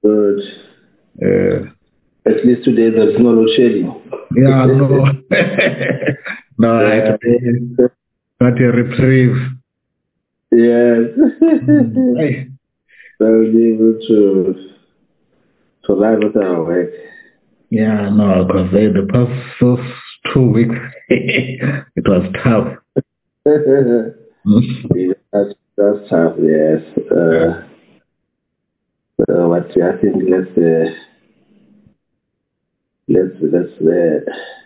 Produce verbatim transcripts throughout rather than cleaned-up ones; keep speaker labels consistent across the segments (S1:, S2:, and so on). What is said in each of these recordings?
S1: Good.
S2: Uh,
S1: At least today there's no load shedding.
S2: yeah, no. No, I
S1: Yeah.
S2: today got a reprieve.
S1: Yes.
S2: Mm. Hey.
S1: I'll be able to to ride with our work.
S2: Yeah, no, because the past those two weeks, it was tough. Mm.
S1: Yeah, that's, that's tough, yes.
S2: Yeah.
S1: Uh, uh, but I think let's uh, let's let's uh,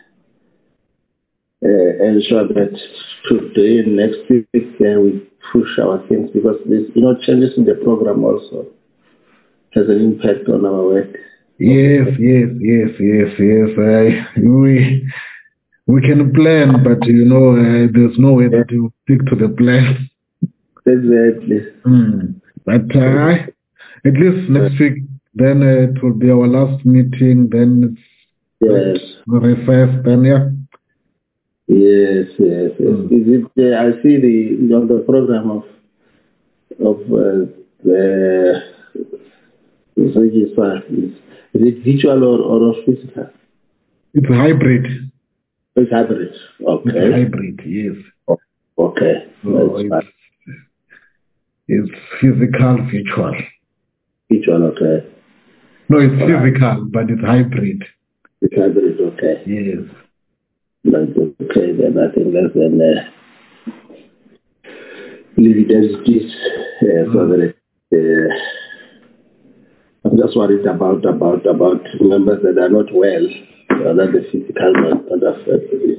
S1: uh, ensure that today and next week uh, we push our things because this, you know, changes in the program also has an impact on our work.
S2: Yes, yes, yes, yes, yes. I, we we can plan, but you know, uh, there's no way
S1: Yeah,
S2: that you stick to the plan.
S1: exactly.
S2: Mm. But uh, at least
S1: Uh,
S2: next week, then uh, it will be our last meeting. Then it's
S1: yes,
S2: refresh. Then yeah.
S1: yes, yes, yes.
S2: Mm.
S1: Is it? Uh, I see the on the program of of uh, the register is, is it virtual or or physical?
S2: It's hybrid.
S1: It's hybrid.
S2: It's
S1: Okay.
S2: hybrid. Yes.
S1: O- Okay.
S2: So
S1: That's
S2: it's
S1: fine.
S2: it's physical, virtual.
S1: Virtual. Okay.
S2: No, it's
S1: All right.
S2: physical, but it's hybrid.
S1: It's hybrid. Okay.
S2: Yes.
S1: That's okay. Then I think that's then uh, leave it as it is. Uh, so
S2: Mm.
S1: that it, uh, I'm just worried about about about members that are not well, uh, that the physical not not affected.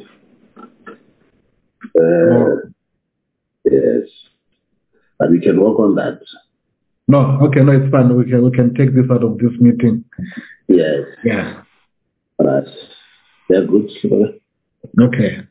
S2: Oh.
S1: Uh, yes, but we can work on that.
S2: No, okay, no, it's fine. We can we can take this out of this meeting.
S1: Yes,
S2: Yeah.
S1: all right. They're good.
S2: Okay.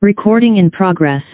S3: Recording in progress.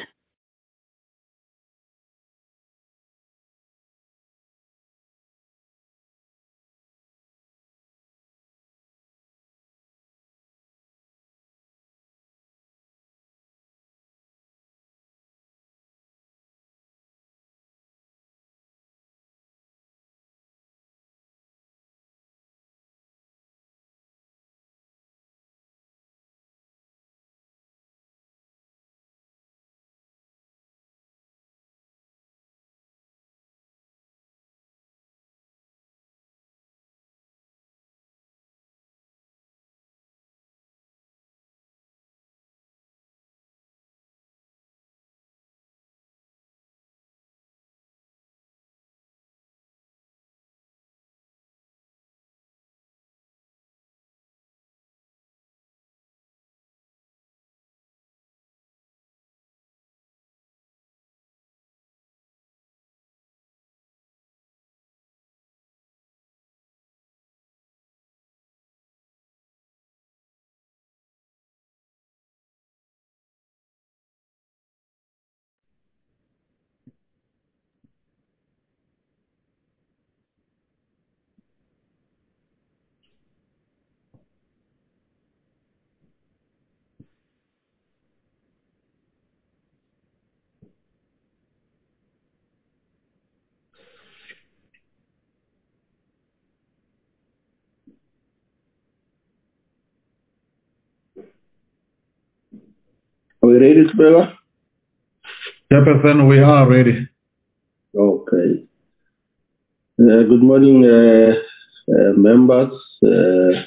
S1: Are we ready, Sibeka?
S2: Chairperson, we are ready.
S1: Okay. Uh, good morning, uh, uh, members. Uh,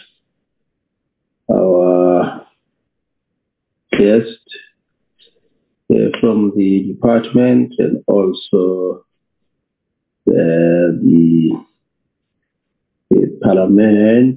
S1: our guest uh, from the department and also uh, the, the parliamentary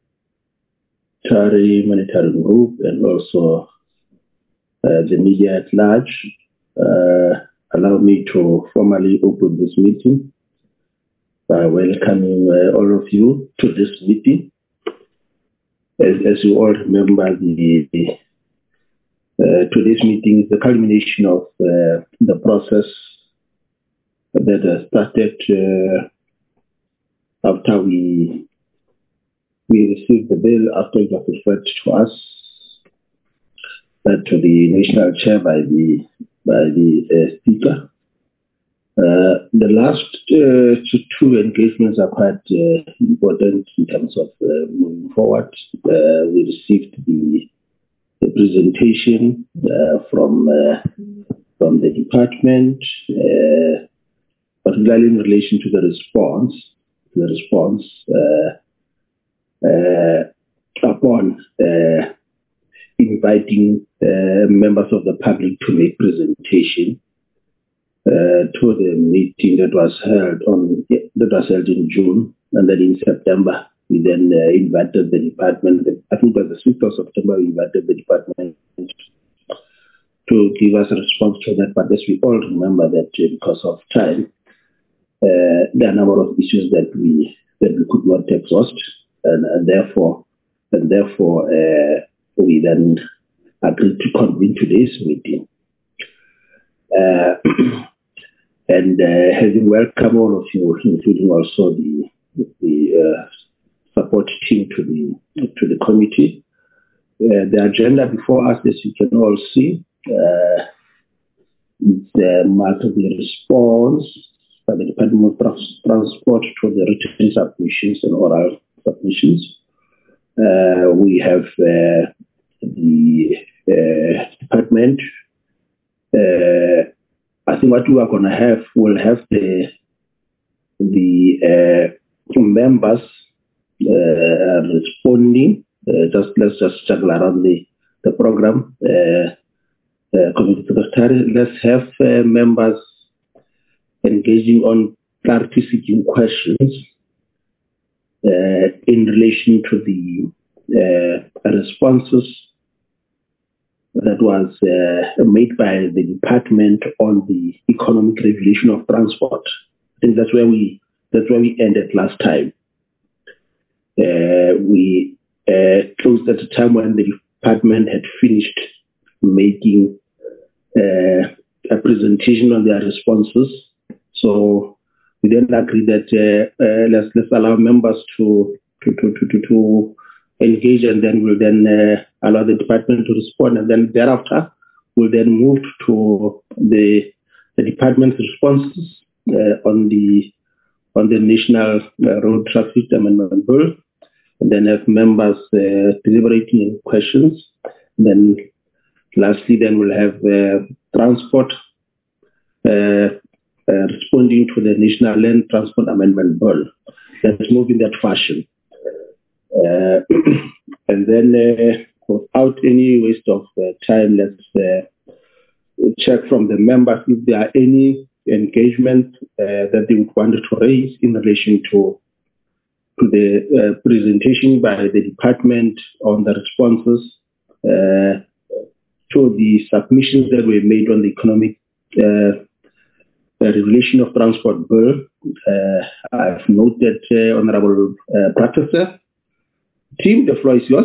S1: monitoring group and also uh, the media at large. Uh, allow me to formally open this meeting by welcoming uh, all of you to this meeting. As, as you all remember, the, uh, today's meeting is the culmination of uh, the process that uh, started uh, after we we received the bill, after it was referred to us, uh, to the national chair by the by the uh, speaker. Uh, the last uh, two, two engagements are quite uh, important in terms of uh, moving forward. Uh, we received the, the presentation uh, from uh, from the department, uh, particularly in relation to the response, the response uh, uh, upon uh, inviting uh, members of the public to make presentation uh, to the meeting that was held on that was held in June, and then in September we then uh, invited the department. I think it was the sixth of September we invited the department to give us a response to that. But as we all remember that uh, because of time, uh, there are a number of issues that we that we could not exhaust, and, and therefore, and therefore, uh, we then agreed to convene today's meeting. Uh, and uh, having welcomed all of you, including also the the uh, support team to the to the committee, uh, the agenda before us, as you can all see. Uh, It's a multiple response by the Department of Trans- Transport to the written submissions and oral submissions. Uh, we have uh, the uh, department. Uh, I think what we are going to have, we'll have the the uh, members uh, responding. Uh, just let's just juggle around the the program. Uh, Uh, committee secretary, let's have uh, members engaging on clarity-seeking questions uh, in relation to the uh, responses that was uh, made by the department on the economic regulation of transport. I think that's where we that's where we ended last time. Uh, we uh, closed at the time when the department had finished making uh, a presentation on their responses. So we then agreed that uh, uh, let's let's allow members to to to to, to, to engage, and then we'll then uh, allow the department to respond, and then thereafter we'll then move to the the department's responses uh, on the on the National uh, Road Traffic Amendment Bill, and then have members uh, deliberating questions. And then lastly, then we'll have uh, transport uh, uh, responding to the National Land Transport Amendment Bill. Let's move in that fashion. Uh, and then uh, without any waste of uh, time, let's uh, check from the members if there are any engagement uh, that they would want to raise in relation to to the uh, presentation by the department on the responses uh, to the submissions that were made on the economic uh, regulation of transport bill. Uh, I've noted uh, Honorable uh, Practicer. Team, the floor is yours.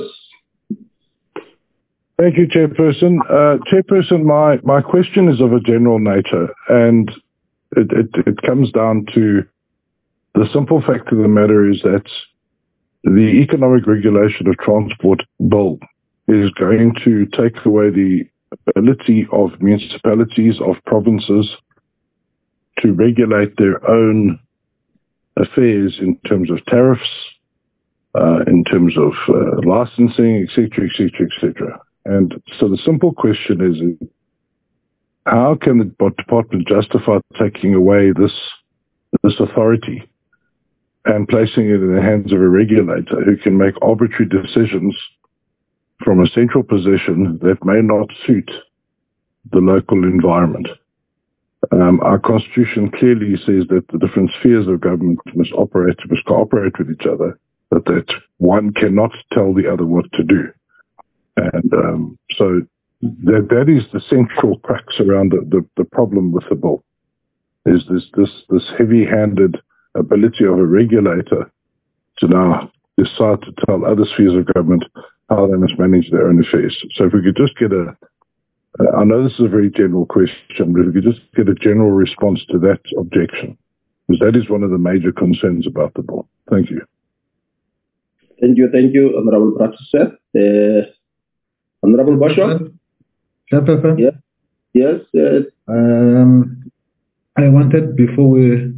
S3: Thank you, Chairperson. Uh, Chairperson, my, my question is of a general nature, and it, it, it comes down to the simple fact of the matter is that the economic regulation of transport bill is going to take away the ability of municipalities, of provinces, to regulate their own affairs in terms of tariffs, uh, in terms of uh, licensing, et cetera, et cetera, et cetera. And so the simple question is, how can the department justify taking away this this authority and placing it in the hands of a regulator who can make arbitrary decisions from a central position that may not suit the local environment? Um, our constitution clearly says that the different spheres of government must operate, must cooperate with each other, but that one cannot tell the other what to do. And um, so that that is the central crux around the, the, the problem with the bill, is this this this heavy-handed ability of a regulator to now decide to tell other spheres of government how they must manage their own affairs. So if we could just get a, uh, I know this is a very general question, but if we could just get a general response to that objection, because that is one of the major concerns about the bill. Thank you.
S1: Thank you, thank you, Honorable Practicer. Uh, Honorable Boshoff?
S2: Chairperson?
S1: Yeah. Yes. Uh,
S2: um, I wanted, before we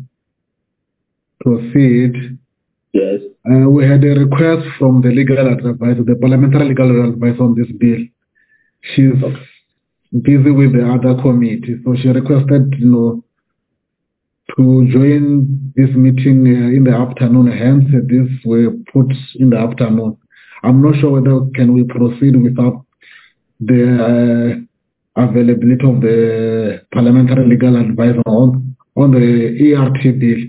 S2: proceed,
S1: yes.
S2: Uh, we had a request from the legal advisor, the parliamentary legal advisor on this bill. She's okay. busy with the other committee, so she requested, you know, to join this meeting uh, in the afternoon. Hence, this were put in the afternoon. I'm not sure whether can we proceed without the uh, availability of the parliamentary legal advisor on on the E R T bill.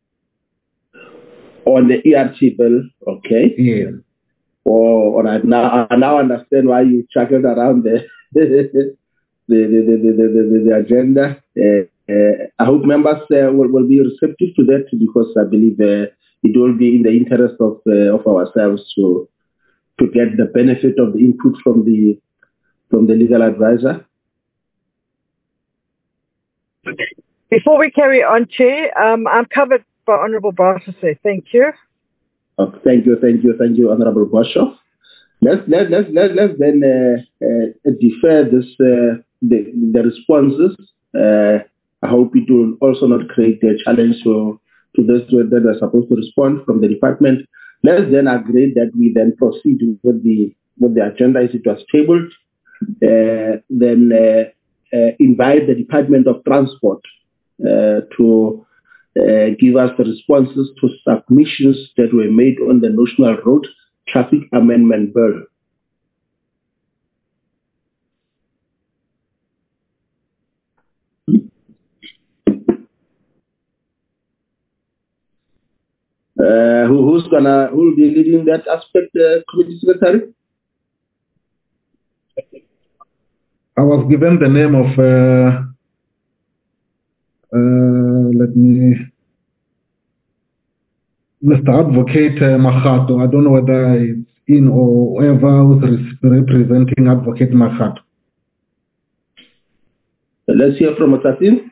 S1: On the E R T bill, okay.
S2: Yeah.
S1: Oh, all right. Now I now understand why you chuckled around the the the the, the, the, the, the agenda. Uh, uh, I hope members uh, will, will be receptive to that, because I believe uh, it will be in the interest of uh, of ourselves to to get the benefit of the input from the from the legal advisor.
S4: Before we carry on, Chair, um, I'm covered by Honourable Bartese. Thank you.
S1: Oh, thank you, thank you, thank you, Honourable Boshoff. Let's let let's let let's then uh, uh, defer this uh, the the responses. Uh, I hope it will also not create a challenge to to those that are supposed to respond from the department. Let's then agree that we then proceed with the with the agenda as it was tabled. Uh, then uh, uh, invite the Department of Transport uh, to uh, give us the responses to submissions that were made on the National Road Traffic Amendment Bill. Uh, who, who's gonna who will be leading that aspect, uh, Committee Secretary?
S2: I was given the name of, uh, uh, let me, Mister Advocate uh, Makgato. I don't know whether it's in or whoever was representing Advocate Makgato.
S1: Let's hear from Mutasin.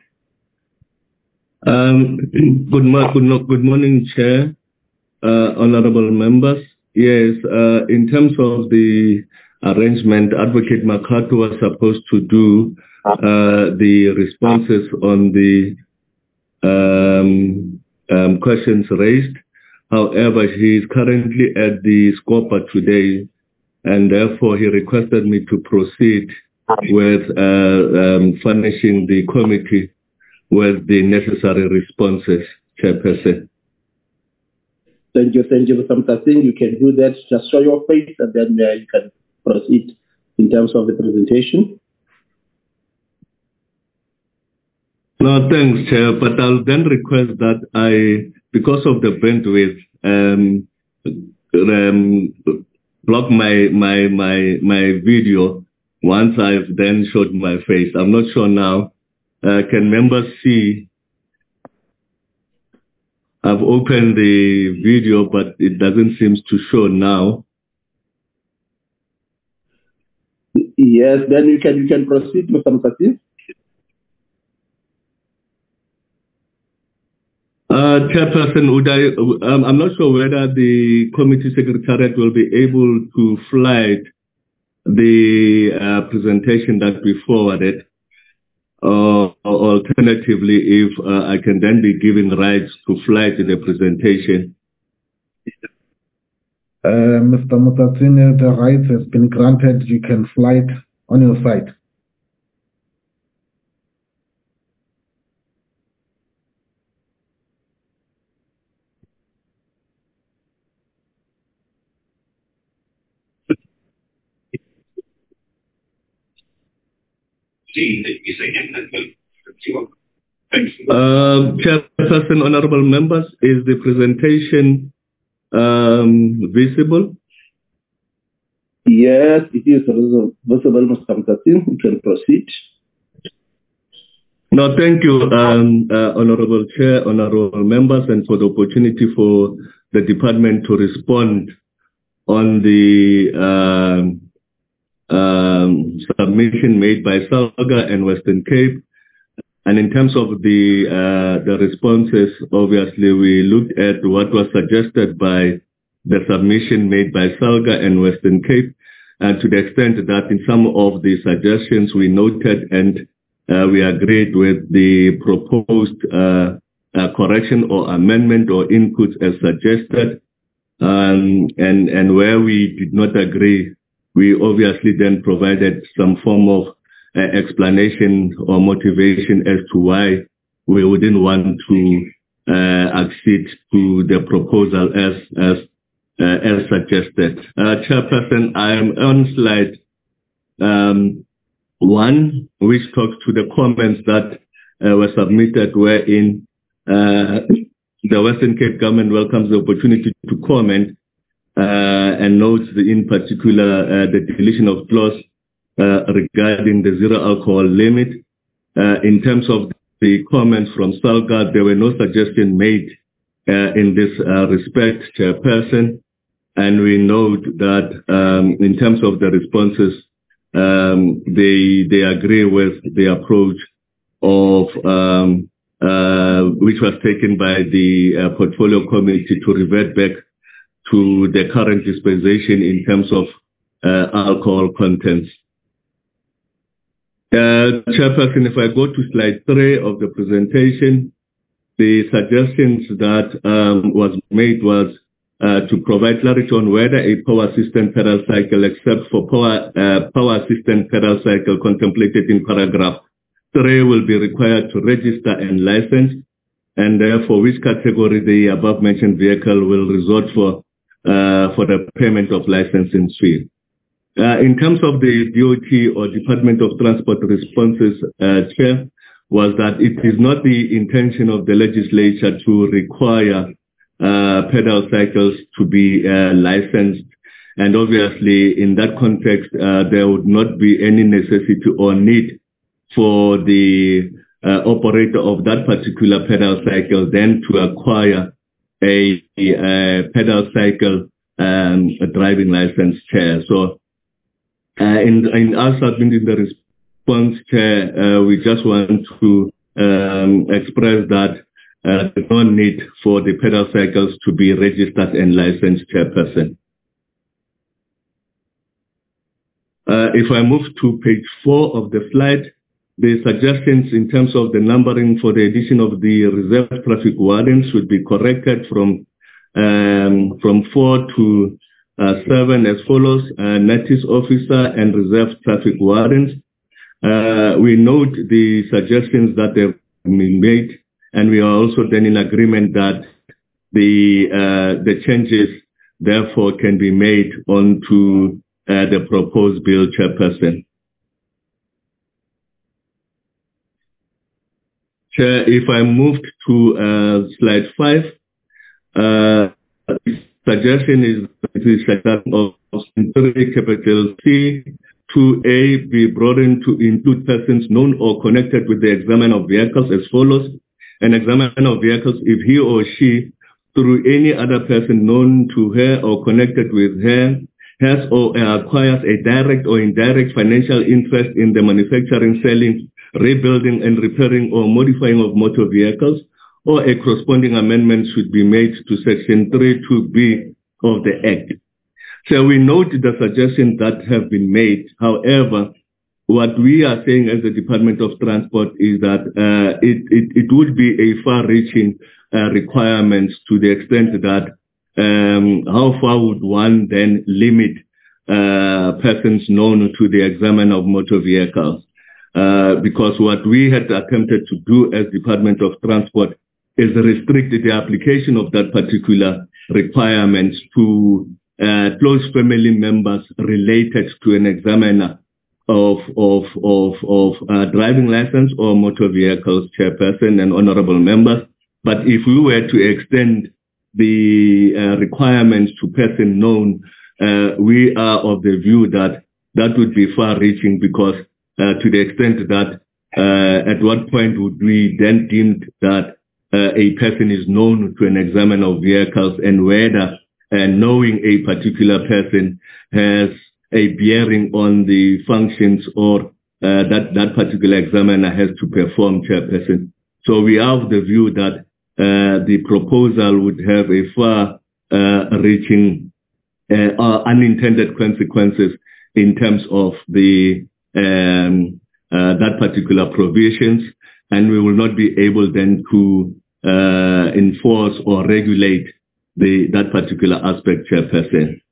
S5: Um, good, mo- good, no- good morning, Chair, uh, honorable members. Yes, uh, in terms of the arrangement, Advocate Makatu was supposed to do uh, the responses on the um, um, questions raised. However, he is currently at the Scopa today, and therefore he requested me to proceed with uh, um, furnishing the committee with the necessary responses, Chairperson.
S1: Thank you, thank you, Mister Mutasin. You can do that. Just show your face, and then uh, you can proceed in terms of the presentation.
S5: No, thanks, Chair. But I'll then request that I, because of the bandwidth, um, um, block my my my my video once I've then showed my face. I'm not sure now. Uh, can members see? I've opened the video, but it doesn't seem to show now.
S1: Yes, then you can you can proceed, Mister Mutasin.
S5: Uh, Chairperson, would I, um, I'm not sure whether the committee secretariat will be able to flight the uh, presentation that we forwarded. Uh, alternatively, if uh, I can then be given rights to flight the presentation.
S2: Uh, Mister Mutasin, the rights has been granted. You can fly it on your side.
S5: Uh, Chairperson, honorable members, is the presentation um, visible?
S1: Yes, it is visible, Mister Mutasin. You can proceed.
S5: No, thank you, um, uh, Honorable Chair, honorable members, and for the opportunity for the department to respond on the um, um, submission made by SALGA and Western Cape. And in terms of the uh, the responses, obviously we looked at what was suggested by the submission made by SALGA and Western Cape, and to the extent that in some of the suggestions we noted and Uh, we agreed with the proposed uh, uh, correction or amendment or inputs as suggested. Um, and, and where we did not agree, we obviously then provided some form of uh, explanation or motivation as to why we wouldn't want to uh, accede to the proposal as, as, uh, as suggested. Uh, Chairperson, I am on slide um, one, which talks to the comments that uh, were submitted, wherein uh, the Western Cape government welcomes the opportunity to comment uh, and notes the, in particular uh, the deletion of clause uh, regarding the zero alcohol limit. Uh, in terms of the comments from SALGA, there were no suggestions made uh, in this uh, respect, Chairperson, and we note that um, in terms of the responses, Um, they they agree with the approach of um, uh, which was taken by the uh, portfolio committee to revert back to the current dispensation in terms of uh, alcohol contents. Uh, Chairperson, if I go to slide three of the presentation, the suggestions that um, was made was Uh, to provide clarity on whether a power assistant pedal cycle, except for power uh, power assistant pedal cycle contemplated in paragraph three, will be required to register and license, and therefore which category the above mentioned vehicle will resort for uh, for the payment of licensing fee. Uh, in terms of the D O T or Department of Transport responses, uh, Chair, was that it is not the intention of the legislature to require Uh, pedal cycles to be uh, licensed, and obviously in that context uh, there would not be any necessity or need for the uh, operator of that particular pedal cycle then to acquire a, a pedal cycle um, a driving license, Chair. So uh, in, in us submitting the response response, Chair, uh, we just want to um, express that uh, there's no need for the pedal cycles to be registered and licensed, Chairperson. Uh, if I move to page four of the slide, the suggestions in terms of the numbering for the addition of the reserve traffic wardens should be corrected from um, from four to uh, seven as follows: uh, notice officer and reserve traffic wardens. Uh, we note the suggestions that have been made, and we are also then in agreement that the uh, the changes therefore can be made onto uh, the proposed bill, Chairperson. Chair, if I moved to uh, slide five, uh, suggestion is that the of three capital C two A be broadened to include persons known or connected with the examiner of vehicles as follows: an examiner of vehicles, if he or she, through any other person known to her or connected with her, has or acquires a direct or indirect financial interest in the manufacturing, selling, rebuilding and repairing or modifying of motor vehicles, or a corresponding amendment should be made to section three two B of the Act. So we note the suggestions that have been made. However, what we are saying as the Department of Transport is that uh, it, it, it would be a far-reaching uh, requirement to the extent that um, how far would one then limit uh, persons known to the examiner of motor vehicles? Uh, because what we had attempted to do as Department of Transport is restrict the application of that particular requirement to uh, close family members related to an examiner of of of of uh, driving license or motor vehicles, Chairperson and honourable members. But if we were to extend the uh, requirements to person known, uh, we are of the view that that would be far-reaching, because uh, to the extent that uh, at what point would we then deem that uh, a person is known to an examiner of vehicles, and whether uh, knowing a particular person has a bearing on the functions or uh, that that particular examiner has to perform, Chairperson. So we are of the view that uh, the proposal would have a far-reaching uh, uh, unintended consequences in terms of the um, uh, that particular provisions, and we will not be able then to uh, enforce or regulate the that particular aspect, Chairperson.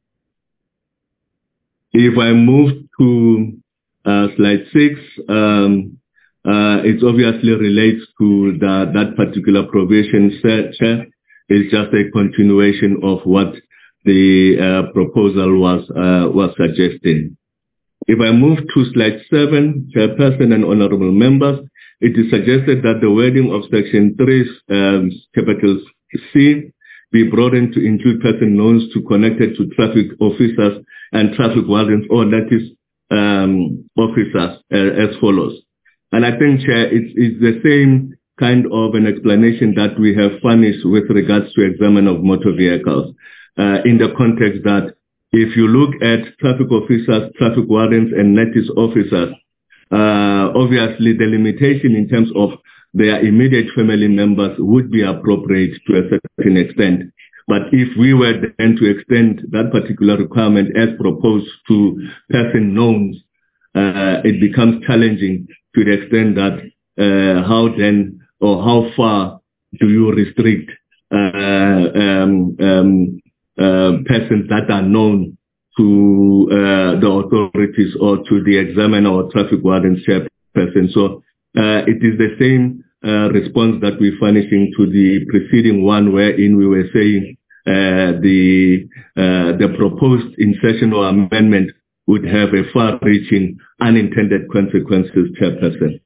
S5: If I move to uh, slide six, um, uh, it obviously relates to the, that particular provision, Chair. It's just a continuation of what the uh, proposal was uh, was suggesting. If I move to slide seven, Chairperson and honourable members, it is suggested that the wording of section three, um, capital C, be broadened to include person known to connected to traffic officers and traffic wardens, or that is um, officers, uh, as follows. And I think, Chair, it's, it's the same kind of an explanation that we have furnished with regards to examiner of motor vehicles, uh, in the context that if you look at traffic officers, traffic wardens, and notice officers, uh, obviously the limitation in terms of their immediate family members would be appropriate to a certain extent. But if we were then to extend that particular requirement as proposed to person knowns, uh, it becomes challenging to the extent that uh, how then or how far do you restrict uh, um, um, uh, persons that are known to uh, the authorities or to the examiner or traffic warden chairperson. So uh, it is the same uh, response that we're furnishing to the preceding one, wherein we were saying uh, the uh, the proposed insertion or amendment would have a far-reaching unintended consequences, Chairperson.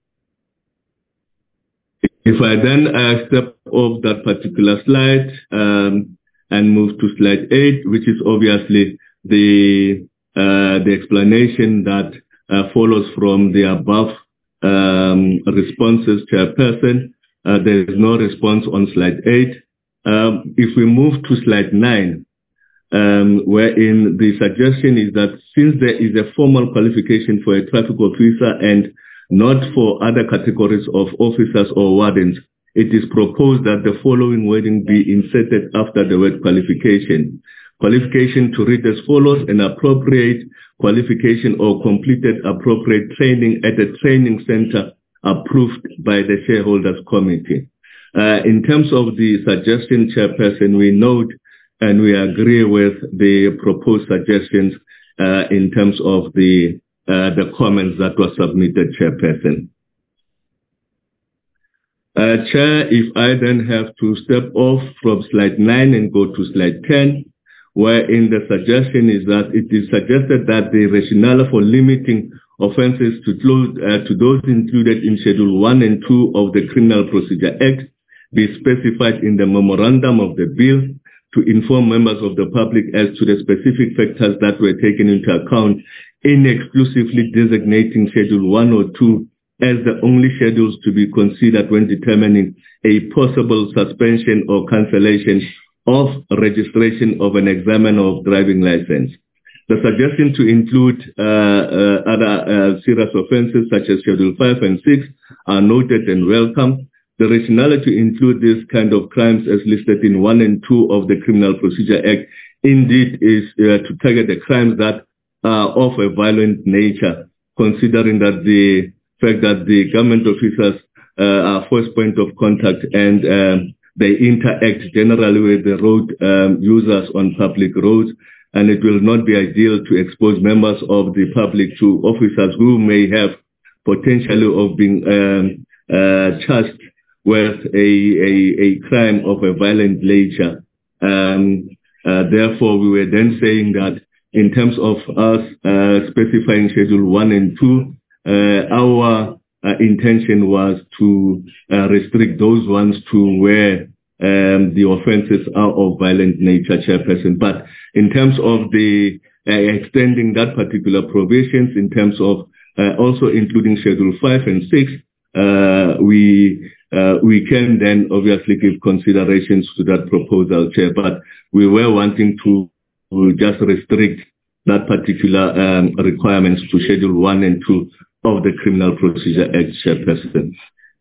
S5: If I then uh, step off that particular slide um, and move to slide eight, which is obviously the uh, the explanation that uh, follows from the above um, responses, Chairperson. Uh, there is no response on slide eight. Um, if we move to slide nine, um, wherein the suggestion is that since there is a formal qualification for a traffic officer and not for other categories of officers or wardens, it is proposed that the following wording be inserted after the word qualification. Qualification to read as follows: an appropriate qualification or completed appropriate training at a training center approved by the shareholders committee. Uh, in terms of the suggestion, Chairperson, we note and we agree with the proposed suggestions uh, in terms of the uh, the comments that were submitted, Chairperson. Uh, Chair, if I then have to step off from slide nine and go to slide ten, wherein the suggestion is that it is suggested that the rationale for limiting offences to, uh, to those included in Schedule one and two of the Criminal Procedure Act be specified in the memorandum of the bill to inform members of the public as to the specific factors that were taken into account in exclusively designating Schedule one or two as the only schedules to be considered when determining a possible suspension or cancellation of registration of an examiner of driving license. The suggestion to include uh, uh, other uh, serious offences such as Schedule five and six are noted and welcome. The rationale to include this kind of crimes as listed in one and two of the Criminal Procedure Act indeed is uh, to target the crimes that are of a violent nature, considering that the fact that the government officers uh, are first point of contact and um, they interact generally with the road um, users on public roads, and it will not be ideal to expose members of the public to officers who may have potentially of being um, uh, charged with a, a, a crime of a violent nature. Um, uh, therefore, we were then saying that in terms of us uh, specifying Schedule one and two, uh, our uh, intention was to uh, restrict those ones to where um, the offences are of violent nature, Chairperson. But in terms of the uh, extending that particular provisions, in terms of uh, also including Schedule five and six, uh, we uh, we can then obviously give considerations to that proposal, Chair. But we were wanting to just restrict that particular um, requirements to Schedule one and two of the Criminal Procedure Act, Chairperson.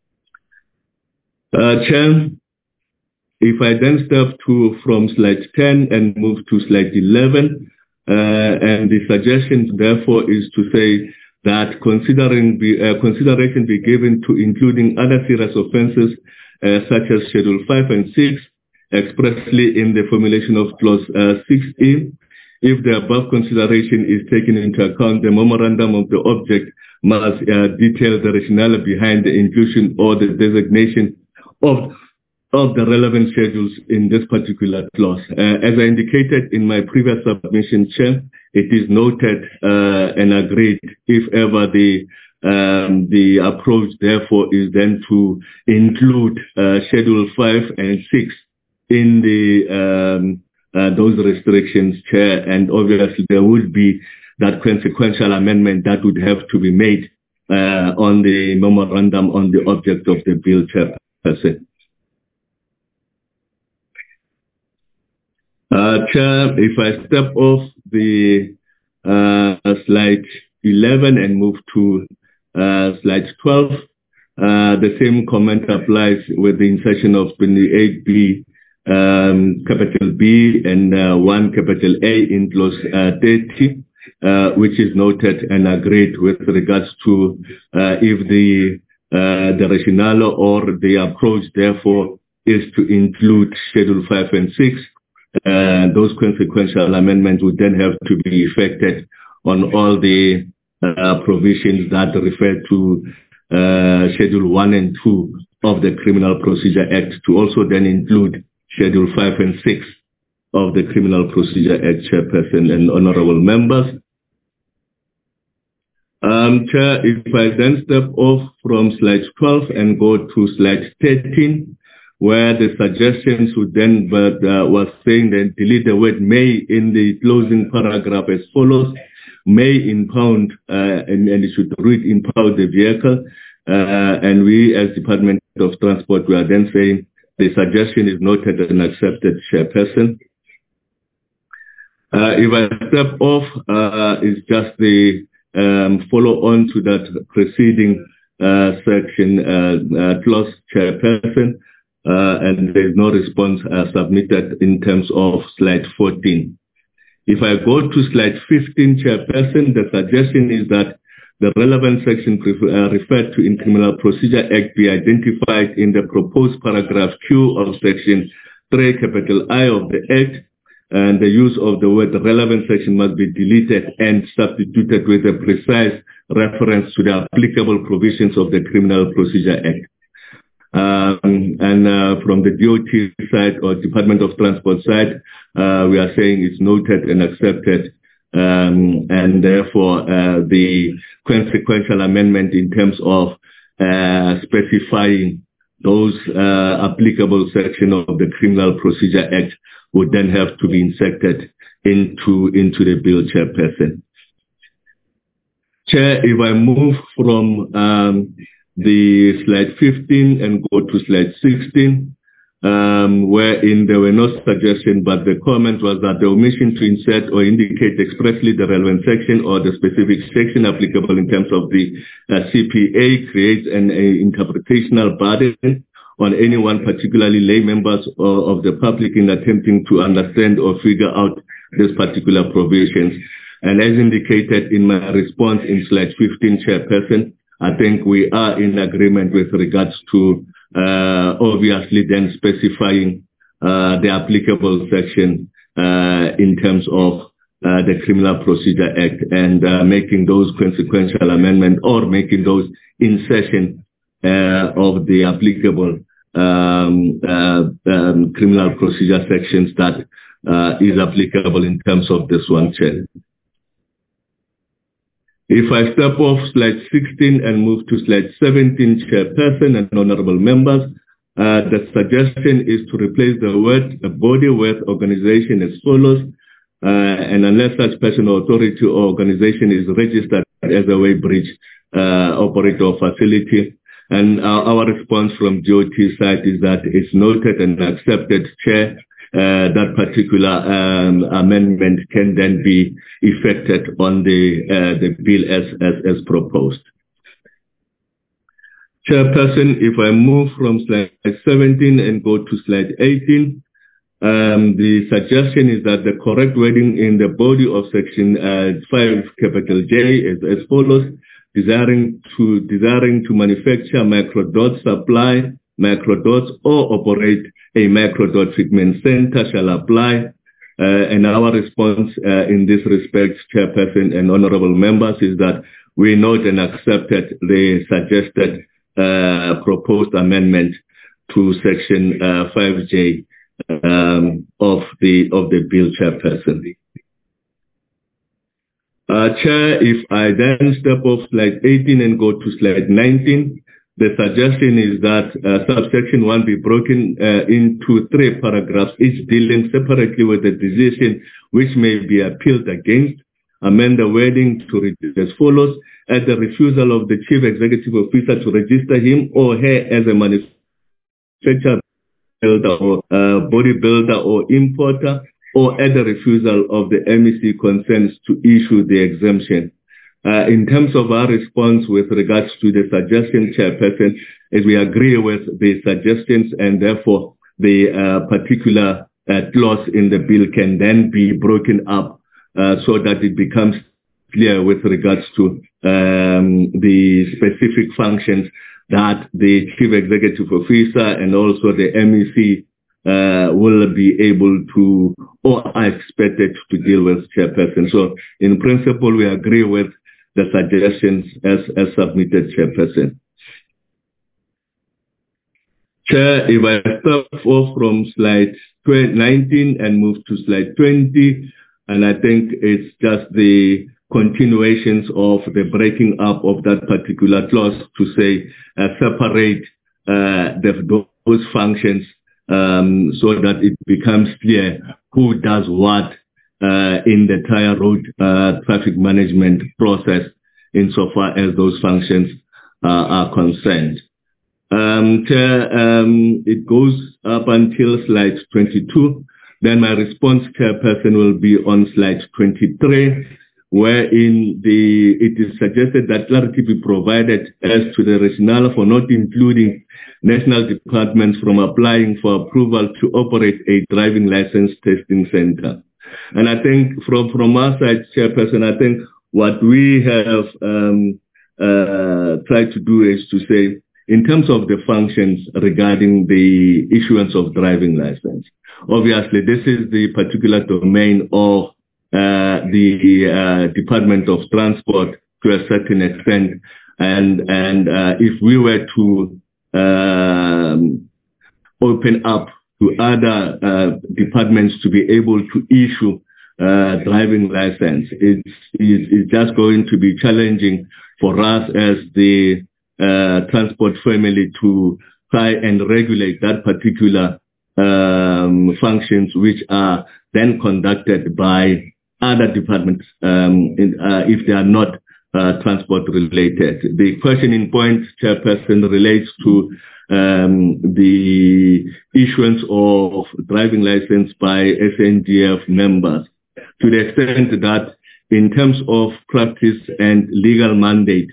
S5: Uh, Chair, if I then step to from slide ten and move to slide eleven, uh, and the suggestion therefore is to say that considering be, uh, consideration be given to including other serious offences uh, such as Schedule five and six, expressly in the formulation of Clause uh, six E. If the above consideration is taken into account, the memorandum of the object must uh, detail the rationale behind the inclusion or the designation of of the relevant schedules in this particular clause. Uh, as I indicated in my previous submission, Chair, it is noted uh, and agreed if ever the um, the approach therefore is then to include uh, Schedule five and six in the um, uh, those restrictions, Chair, and obviously there would be that consequential amendment that would have to be made uh, on the memorandum on the object of the bill, Chairperson. Uh, Chair, if I step off the uh, slide eleven and move to uh, slide twelve, uh, the same comment applies with the insertion of twenty-eight B, um, capital B and uh, one capital A in clause uh, thirty, uh, which is noted and agreed with regards to uh, if the uh, the rationale or the approach therefore is to include Schedule five and six. Uh, those consequential amendments would then have to be effected on all the uh, provisions that refer to uh, Schedule one and two of the Criminal Procedure Act to also then include Schedule five and six of the Criminal Procedure Act, Chairperson and honorable members. Um, Chair, if I then step off from slide twelve and go to slide thirteen, where the suggestions would then but, uh, was saying that delete the word may in the closing paragraph as follows: may impound, uh, and, and it should read impound the vehicle. Uh, and we as Department of Transport, we are then saying the suggestion is noted and accepted, Chairperson. Uh, if I step off, uh, is just the um, follow on to that preceding uh, section uh, uh, clause, Chairperson, uh, and there is no response uh, submitted in terms of slide fourteen. If I go to slide fifteen, Chairperson, the suggestion is that the relevant section uh, referred to in Criminal Procedure Act be identified in the proposed paragraph Q of section three capital I of the Act, and the use of the word relevant section must be deleted and substituted with a precise reference to the applicable provisions of the Criminal Procedure Act. Um, and uh, from the D O T side or Department of Transport side, uh, we are saying it's noted and accepted. Um, and therefore, uh, the consequential amendment in terms of uh, specifying those uh, applicable section of the Criminal Procedure Act would then have to be inserted into, into the bill, Chairperson. Chair, if I move from um, the slide fifteen and go to slide sixteen, Um, wherein there were no suggestions, but the comment was that the omission to insert or indicate expressly the relevant section or the specific section applicable in terms of the uh, C P A creates an uh, interpretational burden on any one, particularly lay members or, of the public, in attempting to understand or figure out these particular provisions. And as indicated in my response in slide fifteen, Chairperson, I think we are in agreement with regards to uh, obviously then specifying uh, the applicable section uh, in terms of uh, the Criminal Procedure Act and uh, making those consequential amendments or making those insertion uh, of the applicable um, uh, um, criminal procedure sections that uh, is applicable in terms of this one, Chair. If I step off slide sixteen and move to slide seventeen, Chairperson and honorable members, uh, the suggestion is to replace the word a body with organization as follows, uh, and unless such person or authority or organization is registered as a weighbridge uh, operator or facility. And our, our response from D O T side is that it's noted and accepted, Chair. Uh, that particular um, amendment can then be effected on the uh, the bill as, as as proposed. Chairperson, if I move from slide seventeen and go to slide eighteen, um, the suggestion is that the correct wording in the body of section uh, five capital J is as follows: desiring to desiring to manufacture microdot, supply microdots, or operate a microdot treatment center shall apply. Uh, and our response uh, in this respect, Chairperson and honorable members, is that we note and accepted the suggested uh, proposed amendment to section uh, five J um, of the of the bill, Chairperson. Uh, Chair, if I then step off slide eighteen and go to slide nineteen, the suggestion is that uh, subsection one be broken uh, into three paragraphs, each dealing separately with the decision which may be appealed against. Amend the wording to read as follows: at the refusal of the Chief Executive Officer to register him or her as a manufacturer, builder, or uh, bodybuilder or importer, or at the refusal of the M E C consents to issue the exemption. Uh, in terms of our response with regards to the suggestion, Chairperson, is we agree with the suggestions, and therefore the uh, particular uh, clause in the bill can then be broken up uh, so that it becomes clear with regards to um, the specific functions that the Chief Executive Officer and also the M E C uh, will be able to or are expected to deal with, Chairperson. So in principle, we agree with the suggestions as, as submitted, Chairperson. Chair, if I start off from slide nineteen and move to slide twenty, and I think it's just the continuations of the breaking up of that particular clause to say uh, separate uh, the, those functions um, so that it becomes clear who does what Uh, in the entire road uh, traffic management process insofar as those functions uh, are concerned. Um, Chair, um, it goes up until slide twenty-two. Then my response, Chairperson, will be on slide twenty-three, wherein the, it is suggested that clarity be provided as to the rationale for not including national departments from applying for approval to operate a driving license testing center. And I think from, from our side, Chairperson, I think what we have um, uh, tried to do is to say, in terms of the functions regarding the issuance of driving license, obviously this is the particular domain of uh, the uh, Department of Transport to a certain extent. And, and uh, if we were to um, open up to other uh, departments to be able to issue uh, driving license, it's, it's, it's just going to be challenging for us as the uh, transport family to try and regulate that particular um, functions which are then conducted by other departments um, in, uh, if they are not uh, transport related. The question in point, Chairperson, relates to um, the issuance of driving license by S N D F members, to the extent that in terms of practice and legal mandate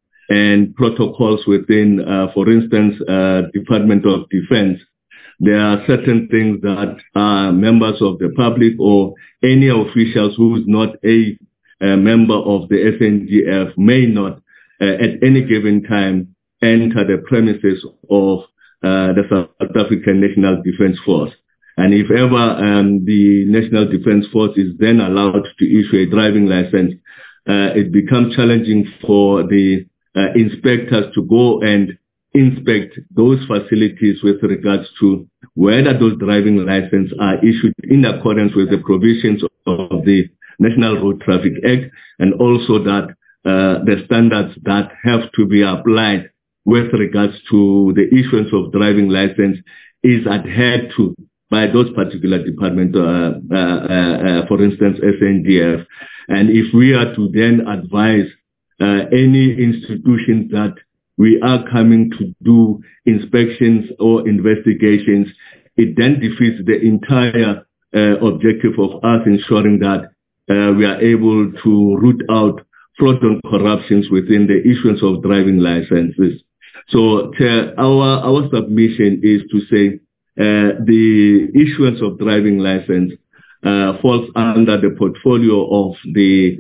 S5: and protocols within, uh, for instance, uh, Department of Defense, there are certain things that uh, members of the public or any officials who is not a, a member of the S N D F may not uh, at any given time enter the premises of uh, the South African National Defense Force. And if ever um, the National Defense Force is then allowed to issue a driving license, uh, it becomes challenging for the uh, inspectors to go and inspect those facilities with regards to whether those driving licenses are issued in accordance with the provisions of the National Road Traffic Act, and also that uh, the standards that have to be applied with regards to the issuance of driving license is adhered to by those particular departments, uh, uh, uh, for instance, S N D F. And if we are to then advise uh, any institutions that we are coming to do inspections or investigations, it then defeats the entire uh, objective of us ensuring that uh, we are able to root out fraud and corruptions within the issuance of driving licenses. So Chair, our, our submission is to say uh, the issuance of driving license uh, falls under the portfolio of the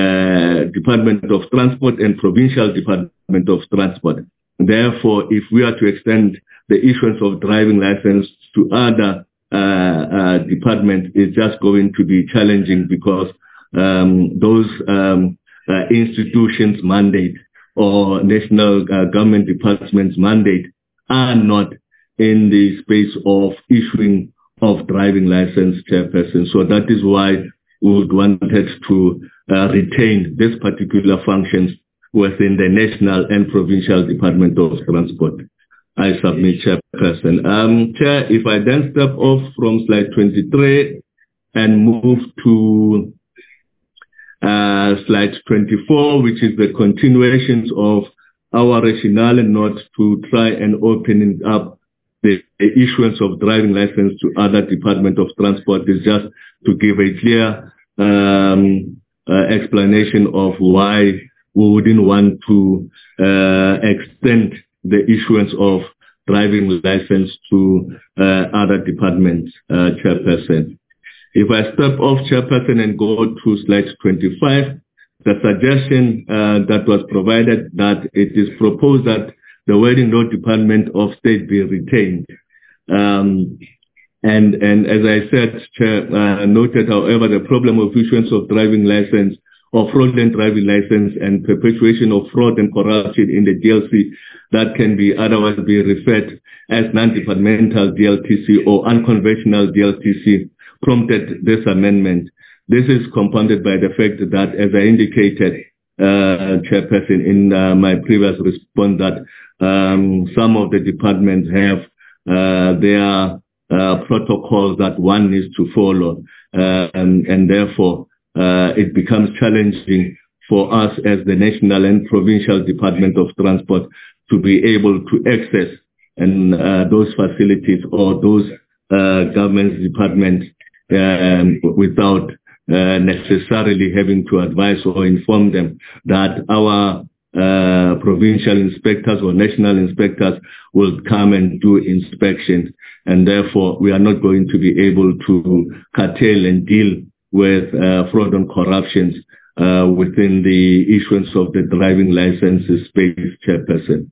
S5: uh, Department of Transport and Provincial Department of Transport. Therefore, if we are to extend the issuance of driving license to other uh, uh, departments, it's just going to be challenging because um, those um, uh, institutions' mandate or national uh, government departments' mandate are not in the space of issuing of driving license, Chairperson. So that is why we would wanted to uh, retain this particular functions within the National and Provincial Department of Transport. I submit, Chairperson. Um, Chair, if I then step off from slide twenty-three and move to uh, slide twenty-four, which is the continuations of our rationale and not to try and open up the, the issuance of driving license to other Department of Transport, is just to give a clear um, uh, explanation of why we wouldn't want to uh, extend the issuance of driving license to uh, other departments, uh, Chairperson. If I step off, Chairperson, and go to slide twenty-five, the suggestion uh, that was provided that it is proposed that the Wedding Law Department of State be retained. Um, and, and as I said, Chair, uh, noted, however, the problem of issuance of driving license or fraudulent driving license and perpetuation of fraud and corruption in the D L C that can be otherwise be referred as non-departmental D L T C or unconventional D L T C prompted this amendment. This is compounded by the fact that, as I indicated, uh, Chairperson, in uh, my previous response, that um, some of the departments have uh, their uh, protocols that one needs to follow, uh, and, and therefore Uh, it becomes challenging for us as the National and Provincial Department of Transport to be able to access and uh, those facilities or those uh, government departments um, without uh, necessarily having to advise or inform them that our uh, provincial inspectors or national inspectors will come and do inspections, and therefore we are not going to be able to curtail and deal with uh, fraud and corruptions uh, within the issuance of the driving licenses space, Chairperson.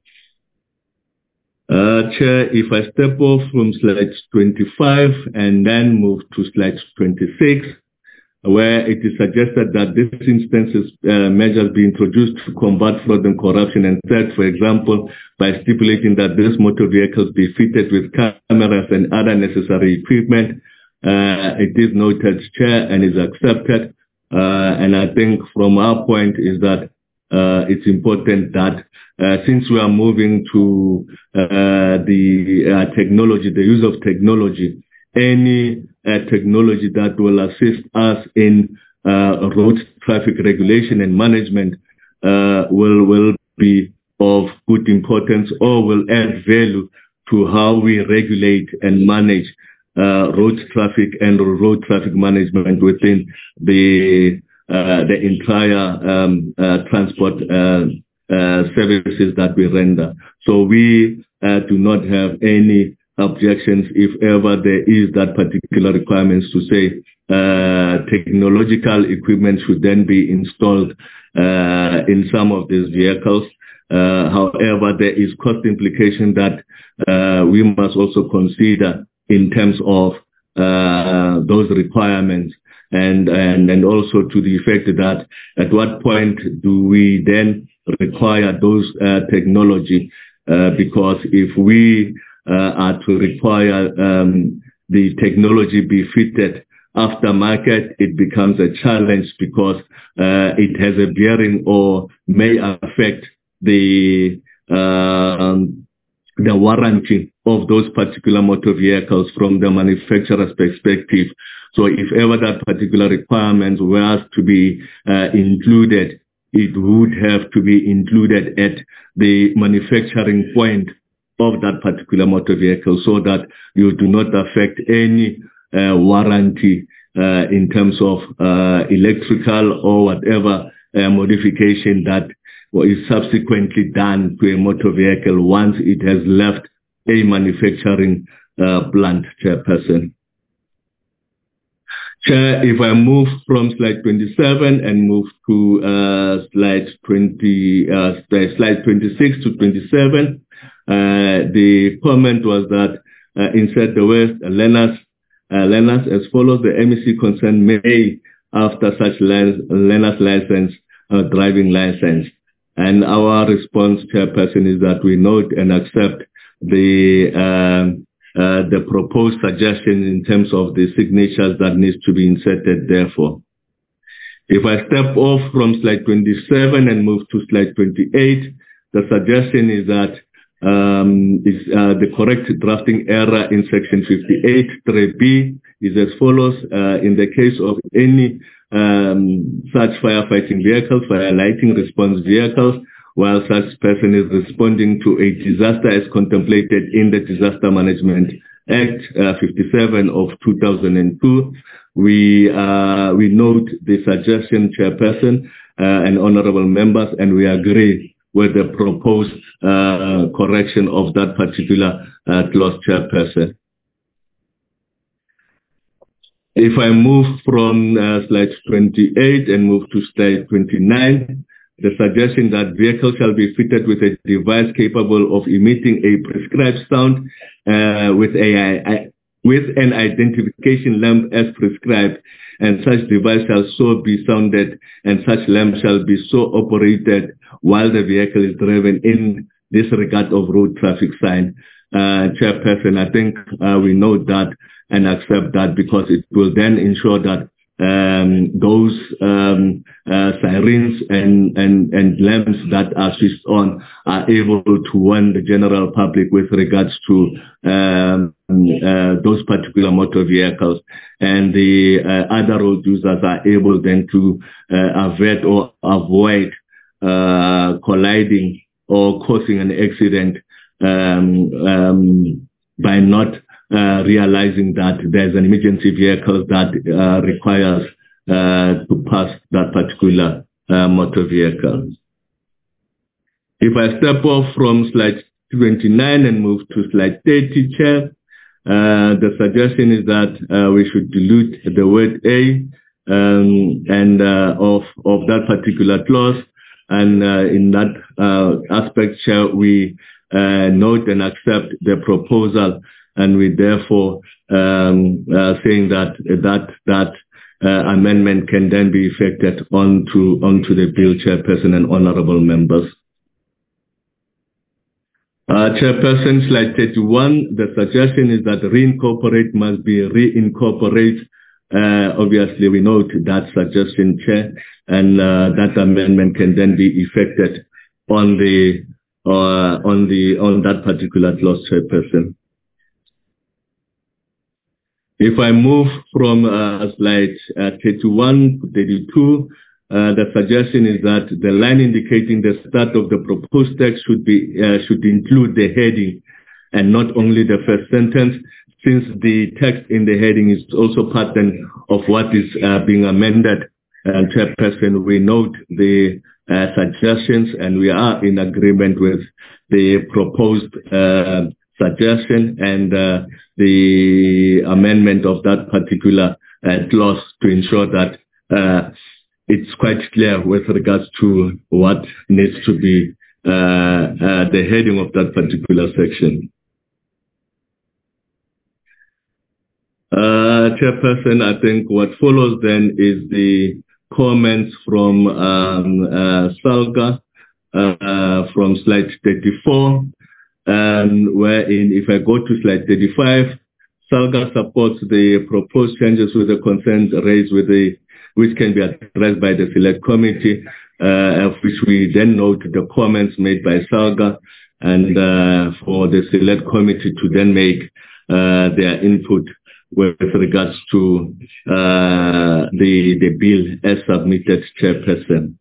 S5: Uh, Chair, if I step off from slide twenty-five and then move to slide twenty-six, where it is suggested that this instances uh, measures be introduced to combat fraud and corruption and theft, for example, by stipulating that these motor vehicles be fitted with cameras and other necessary equipment. Uh, it is noted, Chair, and is accepted. Uh, and I think from our point is that uh, it's important that uh, since we are moving to uh, the uh, technology, the use of technology, any uh, technology that will assist us in uh, road traffic regulation and management uh, will will be of good importance or will add value to how we regulate and manage uh, road traffic and road traffic management within the uh, the entire um, uh, transport uh, uh, services that we render. So we uh, do not have any objections if ever there is that particular requirements to say uh, technological equipment should then be installed uh, in some of these vehicles. Uh, however, there is cost implication that uh, we must also consider in terms of uh, those requirements, and, and, and also to the effect that at what point do we then require those uh, technology, uh, because if we Uh, are to require um, the technology be fitted aftermarket, it becomes a challenge because uh, it has a bearing or may affect the uh, the warranty of those particular motor vehicles from the manufacturer's perspective. So if ever that particular requirement was to be uh, included, it would have to be included at the manufacturing point of that particular motor vehicle, so that you do not affect any uh, warranty uh, in terms of uh, electrical or whatever uh, modification that is subsequently done to a motor vehicle once it has left a manufacturing uh, plant, Chairperson. Chair, if I move from slide twenty-seven and move to uh, slide twenty, uh, slide twenty-six to twenty-seven, uh, the comment was that uh, inside the West, uh, learners, uh, learners as follows: the M E C concerned may, after such learner's license, uh, driving license. And our response, Chairperson, is that we note and accept the um, Uh, the proposed suggestion in terms of the signatures that needs to be inserted therefore. If I step off from slide twenty-seven and move to slide twenty-eight, the suggestion is that um, is, uh, the correct drafting error in section fifty-eight three B is as follows. Uh, in the case of any um, such firefighting vehicles, fire lighting response vehicles, while such person is responding to a disaster as contemplated in the Disaster Management Act uh, fifty-seven of two thousand two. We uh, we note the suggestion, Chairperson uh, and honorable members, and we agree with the proposed uh, correction of that particular uh, clause, Chairperson. If I move from uh, slide twenty-eight and move to slide twenty-nine, the suggestion that vehicles shall be fitted with a device capable of emitting a prescribed sound uh, with a with an identification lamp as prescribed, and such device shall so be sounded, and such lamp shall be so operated while the vehicle is driven in disregard of road traffic sign. Uh, Chairperson, I think uh, we note that and accept that because it will then ensure that Um, those um, uh, sirens and, and, and lamps that are switched on are able to warn the general public with regards to um, uh, those particular motor vehicles, and the uh, other road users are able then to uh, avert or avoid uh, colliding or causing an accident um, um, by not Uh, realizing that there's an emergency vehicle that uh, requires uh, to pass that particular uh, motor vehicle. If I step off from slide twenty-nine and move to slide thirty, Chair, uh, the suggestion is that uh, we should delete the word A um, and uh, of, of that particular clause. And uh, in that uh, aspect, Chair, we uh, note and accept the proposal, and we therefore um, uh, saying that that that uh, amendment can then be effected onto onto the bill, Chairperson and honourable members. Uh, Chairperson, slide thirty-one, the suggestion is that reincorporate must be reincorporate. Uh, obviously, we note that suggestion, Chair, and uh, that amendment can then be effected on the uh, on the on that particular clause, Chairperson. If I move from uh, slide uh, thirty-one to thirty-two, uh, the suggestion is that the line indicating the start of the proposed text should be uh, should include the heading and not only the first sentence, since the text in the heading is also part of what is uh, being amended. And Chairperson, we note the uh, suggestions and we are in agreement with the proposed uh, suggestion and uh, the amendment of that particular uh, clause to ensure that uh, it's quite clear with regards to what needs to be uh, uh, the heading of that particular section. Uh, Chairperson, I think what follows then is the comments from um, uh, Salga uh, from slide thirty-four, and wherein if I go to slide thirty-five, Salga supports the proposed changes with the concerns raised with the which can be addressed by the select committee, uh, of which we then note the comments made by Salga, and uh, for the select committee to then make uh, their input with regards to uh, the the bill as submitted, Chairperson.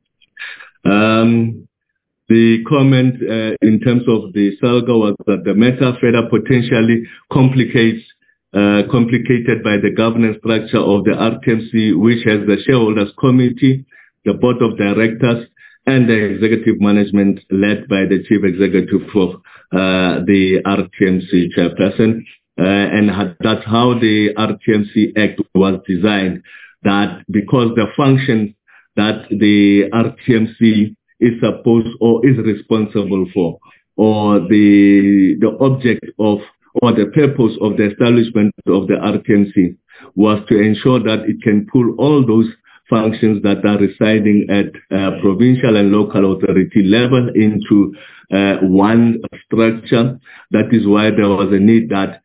S5: Um, the comment uh, in terms of the Salga was that the matter further potentially complicates uh, complicated by the governance structure of the R T M C, which has the shareholders committee, the board of directors, and the executive management led by the chief executive of uh, the R T M C, Chairperson. Uh, and that's how the R T M C Act was designed, that because the function that the R T M C is supposed or is responsible for, or the the object of or the purpose of the establishment of the R T M C was to ensure that it can pull all those functions that are residing at uh, provincial and local authority level into uh, one structure. That is why there was a need that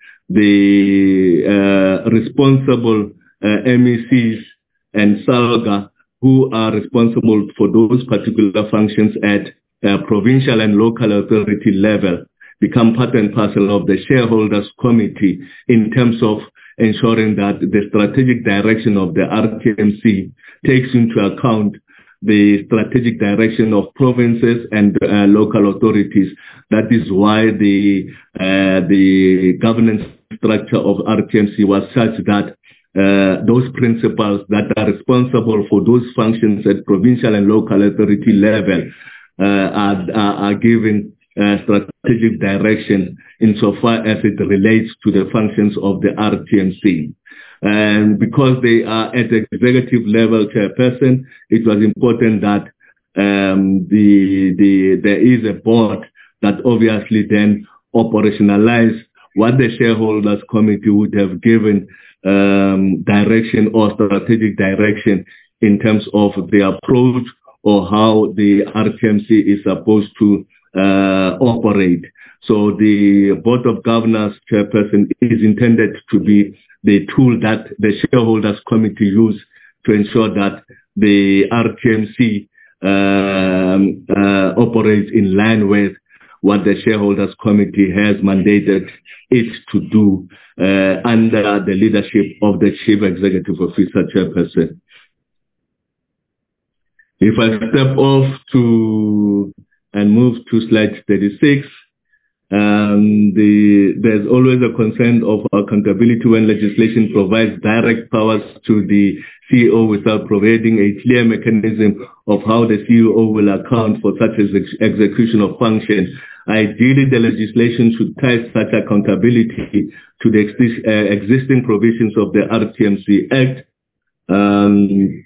S5: the uh, responsible uh, M E Cs and Salga, who are responsible for those particular functions at uh, provincial and local authority level, become part and parcel of the shareholders committee in terms of ensuring that the strategic direction of the R T M C takes into account the strategic direction of provinces and uh, local authorities. That is why the uh, the governance structure of R T M C was such that uh, those principals that are responsible for those functions at provincial and local authority level uh, are, are, are given uh, strategic direction insofar as it relates to the functions of the R T M C. And because they are at the executive level, Chairperson, it was important that um, the the there is a board that obviously then operationalize what the shareholders committee would have given um, direction or strategic direction in terms of the approach or how the R T M C is supposed to uh, operate. So the Board of Governors, Chairperson, is intended to be the tool that the shareholders committee use to ensure that the R T M C um, uh, operates in line with what the shareholders committee has mandated it to do uh, under the leadership of the chief executive officer, Chairperson. If I step off to and move to slide thirty-six, Um, the, there's always a concern of accountability when legislation provides direct powers to the C E O without providing a clear mechanism of how the C E O will account for such as ex- execution of function. Ideally, the legislation should tie such accountability to the ex- uh, existing provisions of the R T M C Act. Um,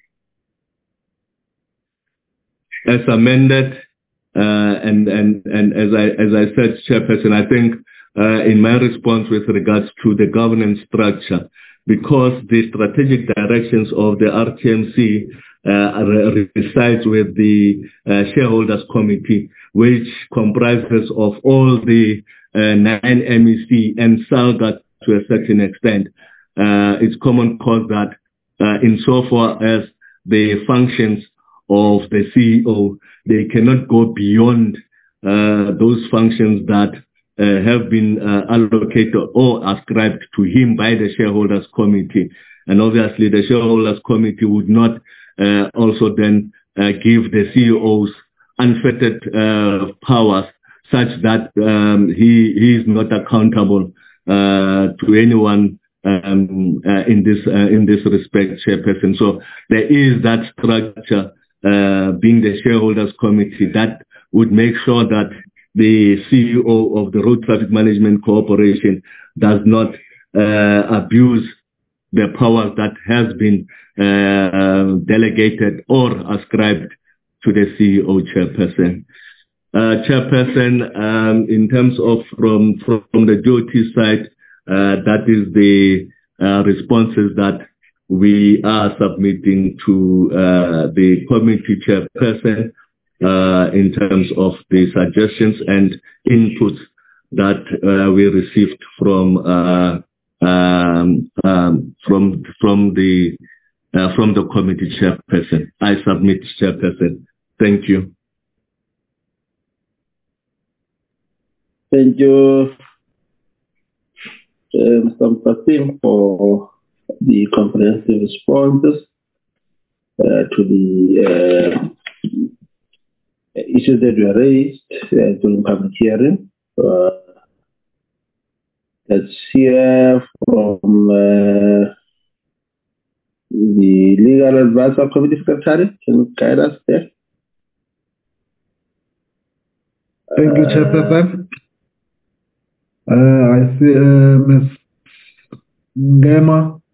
S5: as amended, uh, and, and, and as I, as I said, Chairperson, I think, uh, in my response with regards to the governance structure, because the strategic directions of the R T M C, uh, resides with the, uh, shareholders committee, which comprises of all the, uh, nine M E C and SALGA to a certain extent. Uh, it's common cause that, uh, insofar as the functions of the C E O, they cannot go beyond uh, those functions that uh, have been uh, allocated or ascribed to him by the shareholders committee. And obviously the shareholders committee would not uh, also then uh, give the C E Os unfettered uh, powers such that um, he, he is not accountable uh, to anyone um, uh, in this uh, in this respect, Chairperson. So there is that structure uh, being the shareholders committee that would make sure that the C E O of the Road Traffic Management Corporation does not uh, abuse the powers that has been uh, delegated or ascribed to the C E O Chairperson. Uh, Chairperson, um, in terms of from, from the G O T side, uh, that is the uh, responses that we are submitting to uh, the committee chairperson uh, in terms of the suggestions and inputs that uh, we received from uh, um, um, from from the uh, from the committee chairperson. I submit, Chairperson. Thank you.
S1: Thank you, uh, Mister Mpasim, for the comprehensive responses uh, to the uh, issues that were raised uh, during public hearing. Uh, let's hear from uh, the Legal Advisor Committee Secretary. Can you guide us there?
S2: Thank you, Chairperson. Uh, I see uh, Miz Ngema.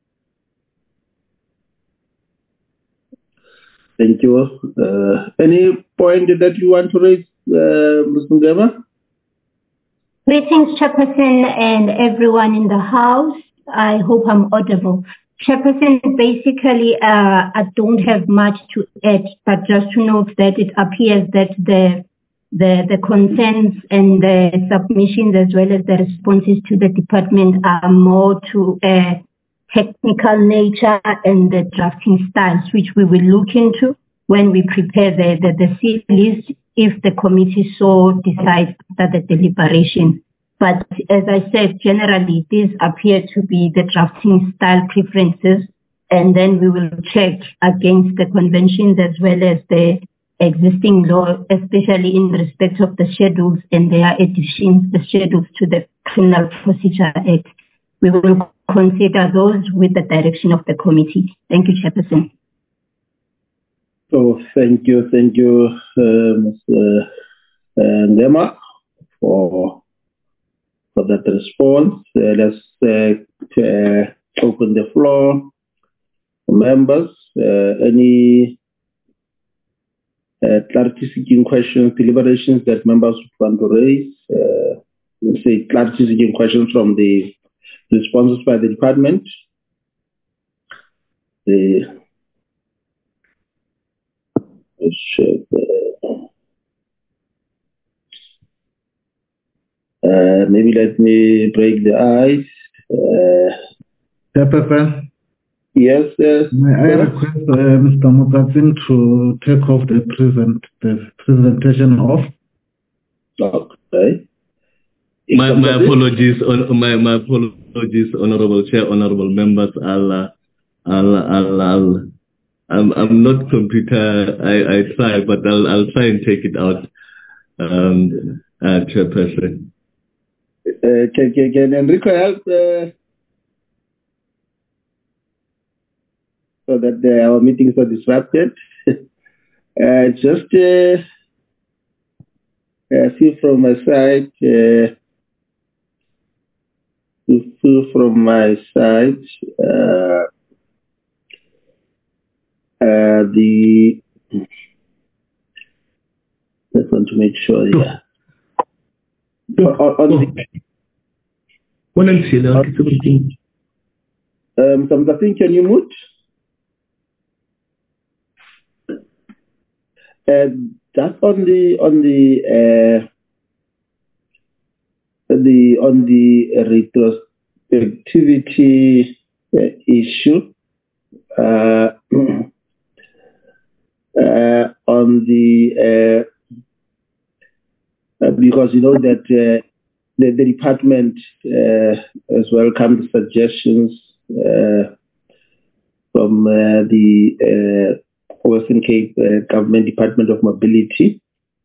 S1: Thank you. Uh, any point that you want to raise, uh, Mister Ngema?
S6: Greetings, Chairperson, and everyone in the House. I hope I'm audible. Chairperson, basically, uh, I don't have much to add, but just to note that it appears that the the the concerns and the submissions as well as the responses to the department are more to a technical nature and the drafting styles, which we will look into when we prepare the, the, the C list, if the committee so decides after the deliberation. But as I said, generally, these appear to be the drafting style preferences, and then we will check against the conventions as well as the existing law, especially in respect of the schedules and their additions, the schedules to the Criminal Procedure Act. We will consider those with the direction of the committee. Thank you, Chairperson.
S1: So thank you, thank you, uh, Mister Ngema, for for that response. Uh, let's uh, uh, open the floor. Members, uh, any uh, clarity-seeking questions, deliberations that members want to raise? Uh, let's say clarity-seeking questions from the responses by the department. The Should, uh, uh, maybe let me break the ice. Uh,
S2: Chairperson,
S1: yes, yes.
S2: may I request uh, Mister Mutazin to take off the present the presentation off?
S1: Okay.
S5: My, my apologies, on, my, my apologies, Honorable Chair, Honorable Members. I'll, uh, I'll, I'll, I'll I'm I'm not computer. I, I try, but I'll I'll try and take it out, um, uh, Chairperson.
S1: Uh, can, can, can Enrico help uh, so that uh, our meetings are disrupted? uh, just uh, uh, see from my side, uh, see from my side, uh, uh, the, just want to make sure, yeah. On, on the, um, something, can you mute? Uh, just on the on the uh, the on the retrospectivity uh, issue, uh, uh, on the uh, uh, because you know that uh, the, the department uh, has welcomed suggestions uh, from uh, the uh, Western Cape uh, Government Department of Mobility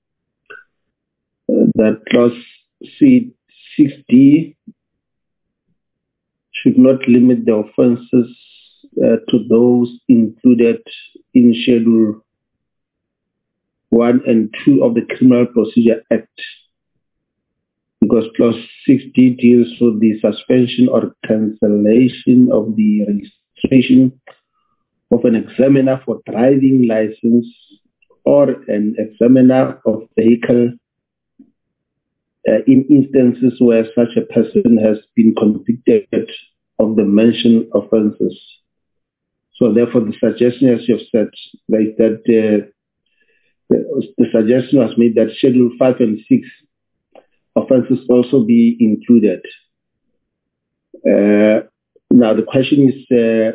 S1: uh, that clause C six D should not limit the offences uh, to those included in Schedule one and two of the Criminal Procedure Act, because clause six D deals with the suspension or cancellation of the registration of an examiner for driving license or an examiner of vehicle uh, in instances where such a person has been convicted of the mentioned offences. So therefore the suggestion, as you've said, like that uh, the, the suggestion was made that Schedule five and six offences also be included. Uh, now the question is, uh,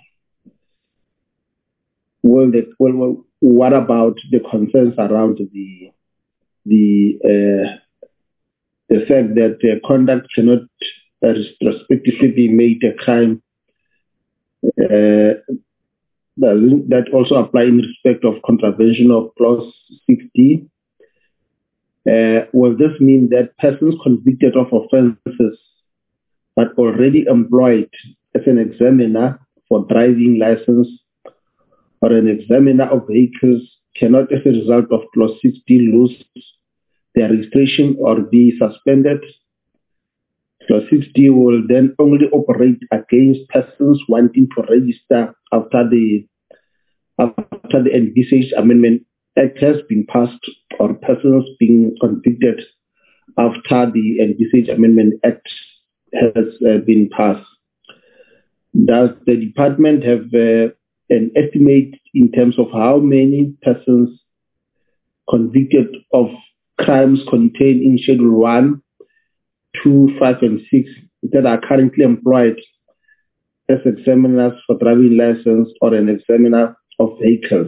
S1: Well, the, well, well, what about the concerns around the the uh, the fact that uh, conduct cannot uh, retrospectively be made a crime? Uh, that, that also apply in respect of contravention of clause six D. Uh, will this mean that persons convicted of offences but already employed as an examiner for driving license or an examiner of vehicles cannot, as a result of clause six D, lose their registration or be suspended? Clause six D will then only operate against persons wanting to register after the after the envisaged Amendment Act has been passed, or persons being convicted after the envisaged Amendment Act has uh, been passed. Does the department have uh, an estimate in terms of how many persons convicted of crimes contained in Schedule one, two, five, and six that are currently employed as examiners for driving license or an examiner of vehicles?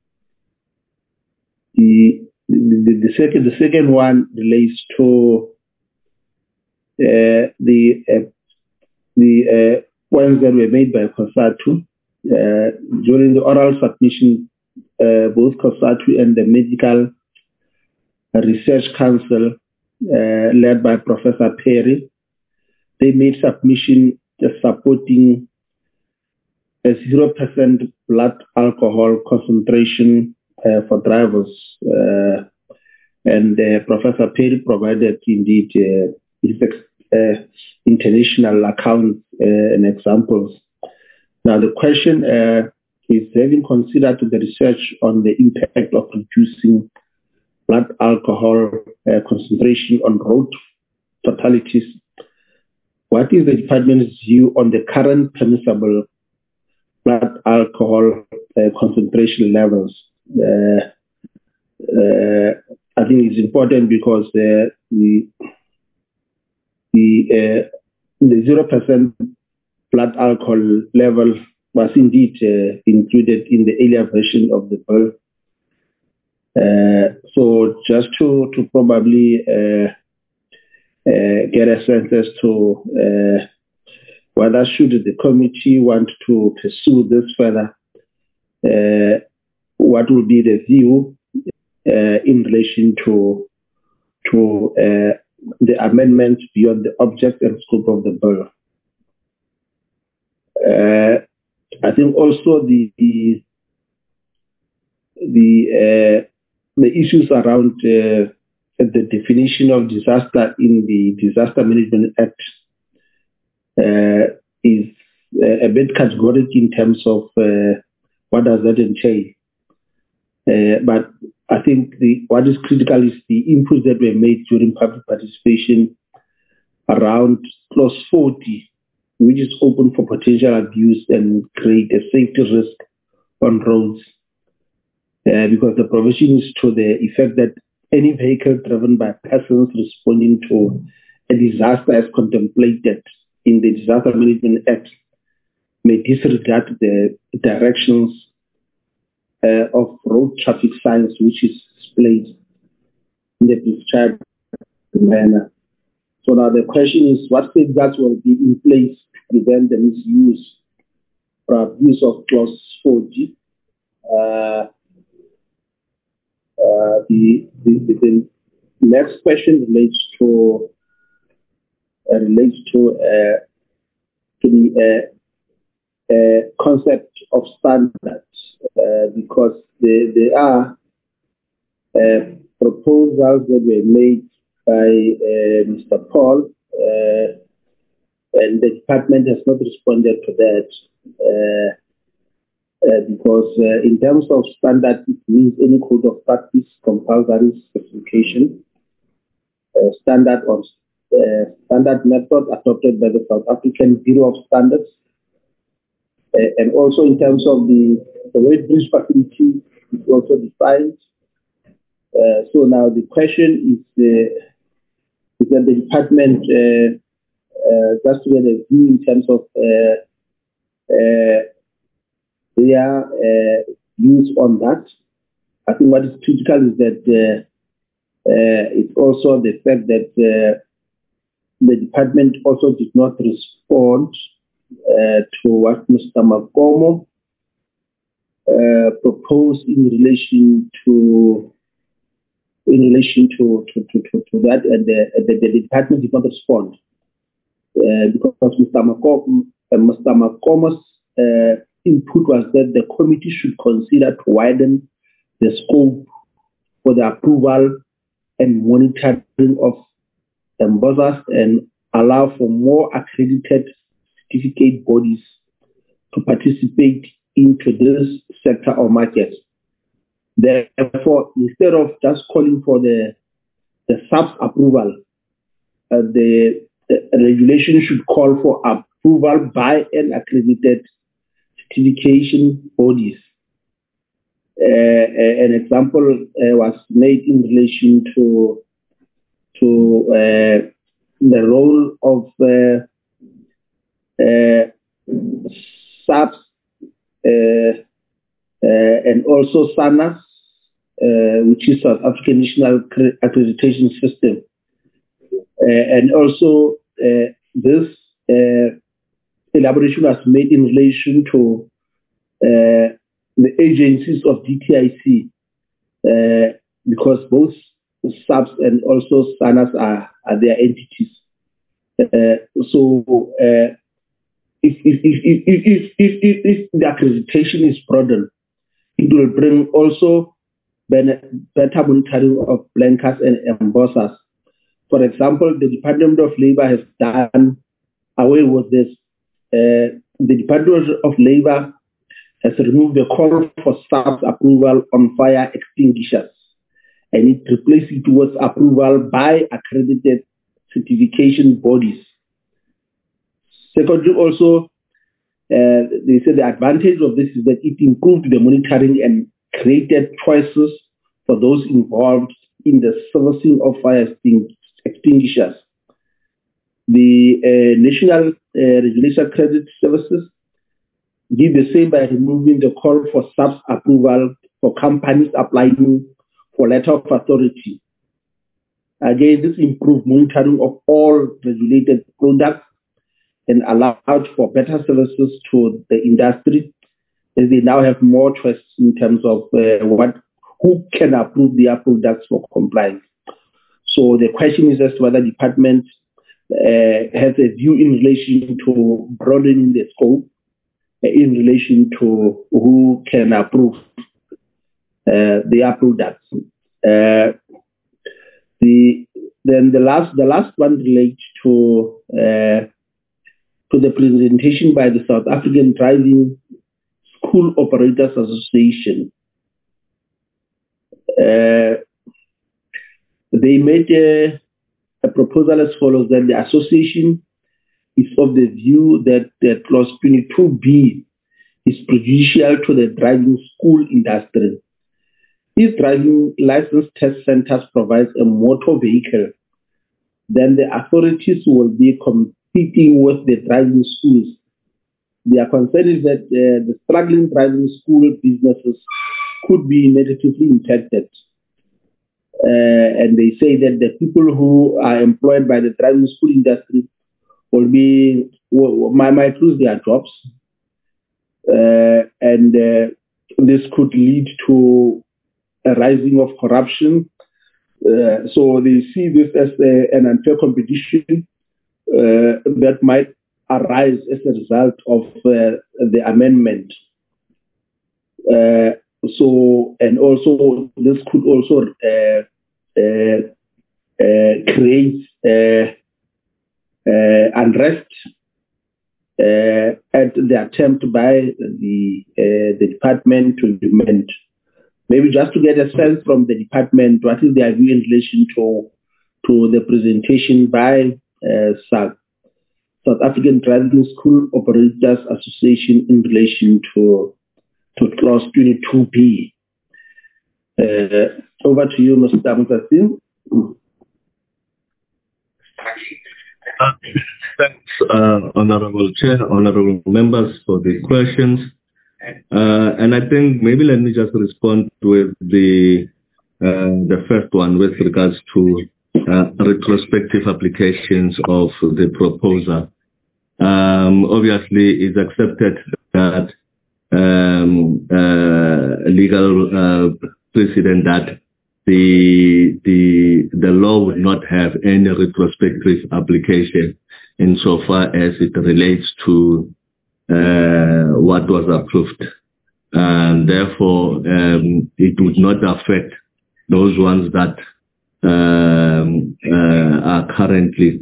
S1: The, the, the, second, the second one relates to uh, the, uh, the uh, ones that were made by COSATU. Uh, during the oral submission, uh, both COSATU and the Medical Research Council, uh, led by Professor Perry, they made submission uh, supporting a zero percent blood alcohol concentration uh, for drivers. Uh, and uh, Professor Perry provided indeed uh, his uh, international accounts uh, and examples. Now, the question uh, is, having considered the research on the impact of reducing blood alcohol uh, concentration on road fatalities, what is the department's view on the current permissible blood alcohol uh, concentration levels? Uh, uh, I think it's important because uh, the the uh, the zero percent blood alcohol level was indeed uh, included in the earlier version of the bill. Uh, so just to, to probably uh, uh, get a sense as to uh, whether should the committee want to pursue this further, uh, what will be the view uh, in relation to to uh, the amendments beyond the object and scope of the bill. Uh, I think also the the the, uh, the issues around uh, the definition of disaster in the Disaster Management Act uh, is uh, a bit categorical in terms of uh, what does that entail. Uh, but I think the what is critical is the inputs that were made during public participation around clause forty, which is open for potential abuse and create a safety risk on roads. Uh, because the provision is to the effect that any vehicle driven by persons responding to a disaster as contemplated in the Disaster Management Act may disregard the directions uh, of road traffic signs which is displayed in the prescribed manner. So now the question is, what safeguards will be in place to prevent the misuse or abuse of clause forty? Uh, uh, the, the, the next question relates to uh, relates to uh, to the uh, uh, concept of standards, uh, because there, there are uh, proposals that were made by uh, Mister Paul, uh, and the department has not responded to that. Uh, Uh, because uh, in terms of standard, it means any code of practice, compulsory specification, uh, standard or uh, standard method adopted by the South African Bureau of Standards, uh, and also in terms of the, the way bridge facility is also defined. Uh, so now the question is, uh, is that the department uh, uh, just to get a view in terms of uh, uh, their uh, views on that. I think what is critical is that uh, uh, it's also the fact that uh, the department also did not respond uh, to what Mister Makomo uh, proposed in relation to in relation to to, to, to, to that, and the, the, the department did not respond uh, because Mister Makomo, uh, Mister Makomo's uh, input was that the committee should consider to widen the scope for the approval and monitoring of embossers and allow for more accredited certificate bodies to participate into this sector or market. Therefore, instead of just calling for the the subs approval, uh, the, the regulation should call for approval by an accredited certification bodies. Uh, an example uh, was made in relation to to uh, the role of uh, uh, SAPS uh, uh, and also SANAS, uh, which is South African National Accreditation System, uh, and also uh, this. Uh, Elaboration was made in relation to uh, the agencies of D T I C, uh, because both SAPS and also SANAS are, are their entities. Uh, so uh, if, if, if, if, if, if, if, if the accreditation is broadened, it will bring also better monitoring of blankers and embossers. For example, the Department of Labor has done away with this. Uh, the Department of Labor has removed the call for SAPS approval on fire extinguishers, and it replaced it with approval by accredited certification bodies. Secondly, also, uh, they said the advantage of this is that it improved the monitoring and created choices for those involved in the servicing of fire extinguishers. The uh, National uh, Regulation Credit Services did the same by removing the call for SAPS approval for companies applying for letter of authority. Again, this improved monitoring of all regulated products and allowed for better services to the industry, as they now have more choice in terms of uh, what who can approve their products for compliance. So the question is as to whether the department uh, has a view in relation to broadening the scope uh, in relation to who can approve uh, their products. Uh, the then the last the last one relates to uh, to the presentation by the South African Driving School Operators Association. Uh, they made a, a proposal as follows: that the association is of the view that, that clause twenty-two B is prejudicial to the driving school industry. If driving license test centers provides a motor vehicle, then the authorities will be competing with the driving schools. Their concern is that uh, the struggling driving school businesses could be negatively impacted. Uh, and they say that the people who are employed by the driving school industry will be will, might lose their jobs, uh, and uh, this could lead to a rising of corruption. Uh, so they see this as a, an unfair competition uh, that might arise as a result of uh, the amendment. Uh, so, and also this could also uh, uh, uh, create uh, uh, unrest uh, at the attempt by the uh, the department to implement. Maybe just to get a sense from the department, what is their view in relation to to the presentation by uh, S A C, South African Driving School Operators Association, in relation to to clause twenty-two B. Uh, over to you, Mister Mutasin.
S5: Uh, thanks, uh, Honorable Chair, Honorable Members, for the questions. Uh, and I think maybe let me just respond with the uh, the first one with regards to uh, retrospective applications of the proposal. Um, obviously, it's accepted that um, uh, legal uh, precedent that the the the law would not have any retrospective application insofar as it relates to uh, what was approved, and therefore um, it would not affect those ones that um, uh, are currently,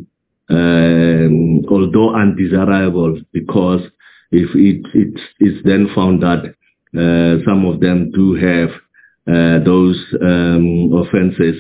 S5: um, although undesirable, because if it it is then found that uh, some of them do have uh, those um, offences,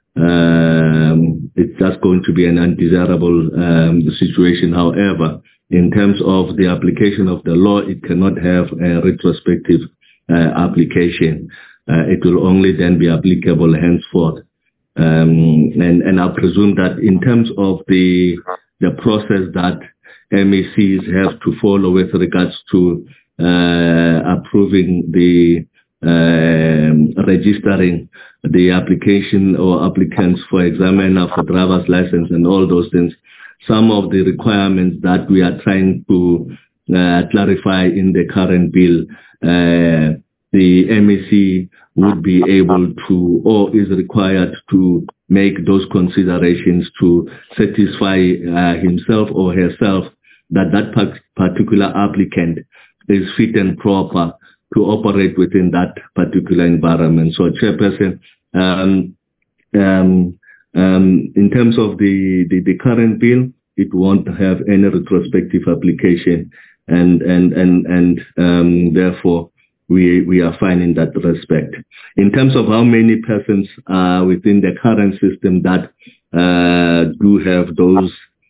S5: um, it's just going to be an undesirable um, situation. However, in terms of the application of the law, it cannot have a retrospective uh, application. Uh, it will only then be applicable henceforth. Um, and, and I presume that in terms of the the process that M E Cs have to follow with regards to uh, approving the um, registering the application or applicants for examiner for driver's license and all those things, some of the requirements that we are trying to uh, clarify in the current bill, uh, the M E C would be able to or is required to make those considerations to satisfy uh, himself or herself that that particular applicant is fit and proper to operate within that particular environment. So, Chairperson, um, um, um, in terms of the, the, the current bill, it won't have any retrospective application, and and and and um, therefore we we are fine in that respect. In terms of how many persons are within the current system that uh, do have those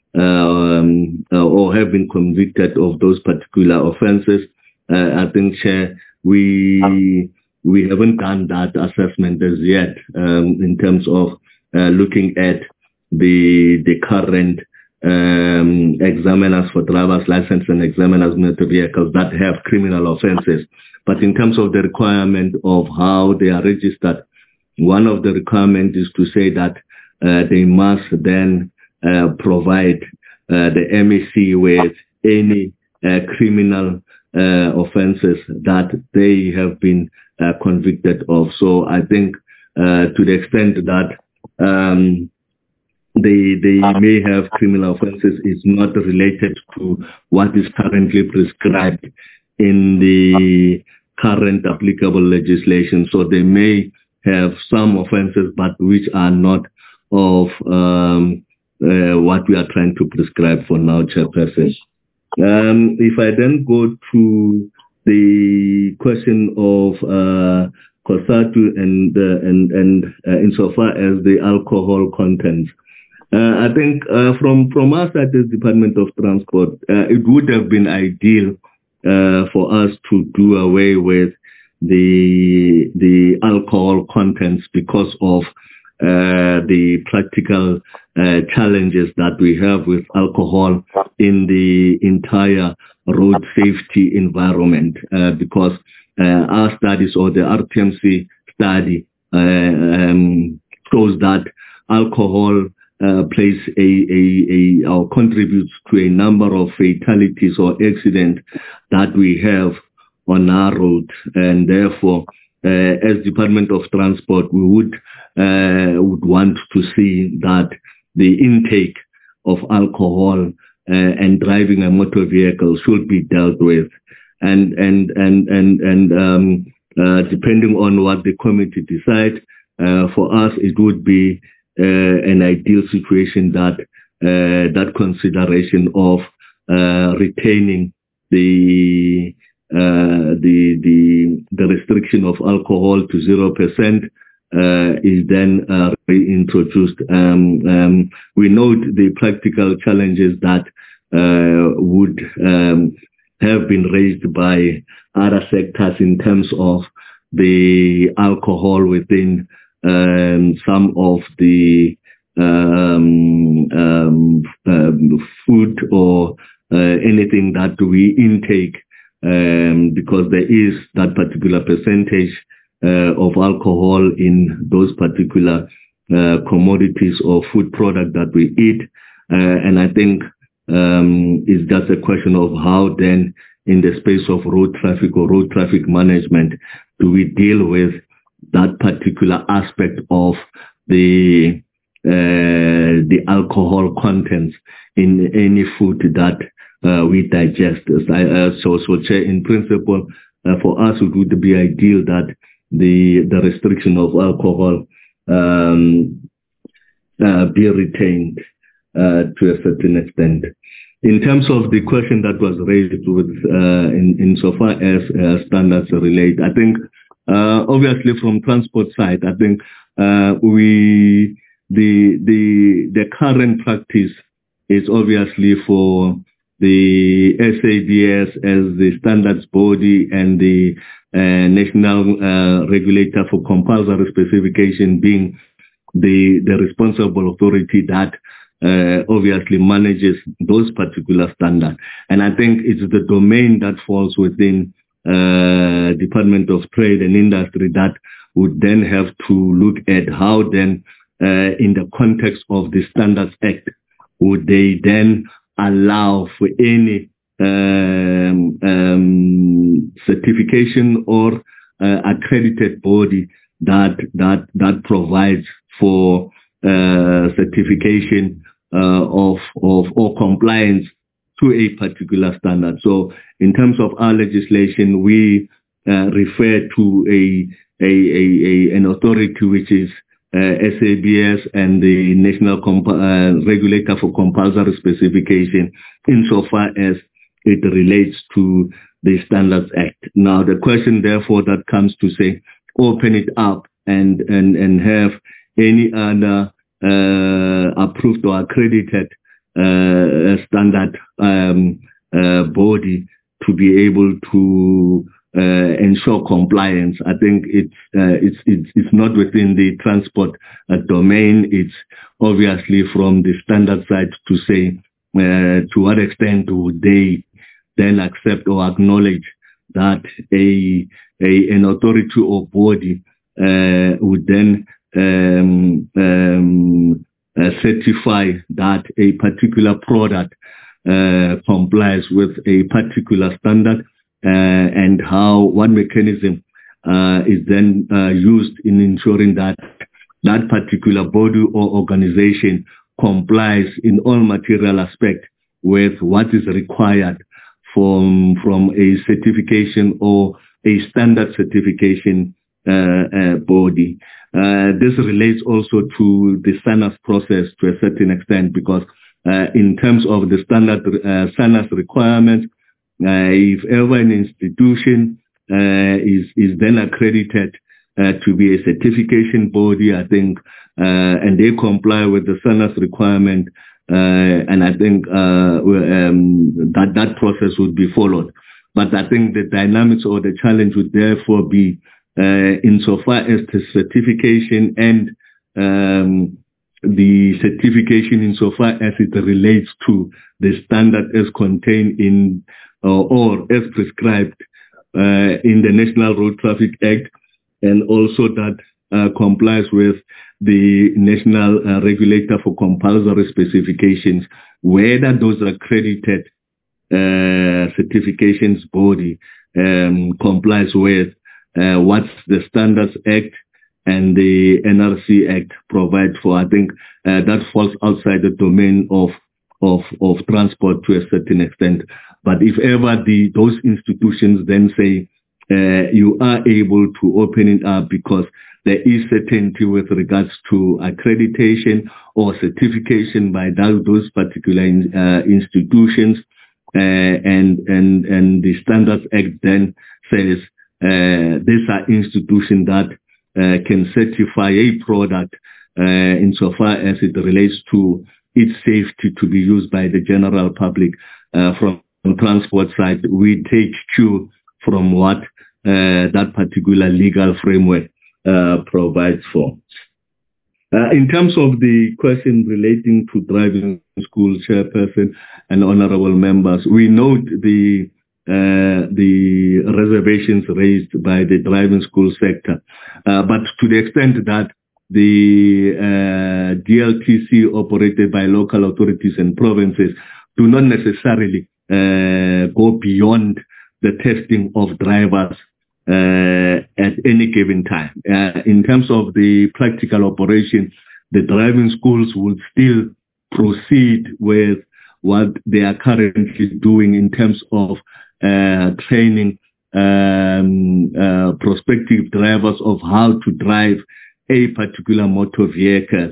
S5: um, uh, or have been convicted of those particular offences, uh, I think, Chair, we we haven't done that assessment as yet um, in terms of uh, looking at the the current um, examiners for driver's license and examiners motor vehicles that have criminal offences. But in terms of the requirement of how they are registered, one of the requirements is to say that uh, they must then uh, provide uh, the M E C with any uh, criminal uh, offences that they have been uh, convicted of. So I think uh, to the extent that um, they they may have criminal offences is not related to what is currently prescribed in the current applicable legislation. So they may have some offences, but which are not of um, uh, what we are trying to prescribe for now, Chairperson. Um, if I then go to the question of uh, COSATU and uh, and and uh, insofar as the alcohol content, uh, I think uh, from from us at the Department of Transport, uh, it would have been ideal uh, for us to do away with the the alcohol contents because of uh, the practical uh, challenges that we have with alcohol in the entire road safety environment, uh, because uh, our studies or the R T M C study uh, um, shows that alcohol uh, plays a, a, a or contributes to a number of fatalities or accidents that we have on our road, and therefore, uh, as Department of Transport, we would uh, would want to see that the intake of alcohol uh, and driving a motor vehicle should be dealt with, and and and and and um, uh, depending on what the committee decide, uh, for us it would be uh, an ideal situation that uh, that consideration of uh, retaining the Uh, the the the restriction of alcohol to zero percent uh, is then uh, reintroduced. Um, um, we note the practical challenges that uh, would um, have been raised by other sectors in terms of the alcohol within um, some of the um, um, um, food or uh, anything that we intake. Um, because there is that particular percentage uh, of alcohol in those particular uh, commodities or food product that we eat. Uh, and I think um, it's just a question of how then in the space of road traffic or road traffic management do we deal with that particular aspect of the uh, the alcohol contents in any food that Uh, we digest. Uh, so, so in principle, uh, for us, it would be ideal that the the restriction of alcohol um, uh, be retained uh, to a certain extent. In terms of the question that was raised with uh, in insofar as uh, standards relate, I think uh, obviously from transport side, I think uh, we the the the current practice is obviously for the S A B S as the standards body and the uh, national uh, regulator for compulsory specification being the the responsible authority that uh, obviously manages those particular standards. And I think it's the domain that falls within uh, Department of Trade and Industry that would then have to look at how then uh, in the context of the Standards Act would they then allow for any um, um, certification or uh, accredited body that that that provides for uh, certification uh, of of or compliance to a particular standard. So, in terms of our legislation, we uh, refer to a a, a a an authority which is Uh, S A B S and the National Comp- uh, Regulator for Compulsory Specification insofar as it relates to the Standards Act. Now, the question therefore that comes to say, open it up and, and, and have any other uh, approved or accredited uh, standard um, uh, body to be able to Uh, ensure compliance. I think it's, uh, it's it's it's not within the transport uh, domain. It's obviously from the standard side to say uh, to what extent would they then accept or acknowledge that a a an authority or body uh, would then um, um, uh, certify that a particular product uh, complies with a particular standard. Uh, and how one mechanism uh, is then uh, used in ensuring that that particular body or organization complies in all material aspects with what is required from, from a certification or a standard certification uh, uh, body. Uh, this relates also to the SANAS process to a certain extent, because uh, in terms of the standard uh, SANAS requirements, uh, if ever an institution uh, is, is then accredited uh, to be a certification body, I think, uh, and they comply with the SANAS requirement, uh, and I think uh, um, that that process would be followed. But I think the dynamics or the challenge would therefore be uh, insofar as the certification and um, the certification insofar as it relates to the standard as contained in uh, or as prescribed uh, in the National Road Traffic Act, and also that uh, complies with the National uh, Regulator for Compulsory Specifications, whether those accredited uh, certifications body um, complies with uh, what the Standards Act and the N R C Act provide for. I think uh, that falls outside the domain of of of transport to a certain extent. But if ever the those institutions then say uh, you are able to open it up because there is certainty with regards to accreditation or certification by that, those particular uh, institutions, uh, and and and the Standards Act then says uh, these are institutions that Uh, can certify a product uh, insofar as it relates to its safety to be used by the general public. Uh, from the transport side, we take cue from what uh, that particular legal framework uh, provides for. Uh, in terms of the question relating to driving school, Chairperson and honorable members, we note the Uh, the reservations raised by the driving school sector. Uh, but to the extent that the uh, D L T C operated by local authorities and provinces do not necessarily uh, go beyond the testing of drivers uh, at any given time. Uh, in terms of the practical operation, the driving schools will still proceed with what they are currently doing in terms of Uh, training um, uh, prospective drivers of how to drive a particular motor vehicle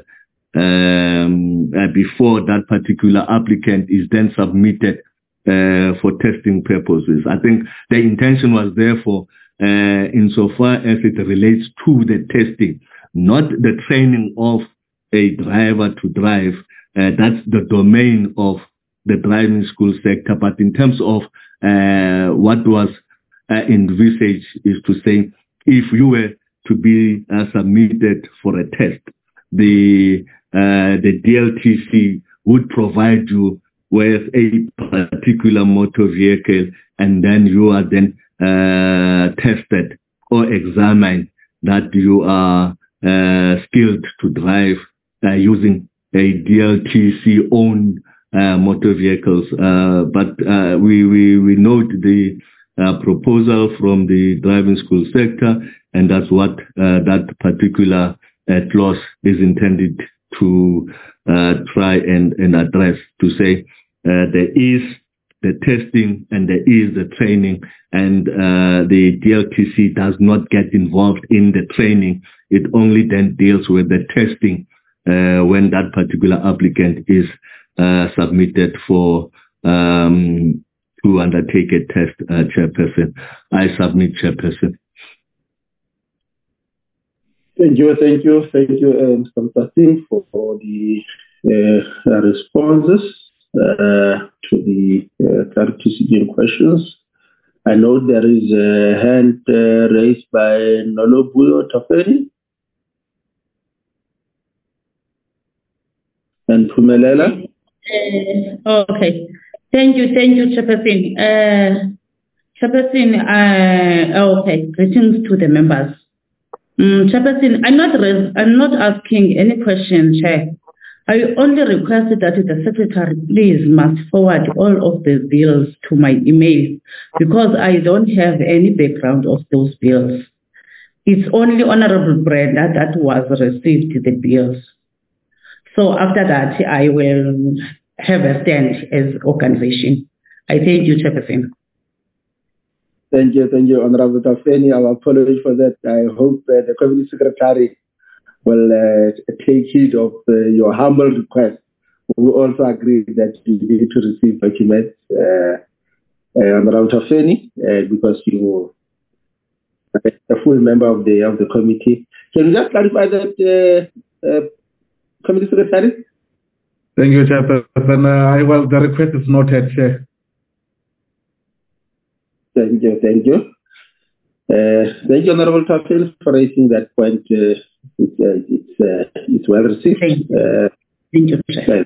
S5: um, uh, before that particular applicant is then submitted uh, for testing purposes. I think the intention was therefore, uh, insofar as it relates to the testing, not the training of a driver to drive. Uh, that's the domain of the driving school sector. But in terms of Uh, what was uh, envisaged is to say, if you were to be uh, submitted for a test, the uh, the D L T C would provide you with a particular motor vehicle, and then you are then uh, tested or examined that you are uh, skilled to drive uh, using a D L T C owned Uh, motor vehicles, uh, but uh, we, we we note the uh, proposal from the driving school sector, and that's what uh, that particular uh, clause is intended to uh, try and, and address, to say uh, there is the testing and there is the training, and uh, the D L T C does not get involved in the training. It only then deals with the testing uh, when that particular applicant is Uh, submitted for um, to undertake a test, uh, Chairperson. I submit, Chairperson.
S1: Thank you, thank you, thank you, uh, Mister Mpatsing, for, for the uh, responses uh, to the uh, clarification questions. I know there is a hand uh, raised by Nolobuyo Taferi and Pumelela.
S7: Uh, okay. Thank you, thank you, Chairperson. Uh, Chairperson, uh, okay, greetings to the members. Um, Chairperson, I'm not, I'm not asking any question, Chair. I only requested that the Secretary please must forward all of the bills to my email, because I don't have any background of those bills. It's only Honorable Brenda that was received the bills. So after that, I will have a stand as organization. I thank you, Chairperson.
S1: Thank you, thank you, Honorable Tafeni. I apologize for that. I hope uh, the Committee Secretary will uh, take heed of uh, your humble request. We also agree that you need to receive documents, uh, uh, Honorable Tafeni, uh, because you are a full member of the of the committee. Can you just clarify that, uh, uh, Committee Secretary?
S2: Thank you, Chairperson. Uh, I well, the request is noted, Chair.
S1: Thank you, thank you. Uh, thank you, Honorable Tafel, for raising that point. Uh, it's, uh, it's, uh, it's well received.
S7: Thank you.
S1: Uh,
S7: thank you, Chair.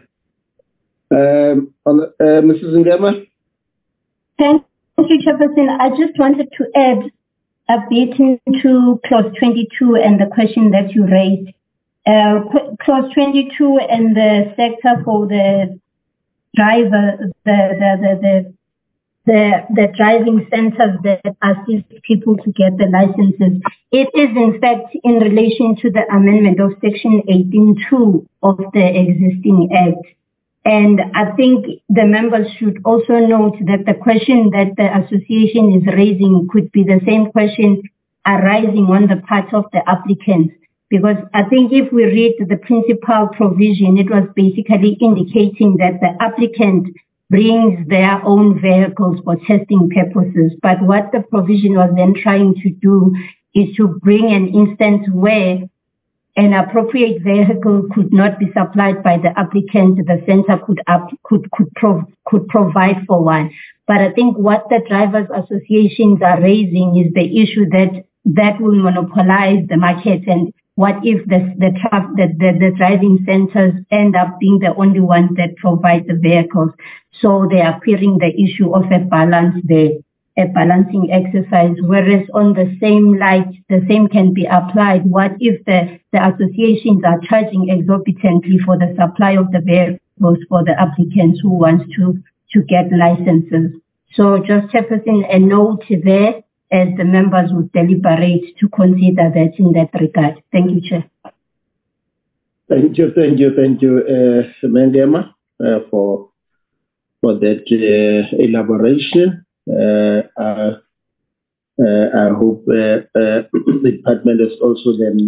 S1: Um, on, uh, Missus Ngema?
S6: Thank you, Chairperson. I just wanted to add a bit into clause twenty-two and the question that you raised. Uh, clause twenty-two and the sector for the driver, the, the, the, the The, the driving centers that assist people to get the licenses. It is in fact in relation to the amendment of section eighteen two of the existing act. And I think the members should also note that the question that the association is raising could be the same question arising on the part of the applicants. Because I think if we read the principal provision, it was basically indicating that the applicant brings their own vehicles for testing purposes. But what the provision was then trying to do is to bring an instance where an appropriate vehicle could not be supplied by the applicant, the center could up, could could prov, could provide for one. But I think what the drivers associations are raising is the issue that that will monopolize the market, and what if the the, the the the driving centers end up being the only ones that provide the vehicles? So they are querying the issue of a balance there, a balancing exercise. Whereas on the same light, the same can be applied. What if the, the associations are charging exorbitantly for the supply of the vehicles for the applicants who want to, to get licenses? So just Chairperson, a note there as the members would deliberate to consider that in that regard. Thank you, Chair.
S1: Thank you, thank you, thank you, uh, Mangema, uh, for for that uh, elaboration. Uh, uh, uh, I hope uh, uh, the department has also then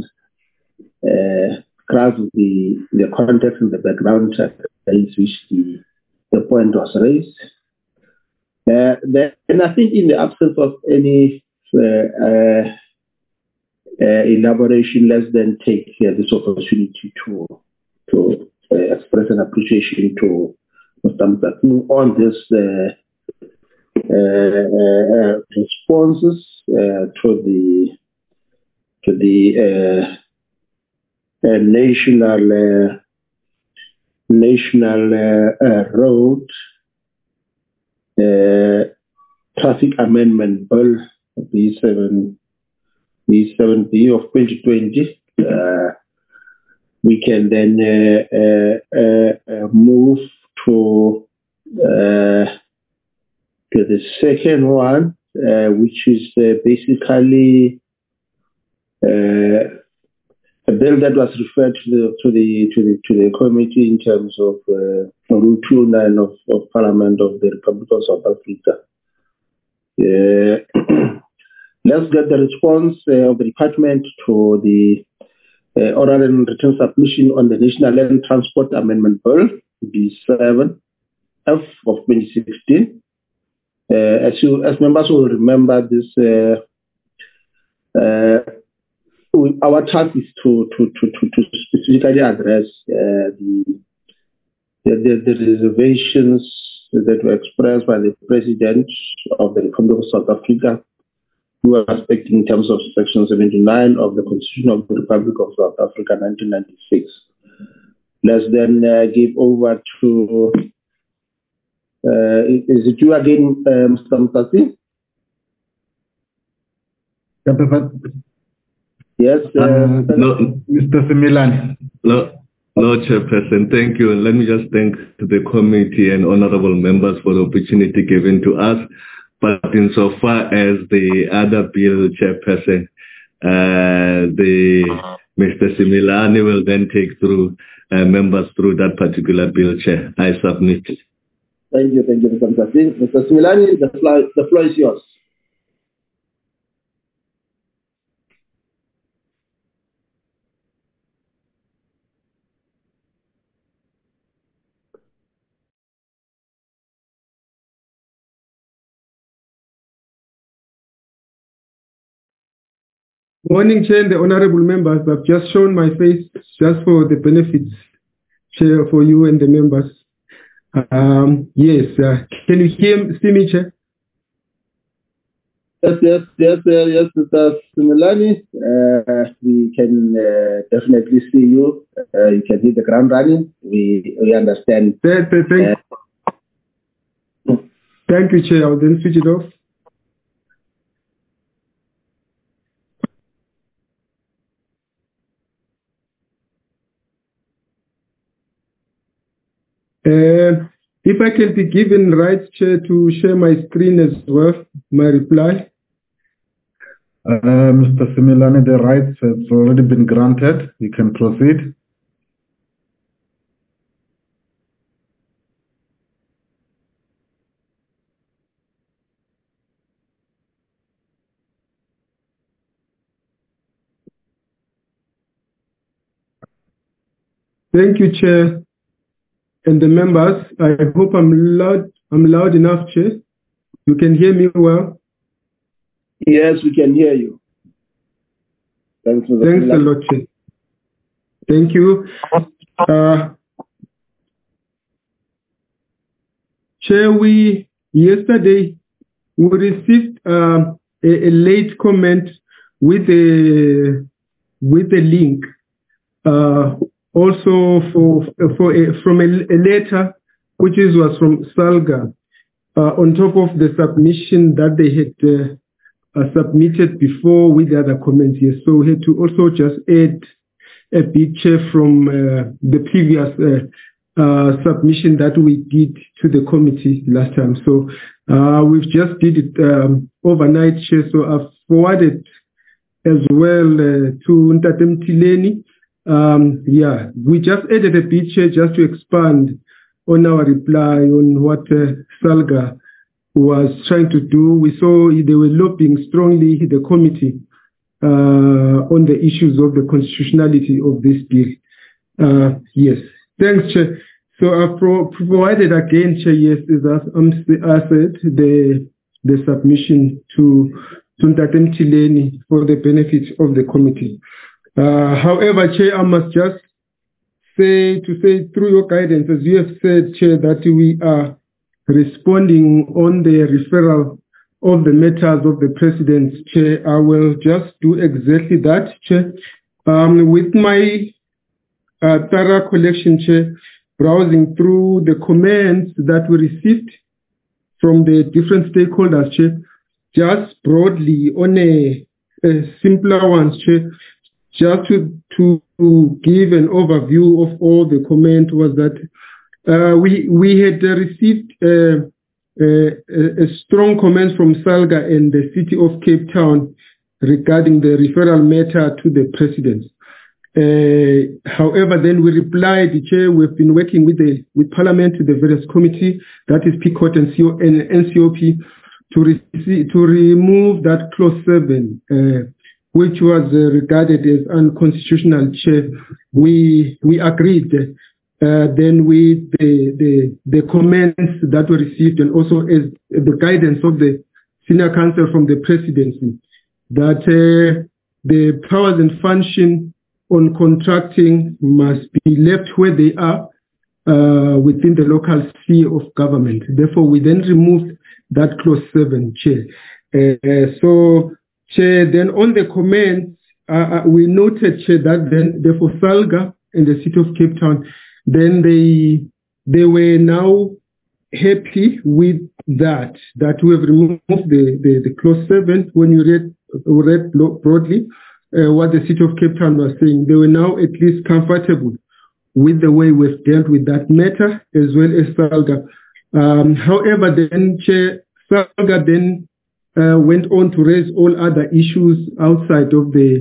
S1: uh, grasped the, the context and the background in which the, the point was raised. Uh, then, and I think in the absence of any uh, uh, uh, elaboration, let's then take uh, this opportunity to, to uh, express an appreciation to on this uh, uh, uh, responses uh, to the to the uh, uh, national uh, national uh, uh, road uh, traffic amendment bill B seven B seven B of twenty twenty. Uh, we can then uh, uh, uh, uh, move to uh, to the second one, uh, which is uh, basically uh, a bill that was referred to the to the to the to the committee in terms of uh, Rule two nine of, of Parliament of the Republic of South Africa. Uh, let's get the response uh, of the department to the uh, oral and written submission on the National Land Transport Amendment Bill B seven F of twenty sixteen. Uh, as you, as members will remember, this uh, uh, we, our task is to to to to, to specifically address uh, the, the the the reservations that were expressed by the President of the Republic of South Africa, who are respecting in terms of Section seventy-nine of the Constitution of the Republic of South Africa, nineteen ninety-six. Let's then uh, give over to, uh, is it you again, uh, Mister Mtasi? Yes. Uh,
S5: uh, no,
S2: Mister Similani.
S5: No, no, Chairperson, thank you. And let me just thank the committee and honorable members for the opportunity given to us. But insofar as the other bill, Chairperson, uh, the Mister Similani will then take through uh, members through that particular bill, Chair. I submit.
S1: Thank you, thank you, Mister Mtasi. Mister Similani, the floor, the floor is yours.
S8: Morning, Chair, and the honorable members. I've just shown my face just for the benefits, Chair, for you and the members. Um, yes, uh, can you hear see me, Chair?
S1: Yes, yes, yes, uh, yes, Mister Similani. Uh, we can uh, definitely see you. Uh, you can hit the ground running. We we understand.
S8: Thank, thank,
S1: uh,
S8: thank you, Chair. I'll then switch it off. Uh, if I can be given rights, Chair, to share my screen as well, my reply.
S2: Uh, Mister Similani, the rights have already been granted. You can proceed.
S8: Thank you, Chair. And the members, I hope I'm loud, I'm loud enough, Chair. You can hear me well?
S1: Yes, we can hear you. Thanks,
S8: Thanks a lot, Chair. Thank you. Uh, Chair, we, yesterday, we received uh, a, a late comment with a, with a link. Uh, also for, for a, from a, a letter which is, was from SALGA uh, on top of the submission that they had uh, uh, submitted before with the other comments here. So we had to also just add a picture from uh, the previous uh, uh, submission that we did to the committee last time. So uh, we've just did it um, overnight, Chair. So I've forwarded as well uh, to Ntate Mthileni. Um, yeah, we just added a picture just to expand on our reply on what uh, SALGA was trying to do. We saw they were lobbying strongly the committee uh, on the issues of the constitutionality of this bill. Uh, yes, thanks, Chair. So I've pro provided again, Chair, yes, as I said, the, the submission to Ntate Mthileni for the benefit of the committee. Uh, however, Chair, I must just say, to say through your guidance, as you have said, Chair, that we are responding on the referral of the matters of the President, Chair. I will just do exactly that, Chair. Um, with my uh, thorough collection, Chair, browsing through the comments that we received from the different stakeholders, Chair, just broadly on a, a simpler one, Chair, just to, to, to give an overview of all the comment was that uh, we, we had uh, received uh, uh, a strong comment from SALGA and the City of Cape Town regarding the referral matter to the President. Uh, however, then we replied, the Chair, we've been working with the with Parliament, the various committee, that is P C O T and, C O, and N C O P, to, receive, to remove that clause seven, uh, which was uh, regarded as unconstitutional, Chair. We we agreed uh, then with the, the the comments that were received and also as the guidance of the senior counsel from the presidency that uh, the powers and function on contracting must be left where they are uh, within the local sphere of government. Therefore, we then removed that clause seven, Chair. Uh, so. Chair, then on the comments, uh, we noted, Chair, that then therefore SALGA and the City of Cape Town, then they they were now happy with that, that we have removed the, the, the clause seven. When you read, read broadly uh, what the City of Cape Town was saying, they were now at least comfortable with the way we've dealt with that matter as well as SALGA. Um, however, then, Chair, SALGA then Uh, went on to raise all other issues outside of the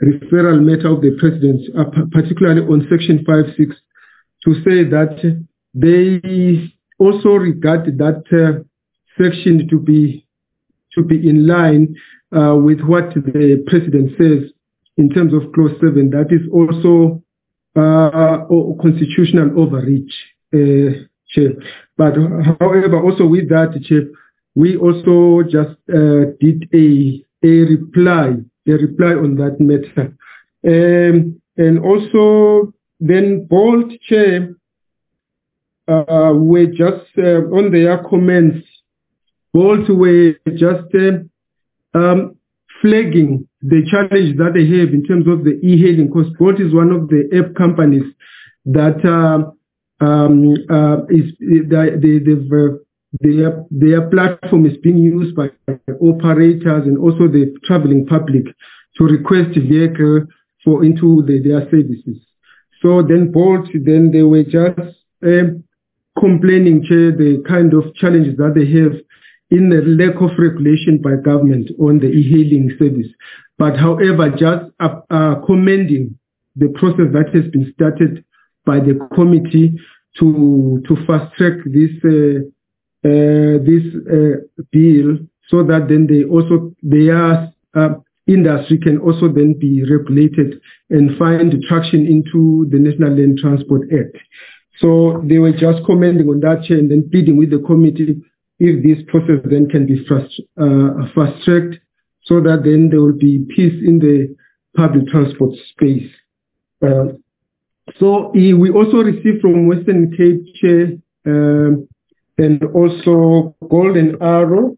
S8: referral matter of the president, uh, particularly on Section five six, to say that they also regard that uh, section to be to be in line uh, with what the president says in terms of clause seven. That is also uh, constitutional overreach, uh, Chair. But however, also with that, Chair, we also just uh, did a a reply, a reply on that matter, um, and also then Bolt, Chair, uh, were just uh, on their comments. Bolt were just uh, um, flagging the challenge that they have in terms of the e-hailing, because Bolt is one of the app companies that uh, um, uh, is they, they, they've uh, Their, their platform is being used by operators and also the traveling public to request vehicle for into the, their services. So then Bolt, then they were just uh, complaining to the kind of challenges that they have in the lack of regulation by government on the e-hailing service. But however, just uh, uh, commending the process that has been started by the committee to to fast track this uh, Uh, this uh, bill, so that then they also their uh, industry can also then be regulated and find traction into the National Land Transport Act. So they were just commenting on that, Chair, and then pleading with the committee if this process then can be fast uh, fast tracked, so that then there will be peace in the public transport space. Uh, so uh, we also received from Western Cape, Chair, um, and also Golden Arrow,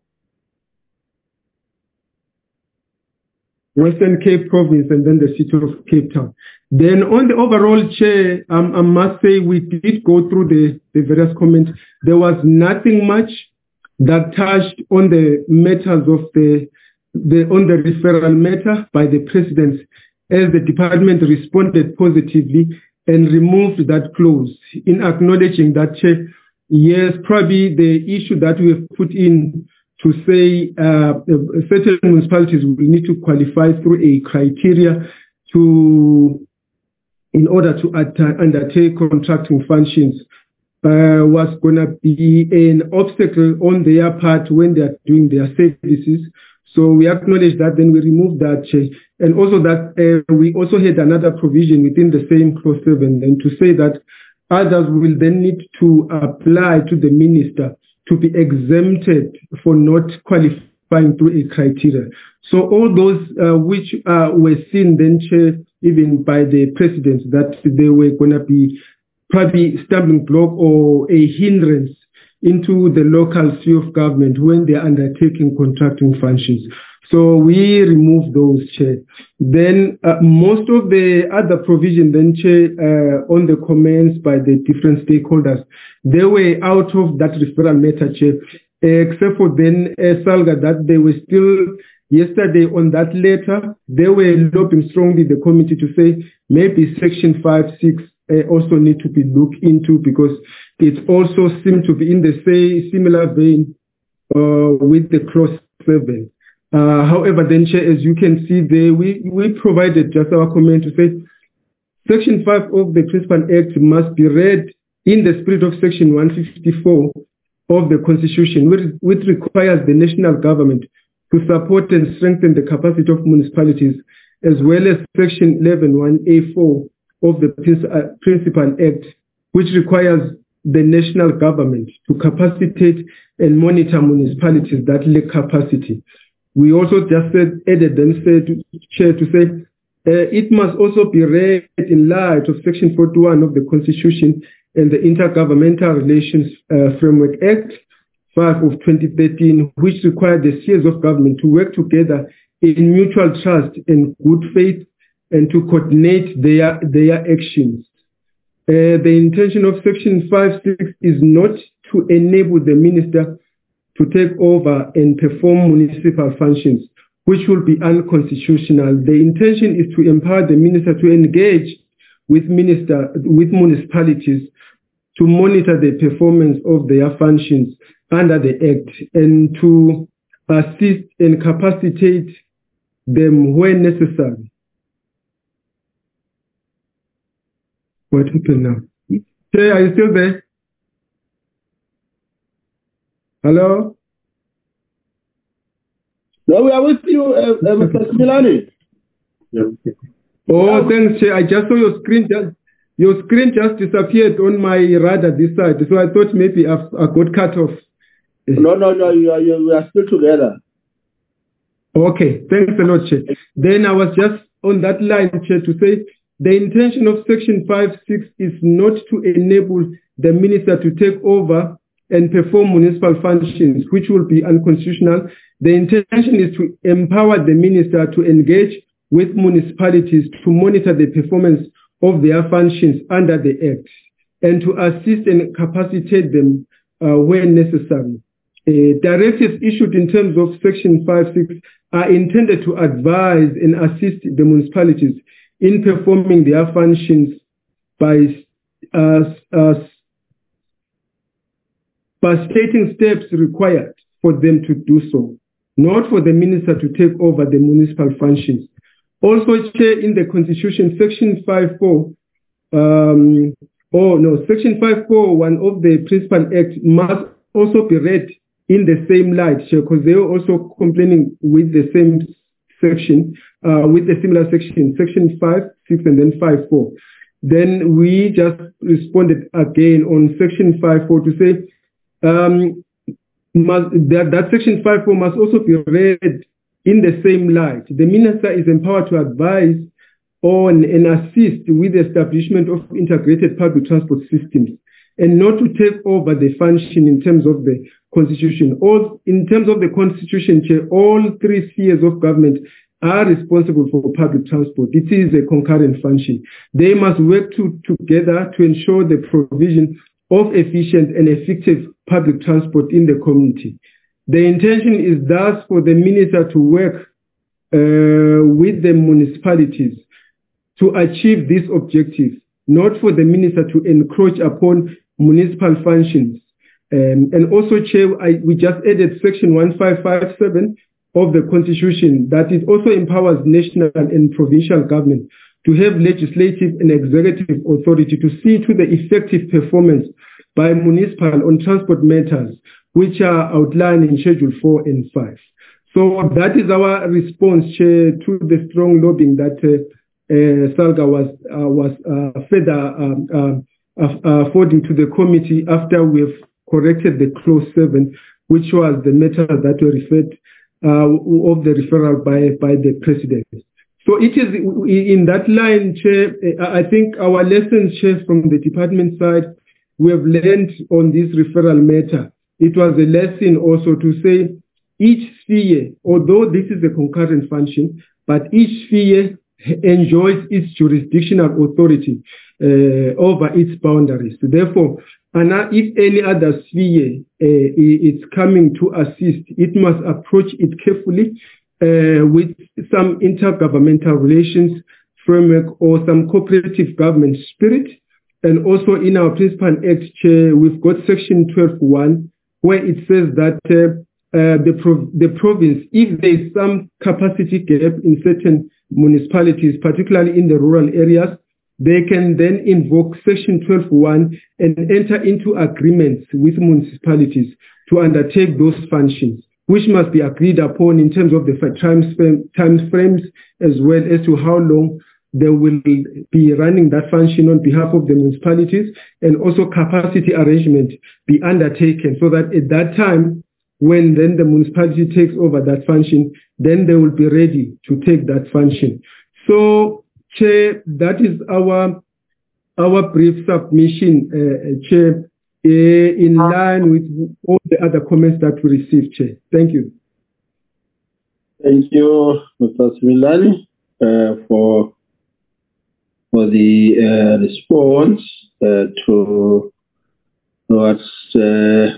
S8: Western Cape Province, and then the city of Cape Town. Then on the overall, Chair, um, I must say we did go through the, the various comments. There was nothing much that touched on the matters of the, the on the referral matter by the president, as the department responded positively and removed that clause in acknowledging that, Chair, yes, probably the issue that we have put in to say uh, certain municipalities will need to qualify through a criteria to, in order to at- undertake contracting functions, uh, was going to be an obstacle on their part when they are doing their services. So we acknowledge that, then we remove that, Chair. And also that uh, we also had another provision within the same clause seven, and to say that others will then need to apply to the minister to be exempted for not qualifying through a criteria. So all those uh, which uh, were seen then, Chair, even by the president, that they were going to be probably stumbling block or a hindrance into the local sphere of government when they are undertaking contracting functions. So we remove those, Chair. Then uh, most of the other provision then, Chair, uh, on the comments by the different stakeholders, they were out of that referral matter, Chair, except for then uh, Salga, that they were still, yesterday on that letter, they were lobbying strongly the committee to say maybe Section five six uh, also need to be looked into, because it also seemed to be in the same similar vein uh, with the clause seven. Uh, however, then, Chair, as you can see there, we, we provided just our comment to say Section five of the Principal Act must be read in the spirit of Section one fifty-four of the Constitution, which, which requires the national government to support and strengthen the capacity of municipalities, as well as Section eleven one A four of the Principal Act, which requires the national government to capacitate and monitor municipalities that lack capacity. We also just said, added then said, Chair, to say uh, it must also be read in light of Section forty-one of the Constitution and the Intergovernmental Relations uh, Framework Act five of twenty thirteen, which require the spheres of government to work together in mutual trust and good faith and to coordinate their, their actions. Uh, the intention of Section five six is not to enable the minister to take over and perform municipal functions, which will be unconstitutional. The intention is to empower the minister to engage with minister with municipalities to monitor the performance of their functions under the Act and to assist and capacitate them where necessary What happened now? Chair, are you still there? Hello?
S1: No, we are with you, uh, uh, Mister Similani.
S8: Oh, thanks, Chair. I just saw your screen. Just, your screen just disappeared on my radar this side, so I thought maybe I've, I got cut off.
S1: No, no, no. You are, you, we are still together.
S8: Okay, thanks a lot, Chair. Then I was just on that line, Chair, to say the intention of Section five six is not to enable the minister to take over and perform municipal functions, which will be unconstitutional. The intention is to empower the minister to engage with municipalities to monitor the performance of their functions under the Act and to assist and capacitate them uh, when necessary. Uh, directives issued in terms of Section five six are intended to advise and assist the municipalities in performing their functions by, uh, uh, by stating steps required for them to do so, not for the minister to take over the municipal functions. Also, Chair, in the Constitution, Section five four, um, oh no, Section five four one of the Principal Act must also be read in the same light, because they are also complaining with the same section, uh, with the similar section, Section five, six, and then five, four. Then we just responded again on Section five, four to say um, must, that, that Section five, four must also be read in the same light. The minister is empowered to advise on and assist with the establishment of integrated public transport systems, and not to take over the function in terms of the Constitution. All, in terms of the Constitution, Chair, all three spheres of government are responsible for public transport. It is a concurrent function. They must work to, together to ensure the provision of efficient and effective public transport in the community. The intention is thus for the minister to work uh, with the municipalities to achieve this objective, not for the minister to encroach upon municipal functions. Um, and also, Chair, I, we just added Section one five five seven of the Constitution that it also empowers national and provincial government to have legislative and executive authority to see to the effective performance by municipal on transport matters, which are outlined in Schedule four and five. So that is our response, Chair, to the strong lobbying that uh, uh, SALGA was, uh, was uh, further um, uh, uh, forwarding to the committee after we have corrected the clause seven, which was the matter that were referred uh, of the referral by, by the president. So it is in that line, Chair, I think our lessons, Chair, from the department side, we have learned on this referral matter. It was a lesson also to say each sphere, although this is a concurrent function, but each sphere enjoys its jurisdictional authority uh, over its boundaries. So therefore, and if any other sphere uh, is coming to assist, it must approach it carefully uh, with some intergovernmental relations framework or some cooperative government spirit. And also in our Principal Act, Chair, we've got Section twelve one, where it says that uh, uh, the, prov the province, if there is some capacity gap in certain municipalities, particularly in the rural areas, they can then invoke Section twelve one and enter into agreements with municipalities to undertake those functions, which must be agreed upon in terms of the time, frame, time frames as well as to how long they will be running that function on behalf of the municipalities, and also capacity arrangement be undertaken so that at that time, when then the municipality takes over that function, then they will be ready to take that function. So, Chair, that is our our brief submission, uh, Chair, uh, in line with all the other comments that we received, Chair. Thank you.
S1: Thank you, Mister Similani, uh, for for the uh, response uh, to what's uh,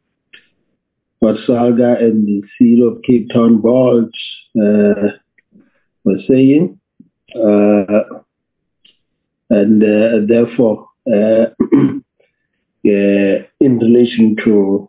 S1: what SALGA and the C E O of Cape Town Board uh, were saying. Uh, and uh, therefore, uh, uh, in relation to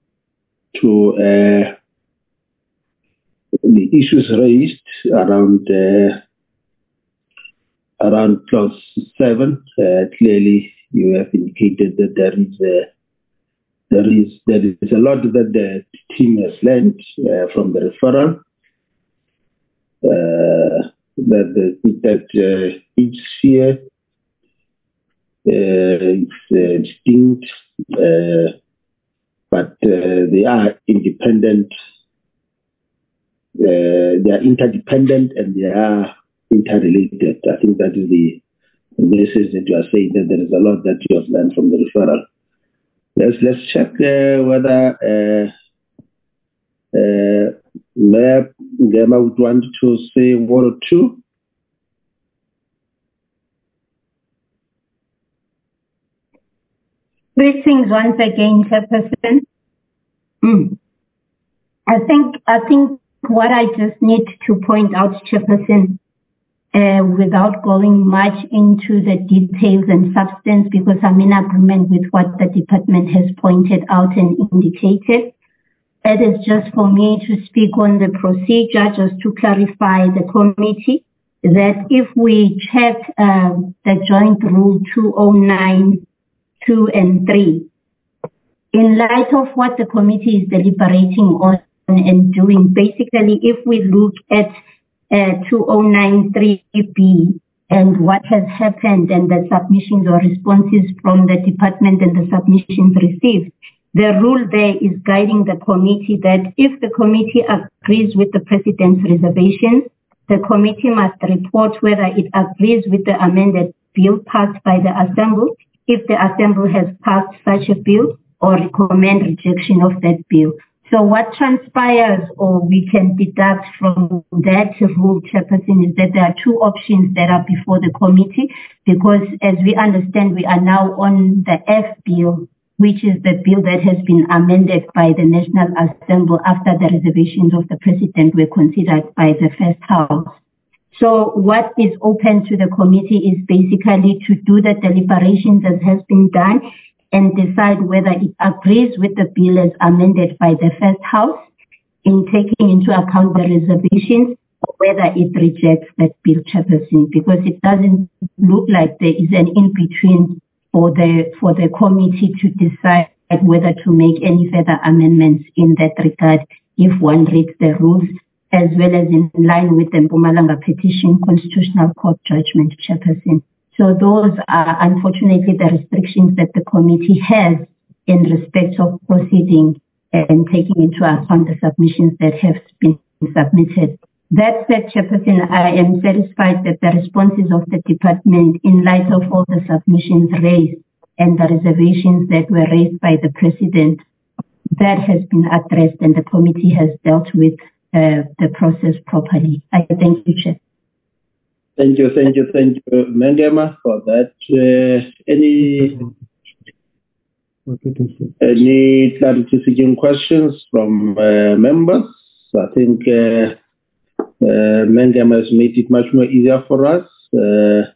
S1: to uh, the issues raised around uh, around clause seven, uh, clearly you have indicated that there is a, there is there is a lot that the team has learned uh, from the referral. Uh, that the, that uh, each sphere uh, is uh, distinct, uh, but uh, they are independent. Uh, they are interdependent and they are interrelated. I think that is the, the message that you are saying, that there is a lot that you have learned from the referral. Let's let's check uh, whether uh, uh, Mayor Ngema would want to say a word or two.
S6: Greetings once again, Chairperson. Mm. I think I think what I just need to point out, Chairperson, uh, without going much into the details and substance, because I'm in agreement with what the department has pointed out and indicated. It is just for me to speak on the procedure, just to clarify the committee, that if we check uh, the joint rule two oh nine, two and three, in light of what the committee is deliberating on and doing, basically, if we look at uh, two oh nine three B and what has happened and the submissions or responses from the department and the submissions received, the rule there is guiding the committee that if the committee agrees with the President's reservations, the committee must report whether it agrees with the amended bill passed by the Assembly, if the Assembly has passed such a bill, or recommend rejection of that bill. So what transpires, or we can deduct from that rule, Chairperson, is that there are two options that are before the committee, because as we understand, we are now on the F bill, which is the bill that has been amended by the National Assembly after the reservations of the President were considered by the First House. So what is open to the committee is basically to do the deliberations as has been done and decide whether it agrees with the bill as amended by the First House in taking into account the reservations, or whether it rejects that bill, Chairperson, because it doesn't look like there is an in-between for the for the committee to decide whether to make any further amendments in that regard if one reads the rules, as well as in line with the Mpumalanga Petition Constitutional Court judgment, Chairperson. So those are unfortunately the restrictions that the committee has in respect of proceeding and taking into account the submissions that have been submitted. That said, Chairperson, I am satisfied that the responses of the department, in light of all the submissions raised and the reservations that were raised by the President, that has been addressed and the committee has dealt with uh, the process properly. I thank you, Chair.
S1: Thank you, thank you, thank you, Mangema, for that. Uh, any any clarity-seeking questions from uh, members? I think uh, uh, Mangema has made it much more easier for us, uh,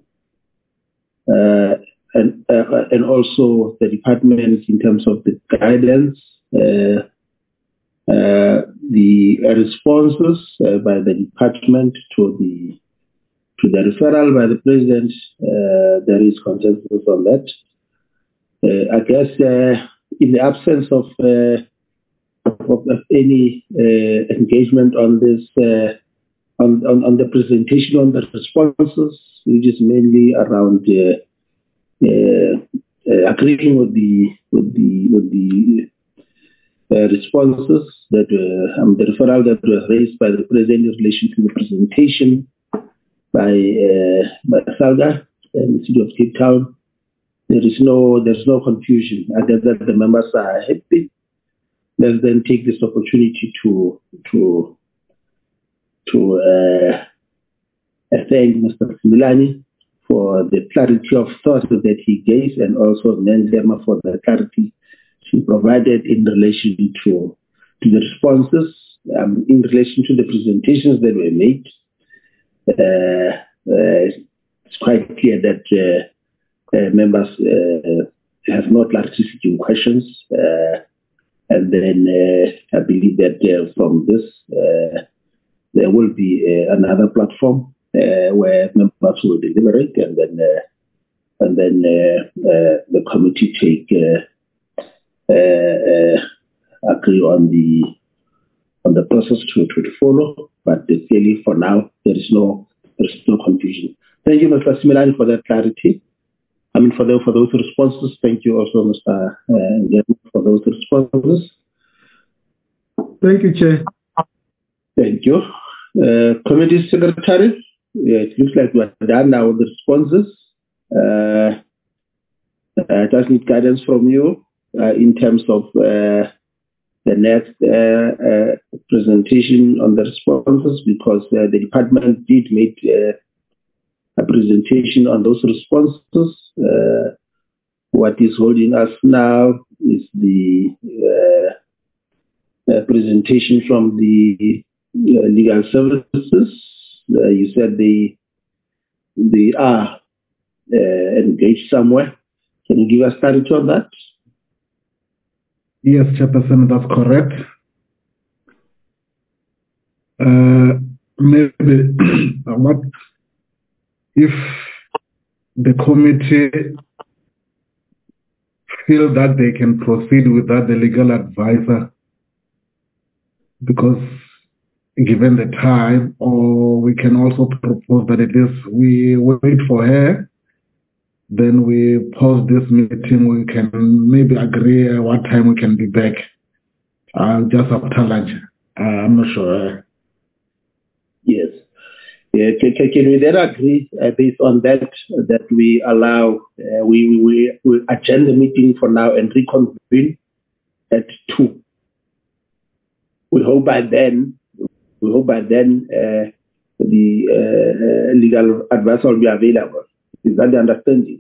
S1: uh, and uh, and also the department in terms of the guidance, uh, uh, the responses uh, by the department to the to the referral by the President. Uh, there is consensus on that. Uh, I guess uh, in the absence of, uh, of, of any uh, engagement on this, uh, on, on, on the presentation, on the responses, which is mainly around uh, uh, uh, agreeing with the with the with the uh, responses that uh, um, the referral that was raised by the President in relation to the presentation by uh, by Salga and the City of Cape Town. There is no there's no confusion. I guess that the members are happy. Let's then take this opportunity to to to uh, thank Mister Similani for the clarity of thought that he gave, and also Mangema for the clarity she provided in relation to to the responses, um, in relation to the presentations that were made. Uh, uh, it's quite clear that uh, uh, members uh, have no clarity-seeking questions, uh, and then uh, I believe that uh, from this uh, there will be uh, another platform uh, where members will deliberate and then uh, and then uh, uh, the committee take uh, uh, uh, agree on the on the process to, to follow. But clearly, for now, there is no there is no confusion. Thank you, Mister Similani, for that clarity. I mean, for the, for those responses. Thank you also, Mister Uh, for those responses.
S8: Thank you, Chair.
S1: Thank you. Uh, Committee Secretary, yeah, it looks like we're done now with the responses. Uh, I just need guidance from you uh, in terms of uh, the next uh, uh, presentation on the responses, because uh, the department did make uh, a presentation on those responses. Uh, what is holding us now is the uh, uh, presentation from the uh, legal services. Uh, you said they they are uh, engaged somewhere. Can you give us clarity on that?
S2: Yes, Chairperson, that's correct. Uh, maybe what if the committee feel that they can proceed without the legal advisor, because given the time, or we can also propose that at least we wait for her, then we pause this meeting, we can maybe agree what time we can be back, uh, just after lunch. Uh, I'm not sure.
S1: Yes. Yeah, can, can, can we then agree uh, based on that that we allow, uh, we, we, we, we adjourn the meeting for now and reconvene at two? We hope by then, we hope by then uh, the uh, legal advisor will be available. Is that the understanding?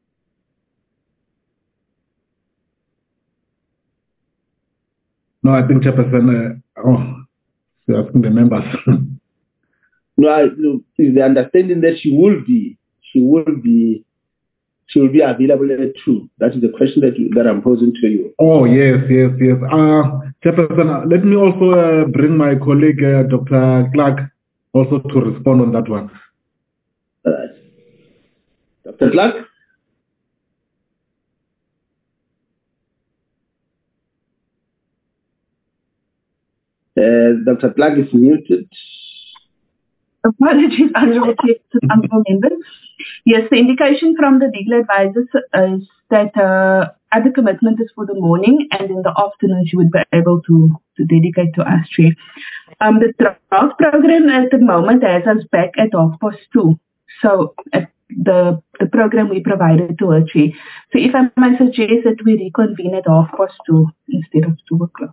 S2: No, I think Chairperson, uh, oh, you're asking the members.
S1: No, I, no, is the understanding that she will be, she will be, she will be available at two. That is the question that you, that I'm posing to you.
S2: Oh yes, yes, yes. Uh, Chairperson, let me also uh, bring my colleague uh, Doctor Clark also to respond on that one.
S1: All right. Doctor Clark? Uh, Doctor Clark is muted.
S9: Apologies, Honourable Honourable Members. Yes, the indication from the legal advisors is that uh, other commitment is for the morning, and in the afternoon she would be able to, to dedicate to us, Chair. Um, the draft program at the moment has us back at half past two. So at the the program we provided to her, Chair. So if I might suggest that we reconvene at half past two instead of two o'clock.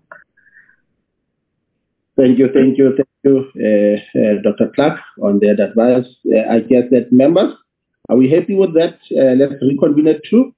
S1: Thank you, thank you, thank you, uh, uh, Doctor Clark, on that advice. Uh, I guess that members, are we happy with that? Uh, let's reconvene at two.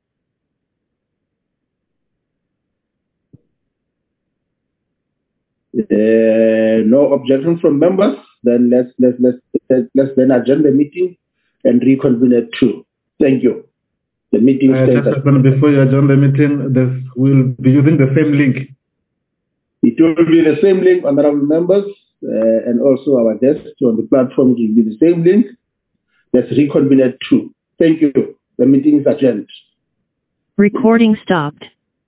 S1: Uh, no objection from members. Then let's let's let's let's, let's then adjourn the meeting and reconvene at two. Thank you. The meeting
S2: uh,
S1: stays.
S2: Before you adjourn the meeting, this will be using the same link.
S1: It will be the same link, honorable members, uh, and also our guests on the platform will be the same link. Let's reconvene at two. Thank you. The meeting is adjourned.
S10: Recording stopped.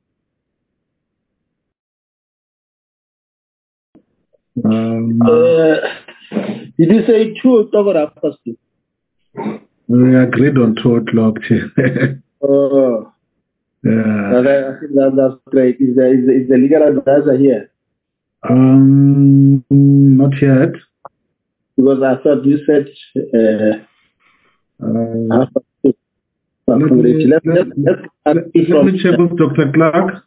S2: Um,
S1: uh, did you say two o'clock or half past two?
S2: We agreed on two o'clock.
S1: Oh.
S2: Yeah.
S1: Okay, I think that, that's great. Is the, is, the, is the legal advisor here?
S2: Um, not yet.
S1: Because I thought you said uh,
S2: uh,
S1: let me, let, let, let, let,
S2: let me check with Doctor Clark.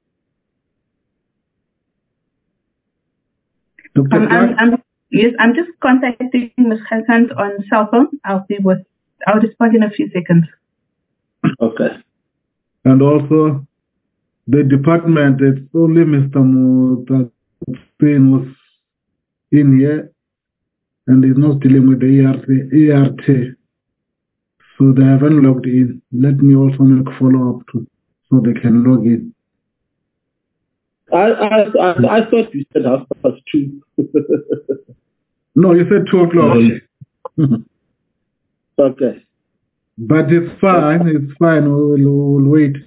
S2: Doctor
S9: Um,
S2: Clark?
S9: I'm, I'm, yes, I'm just contacting Miz Khalkant on cell phone. I'll be with, I'll respond in a few seconds.
S1: Okay.
S2: And also, the department, it's only Mister Mutasin was in here, and he's not dealing with the E R T. So they haven't logged in. Let me also make follow-up to so they can log in.
S1: I, I, I, I thought you said half past two.
S2: No, you said two o'clock.
S1: Okay.
S2: But it's fine. It's fine. We'll, we'll wait.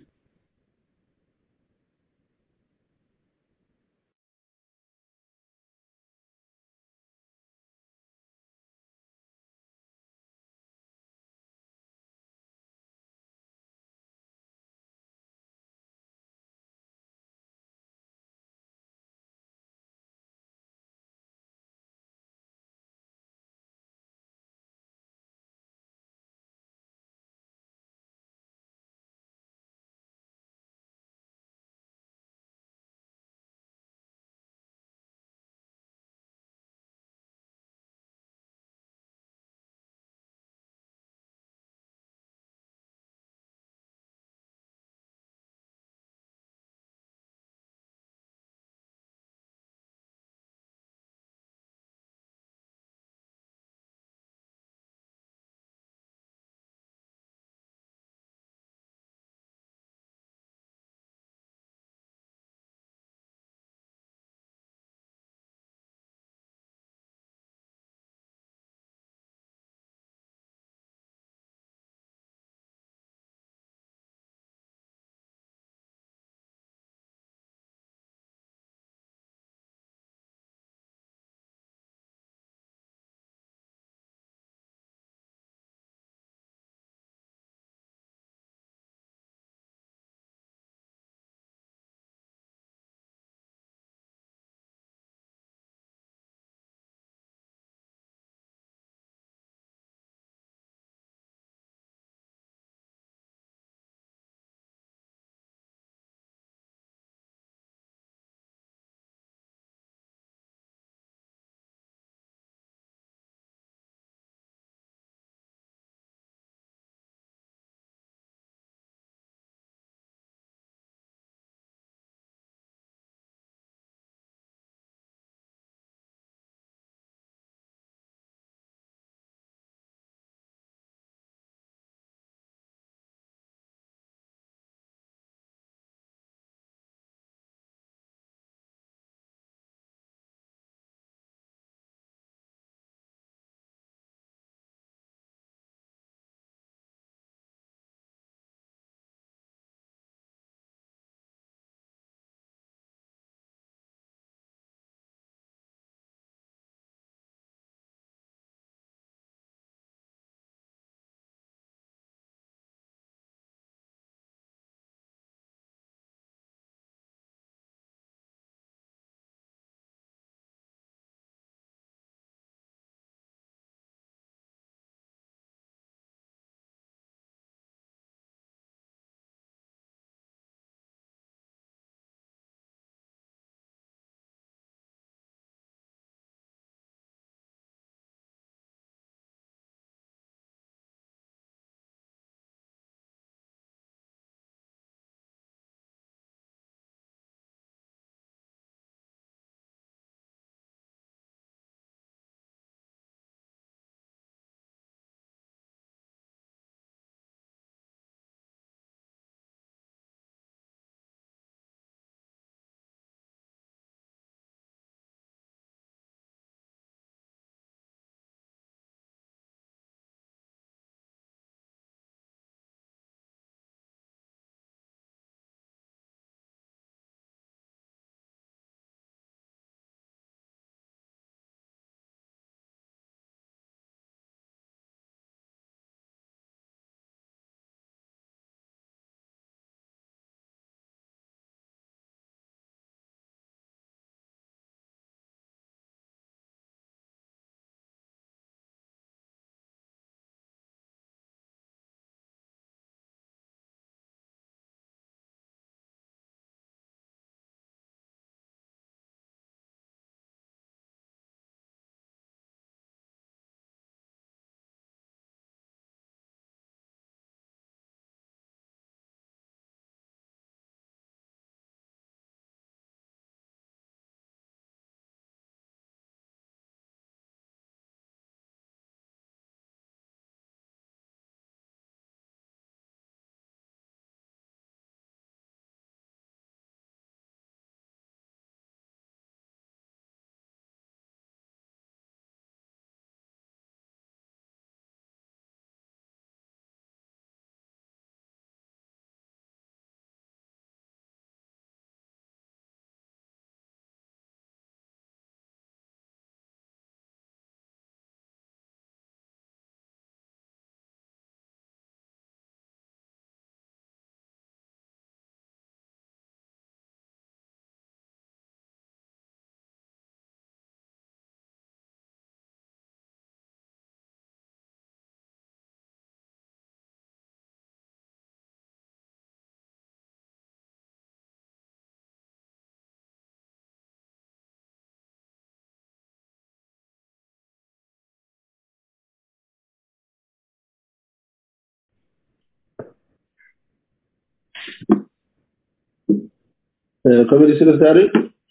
S1: Uh, Committee Secretary,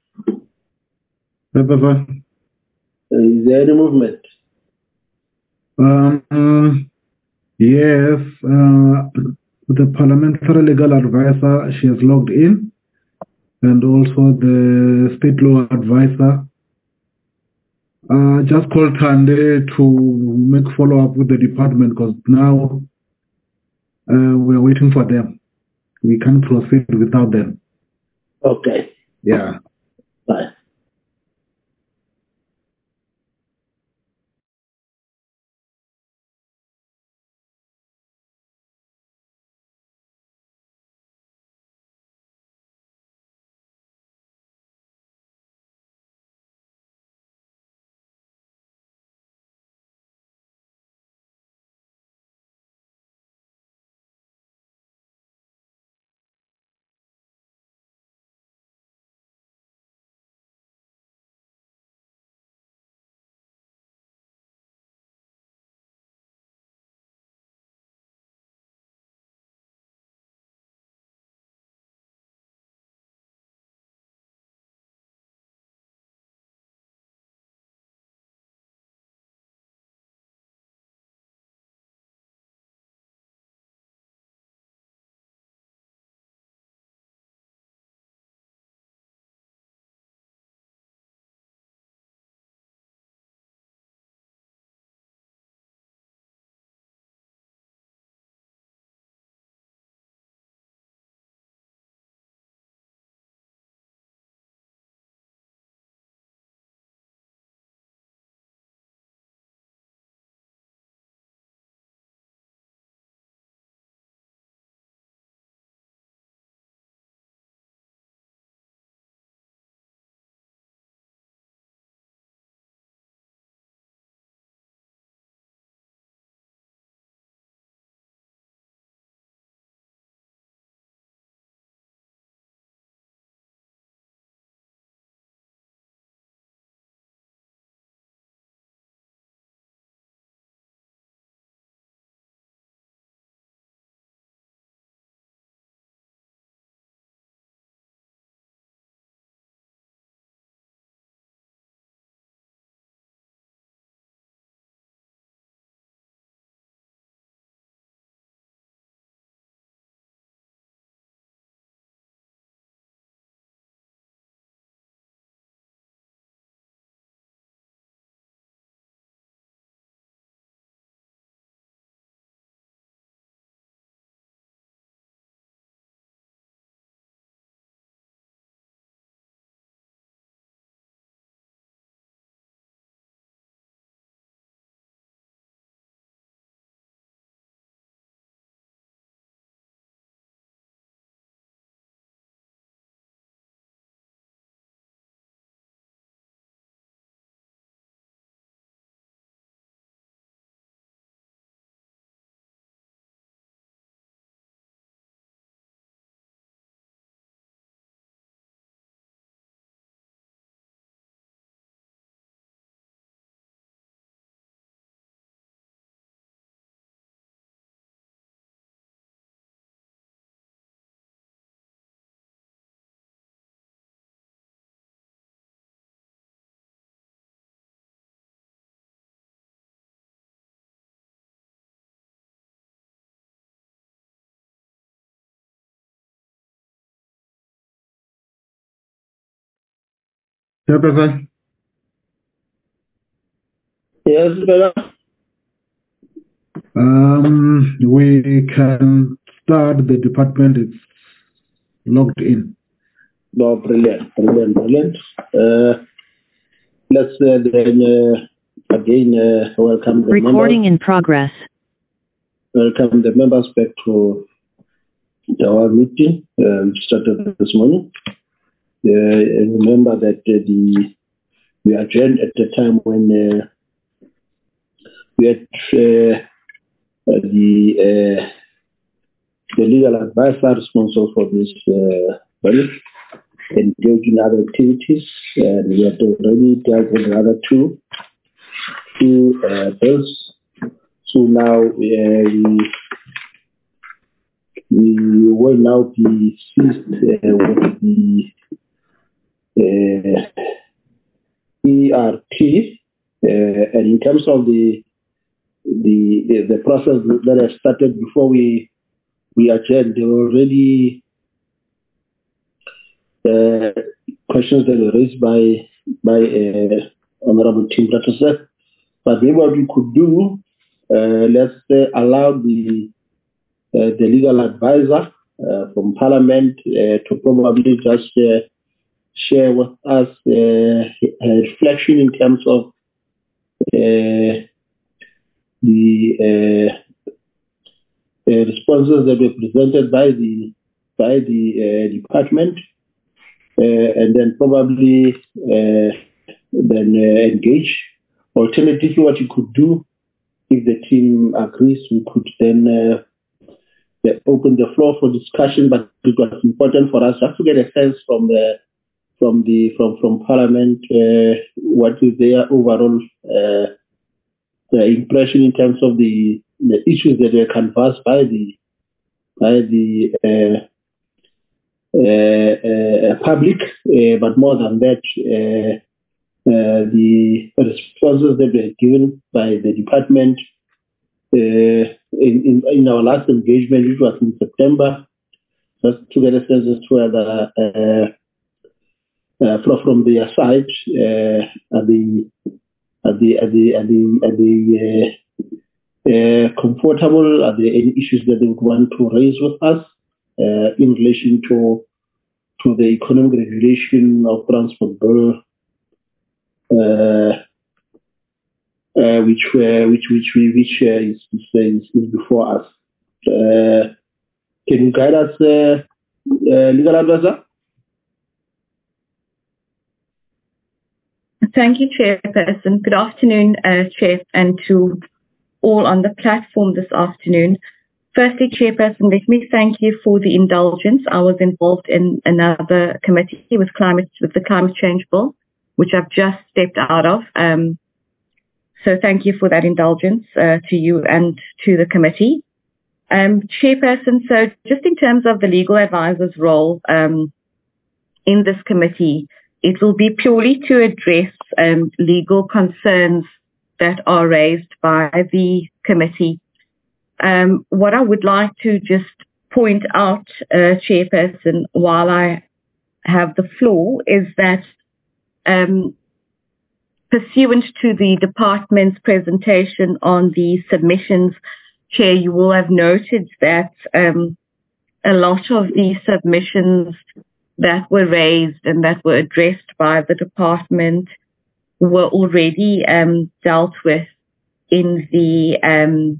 S2: Bye bye.
S1: is there any movement?
S2: Um, yes, uh, the parliamentary legal advisor, she is logged in, and also the state law advisor. Uh, just call Tande to make follow-up with the department, because now uh, we are waiting for them. We can't proceed without them.
S1: Okay.
S2: Yeah.
S1: Bye.
S2: Chairperson.
S1: Yes, brother.
S2: Um, we can start. The department is logged in.
S1: No, brilliant, brilliant, brilliant. Uh, let's uh, then uh, again uh, welcome the
S10: Recording
S1: members.
S10: in progress.
S1: Welcome the members back to our meeting um, started this morning. Uh, and remember that uh, the we adjourned at the time when uh, we had uh, uh, the uh, the legal advisor responsible for this uh, bill engaged in other activities, and we had already dealt with the other two two uh, bills. So now uh, we we will now be seized uh, with the uh, E R T, uh, and in terms of the the the, the process that has started before we we adjourned, there were already uh, questions that were raised by by uh, Honorable Tim Ratosef. But maybe what we could do, uh, let's uh, allow the uh, the legal advisor uh, from Parliament uh, to probably just uh, share with us uh, a reflection in terms of uh, the uh, uh, responses that were presented by the by the uh, department, uh, and then probably uh, then uh, engage. Alternatively, what you could do, if the team agrees, we could then uh, open the floor for discussion. But it was important for us just to get a sense from the from the from from Parliament uh, what is their overall uh, the impression in terms of the the issues that were canvassed by the by the uh, uh, uh, public, uh, but more than that. Uh, Uh, the responses that were given by the department uh, in, in, in our last engagement, which was in September, just to get a sense as to whether uh, uh, from, from their side, uh, are the are the are the are the, are the uh, uh, comfortable? Are there any issues that they would want to raise with us uh, in relation to to the economic regulation of transport bill? Uh, uh, which uh, which which we which uh, is, is, is before us. Uh, can you guide us, uh, uh, legal advisor?
S11: Thank you, Chairperson. Good afternoon, uh, Chair, and to all on the platform this afternoon. Firstly, Chairperson, let me thank you for the indulgence. I was involved in another committee with climate with the climate change bill, which I've just stepped out of. Um, so thank you for that indulgence uh, to you and to the committee. Um, Chairperson, so just in terms of the legal advisor's role um, in this committee, it will be purely to address um, legal concerns that are raised by the committee. Um, what I would like to just point out, uh, Chairperson, while I have the floor, is that Um, pursuant to the department's presentation on the submissions, Chair, you will have noted that um, a lot of the submissions that were raised and that were addressed by the department were already um, dealt with in the um,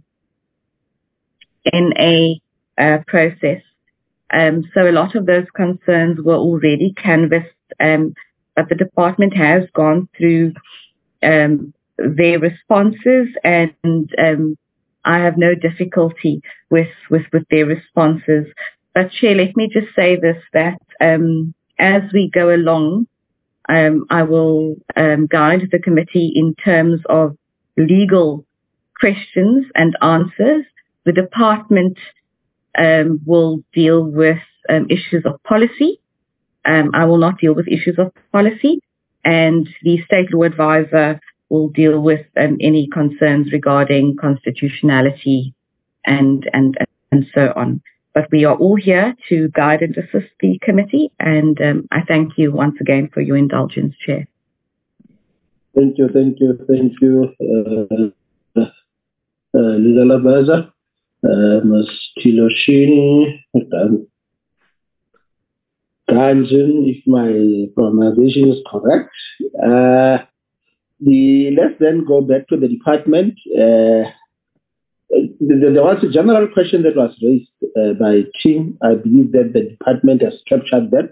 S11: N A uh, process. Um, so a lot of those concerns were already canvassed, um, but the department has gone through um, their responses, and um, I have no difficulty with, with, with their responses. But Chair, let me just say this, that um, as we go along, um, I will um, guide the committee in terms of legal questions and answers. The department um, will deal with um, issues of policy. Um, I will not deal with issues of policy, and the state law advisor will deal with um, any concerns regarding constitutionality and, and, and so on. But we are all here to guide and assist the committee, and um, I thank you once again for your indulgence, Chair.
S1: Thank you, thank you, thank you, uh, uh, legal advisor, uh, Miz Tiloshini Ganjan, if my pronunciation is correct. Uh, the let's then go back to the department. Uh, there was a general question that was raised uh, by Tim. I believe that the department has captured that.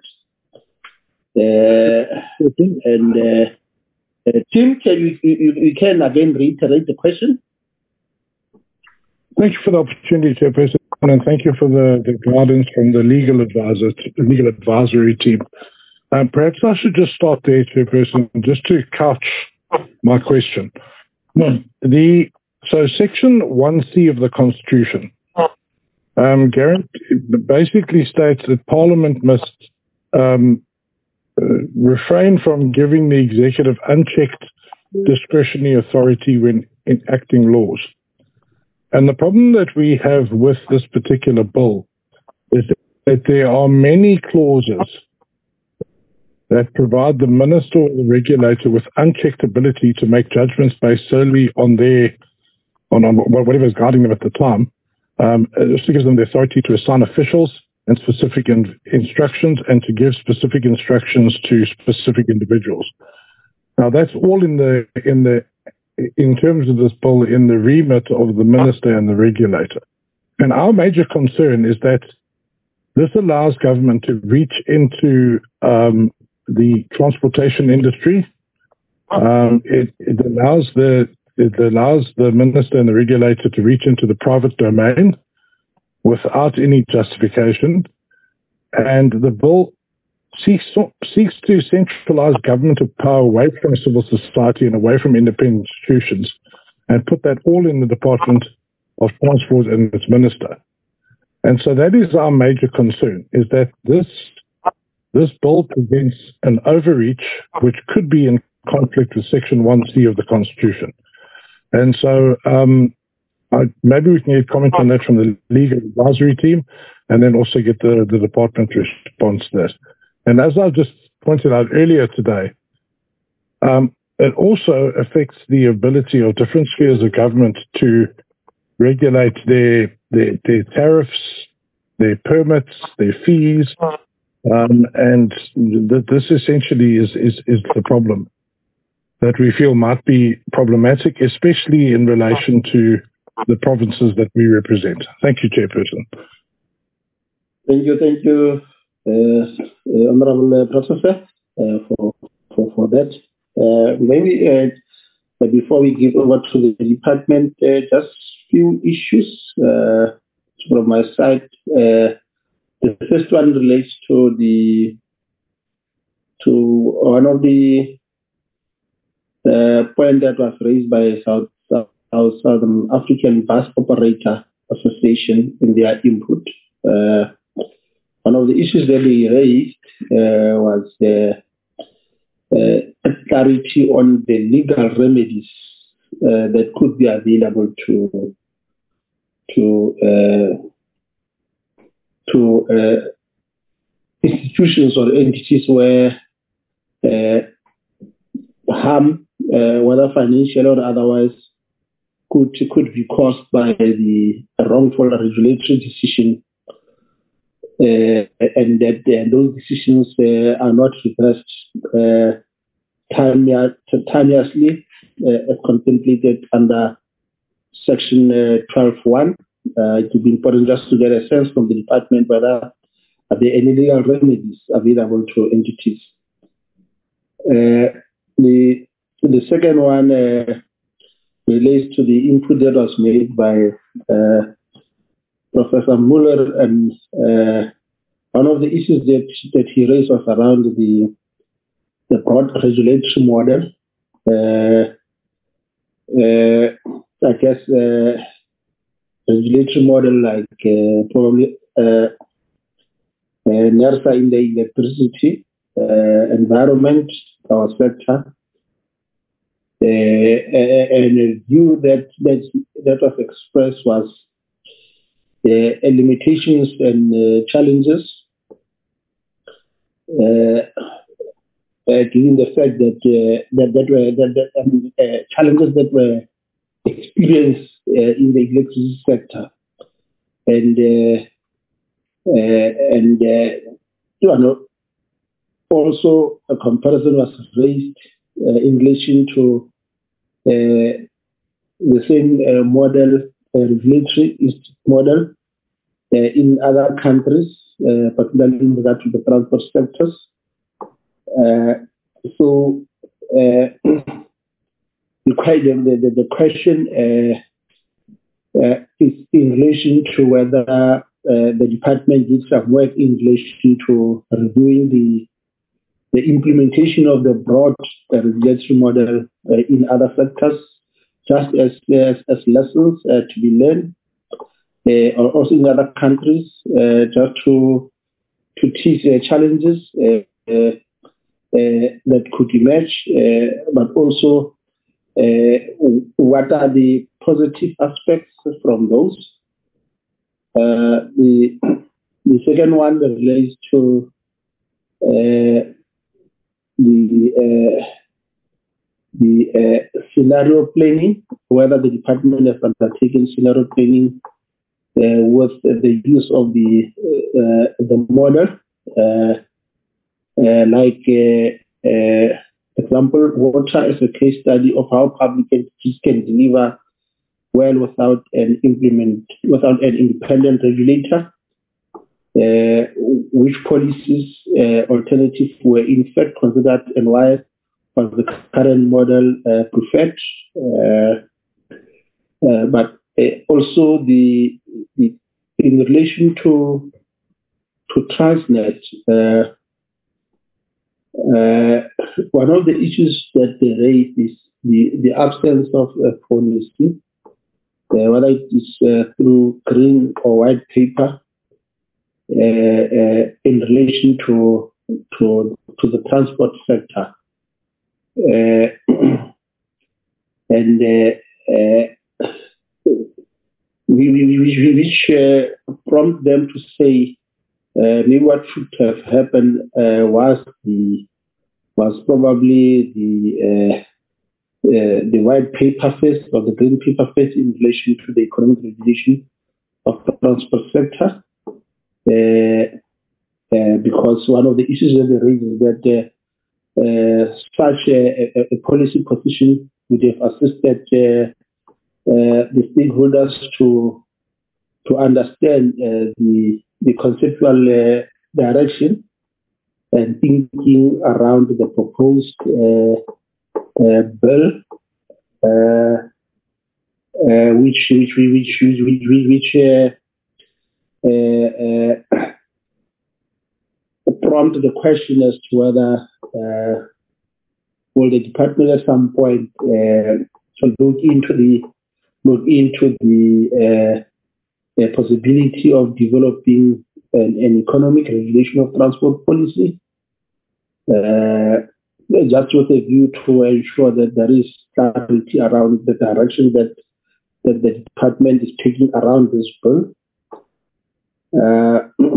S1: Uh, and uh, uh, Tim, can you, you, you can again reiterate the question?
S3: Thank you for the opportunity, Chairperson, and thank you for the, the guidance from the legal advisor, the legal advisory team. Um, perhaps I should just start there, Chairperson, just to couch my question. The so Section one C of the Constitution um, guarantee, it basically states that Parliament must um, uh, refrain from giving the executive unchecked discretionary authority when enacting laws. And the problem that we have with this particular bill is that there are many clauses that provide the minister or the regulator with unchecked ability to make judgments based solely on their, on, on whatever is guiding them at the time. Um, it also gives them the authority to assign officials and specific in, instructions and to give specific instructions to specific individuals. Now that's all in the in the in terms of this bill in the remit of the minister and the regulator. And our major concern is that this allows government to reach into um, the transportation industry. Um, it, it allows the it allows the minister and the regulator to reach into the private domain without any justification. And the bill seeks, seeks to centralize government of power away from civil society and away from independent institutions and put that all in the Department of Transport and its minister. And so that is our major concern, is that this this bill presents an overreach which could be in conflict with Section one C of the Constitution. And so um, I, maybe we can get comment on that from the legal advisory team and then also get the, the department response to that. And as I just pointed out earlier today, um, it also affects the ability of different spheres of government to regulate their their, their tariffs, their permits, their fees, um, and th- this essentially is, is is the problem that we feel might be problematic, especially in relation to the provinces that we represent. Thank you, Chairperson.
S1: Thank you, thank you, uh, uh, Honorable Professor, uh, for, for for that. Uh, maybe uh, before we give over to the department, uh, just few issues uh, from my side. Uh, the first one relates to the to one of the uh, point that was raised by South, South Southern African Bus Operator Association in their input. Uh, one of the issues that they raised uh, was uh, uh, clarity on the legal remedies uh, that could be available to to uh, to uh, institutions or entities where uh, harm, uh, whether financial or otherwise, could could be caused by the wrongful regulatory decision, uh, and that uh, those decisions uh, are not reversed uh, timeously, uh, as contemplated under Section uh, twelve point one. Uh, it would be important just to get a sense from the department whether are there any legal remedies available to entities. Uh, the the second one uh, relates to the input that was made by uh, Professor Muller, and uh, one of the issues that that he raised was around the the broad regulatory model. Uh, uh, I guess. Uh, regulatory model like uh, probably uh, uh, NERSA in the electricity uh, environment, our sector, uh, and a view that that that was expressed was uh, limitations and uh, challenges, uh, uh, given the fact that uh, that that were that, that um, uh, challenges that were experienced uh, in the electricity sector, and uh, uh, and uh, you know, also a comparison was raised uh, in relation to uh, the same uh, model, uh, regulatory model uh, in other countries, uh, particularly in regard to the transport sectors. Uh, so. Uh, The, the, the question uh, uh, is in relation to whether uh, the department did some work in relation to reviewing the the implementation of the broad uh, regulatory model uh, in other sectors, just as as, as lessons uh, to be learned, uh, or also in other countries, uh, just to to tease uh, challenges uh, uh, uh, that could emerge, uh, but also uh, what are the positive aspects from those. Uh, the the second one relates to uh, the uh, the uh, scenario planning, whether the department has undertaken scenario planning uh, with the use of the uh, the model, uh, uh, like uh, uh, example, water is a case study of how public entities can deliver well without an implement without an independent regulator. Uh, which policies uh, alternatives were in fact considered and why was the current model uh, preferred? Uh, uh, but uh, also the, the in relation to to Transnet, uh, uh, one of the issues that they raise is the, the absence of a policy, uh, whether it is uh, through green or white paper. Uh, uh, in relation to to to the transport sector, uh, and uh, uh, we, we, we, which uh, prompt them to say uh, maybe what should have happened uh, was the was probably the uh, uh, the white paper first or the green paper first in relation to the economic regulation of the transport sector. Uh, uh, because one of the issues that they raise is that uh, uh, such a, a, a policy position would have assisted uh, uh, the stakeholders to to understand uh, the the conceptual uh, direction and thinking around the proposed uh, uh, bill, uh, uh, which which which which which which, which uh, Uh, uh, prompt the question as to whether uh, will the department at some point uh, to look into the look into the, uh, the possibility of developing an, an economic regulation of transport policy, uh, just with a view to ensure that there is clarity around the direction that that the department is taking around this bill. Uh,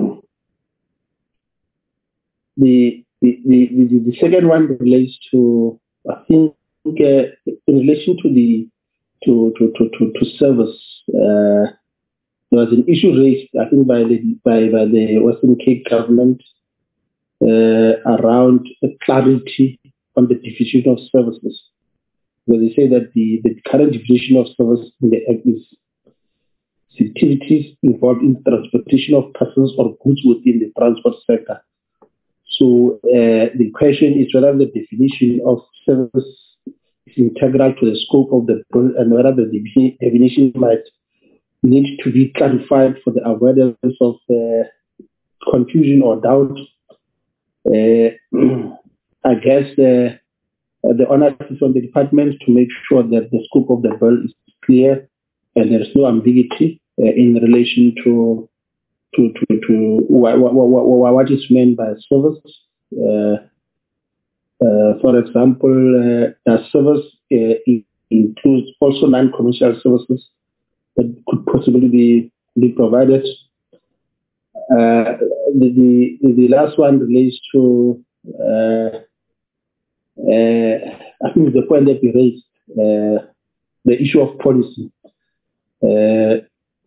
S1: the, the, the, the, the second one relates to, I think, uh, in relation to the to to to to, to service. Uh, there was an issue raised, I think, by the by, by the Western Cape government uh, around the clarity on the division of services. Where they say that the, the current division of service in the Act is activities involved in transportation of persons or goods within the transport sector. So uh, the question is whether the definition of service is integral to the scope of the bill and whether the definition might need to be clarified for the avoidance of uh, confusion or doubt. Uh, I guess uh, the onus is on the department to make sure that the scope of the bill is clear and there is no ambiguity Uh, in relation to to to, to what, what, what, what is meant by service. Uh, uh, for example, uh, the service uh, includes also non-commercial services that could possibly be, be provided. Uh, the, the the last one relates to uh, uh, I think the point that we raised, uh, the issue of policy. Uh,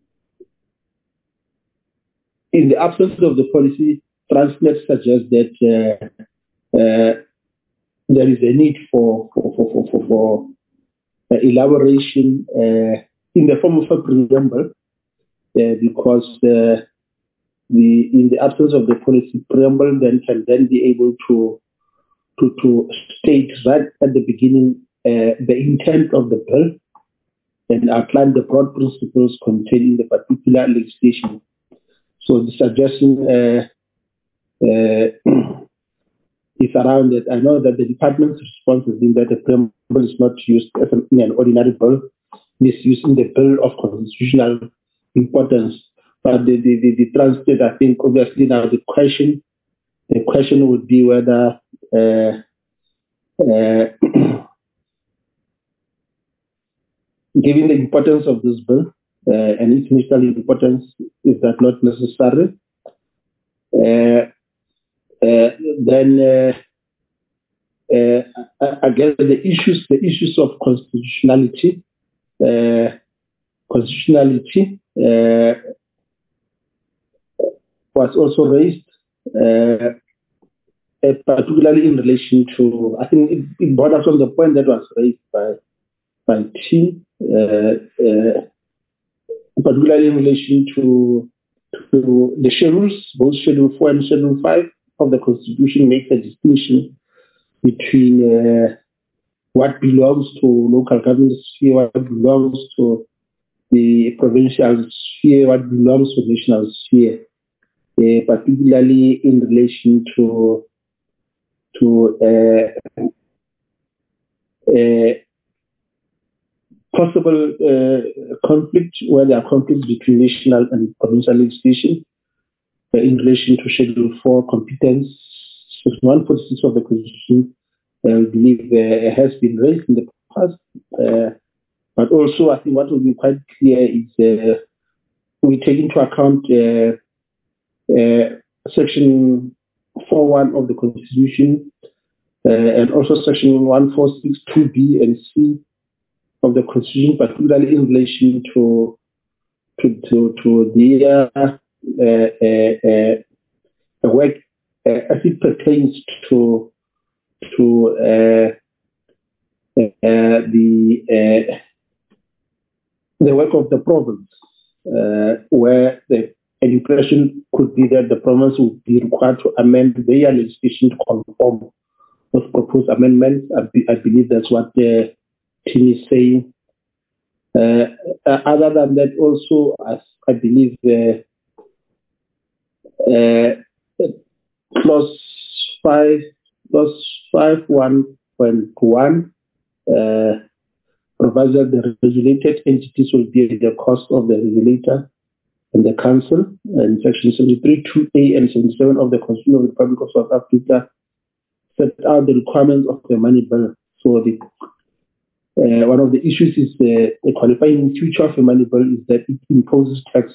S1: In the absence of the policy, Transnet suggests that uh, uh, there is a need for for for for, for, for uh, elaboration uh, in the form of a preamble, uh, because uh, the in the absence of the policy preamble, then can then be able to to to state right at the beginning uh, the intent of the bill and outline the broad principles contained in the particular legislation. So the suggestion uh, uh, is around it. I know that the department's response has been that the preamble is not used as an, in an ordinary bill. It is used in the bill of constitutional importance. But the, the, the, the translate, I think, obviously now the question, the question would be whether uh, uh, given the importance of this bill uh, and its national importance, is that not necessary? Uh, uh, then uh, uh, I, I guess the issues, the issues of constitutionality, uh, constitutionality uh, was also raised, uh, uh, particularly in relation to, I think it, it borders on the point that was raised by by T, uh, uh, particularly in relation to to the schedules, both Schedule four and Schedule five of the Constitution make a distinction between uh, what belongs to local government sphere, what belongs to the provincial sphere, what belongs to national sphere, uh, particularly in relation to to uh, uh, possible uh, conflict, where there are conflicts between national and provincial legislation uh, in relation to Schedule four competence. one forty-six of the Constitution, uh, I believe, uh, has been raised in the past. Uh, but also, I think what will be quite clear is uh, we take into account uh, uh, Section four one of the Constitution uh, and also Section one forty-six two B and C of the Constitution, particularly in relation to to to, to the uh, uh, uh, work uh, as it pertains to to uh, uh, the uh, the work of the province, uh, where the an impression could be that the province would be required to amend their legislation to conform with proposed amendments. I, be, I believe that's what the team is saying. Uh, uh, other than that, also, as I believe the uh, uh, clause five, clause five one point one uh, provides that the regulated entities will be at the cost of the regulator and the council. And Section seventy-three two A and seventy-seven of the Constitution of the Republic of South Africa set out the requirements of the money bill. So the Uh, one of the issues is uh, the qualifying feature of a money bill is that it imposes tax.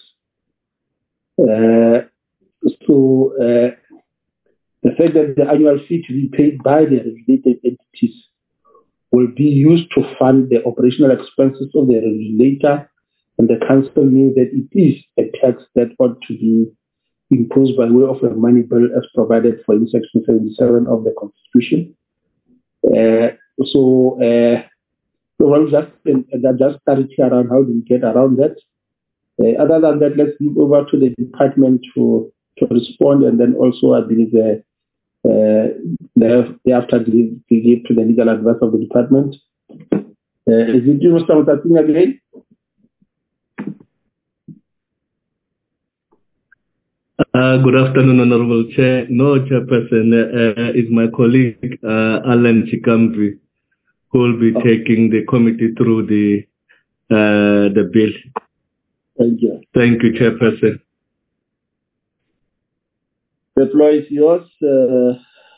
S1: Uh, so uh, the fact that the annual fee to be paid by the regulated entities will be used to fund the operational expenses of the regulator and the council means that it is a tax that ought to be imposed by way of a money bill as provided for in Section seventy-seven of the Constitution. Uh, so uh, So we'll just, uh, just clarity around how do we get around that. Uh, other than that, let's move over to the department to, to respond, and then also I believe uh, uh, thereafter we give to the legal advice of the department. Uh, is it you, Mister Mutating again?
S5: Uh, good afternoon, Honorable Chair. No, Chairperson, uh, is my colleague uh, Alan Chikambi, who will be oh. taking the committee through the uh, the bill.
S1: Thank you.
S5: Thank you, Chairperson.
S1: The floor is yours. Uh,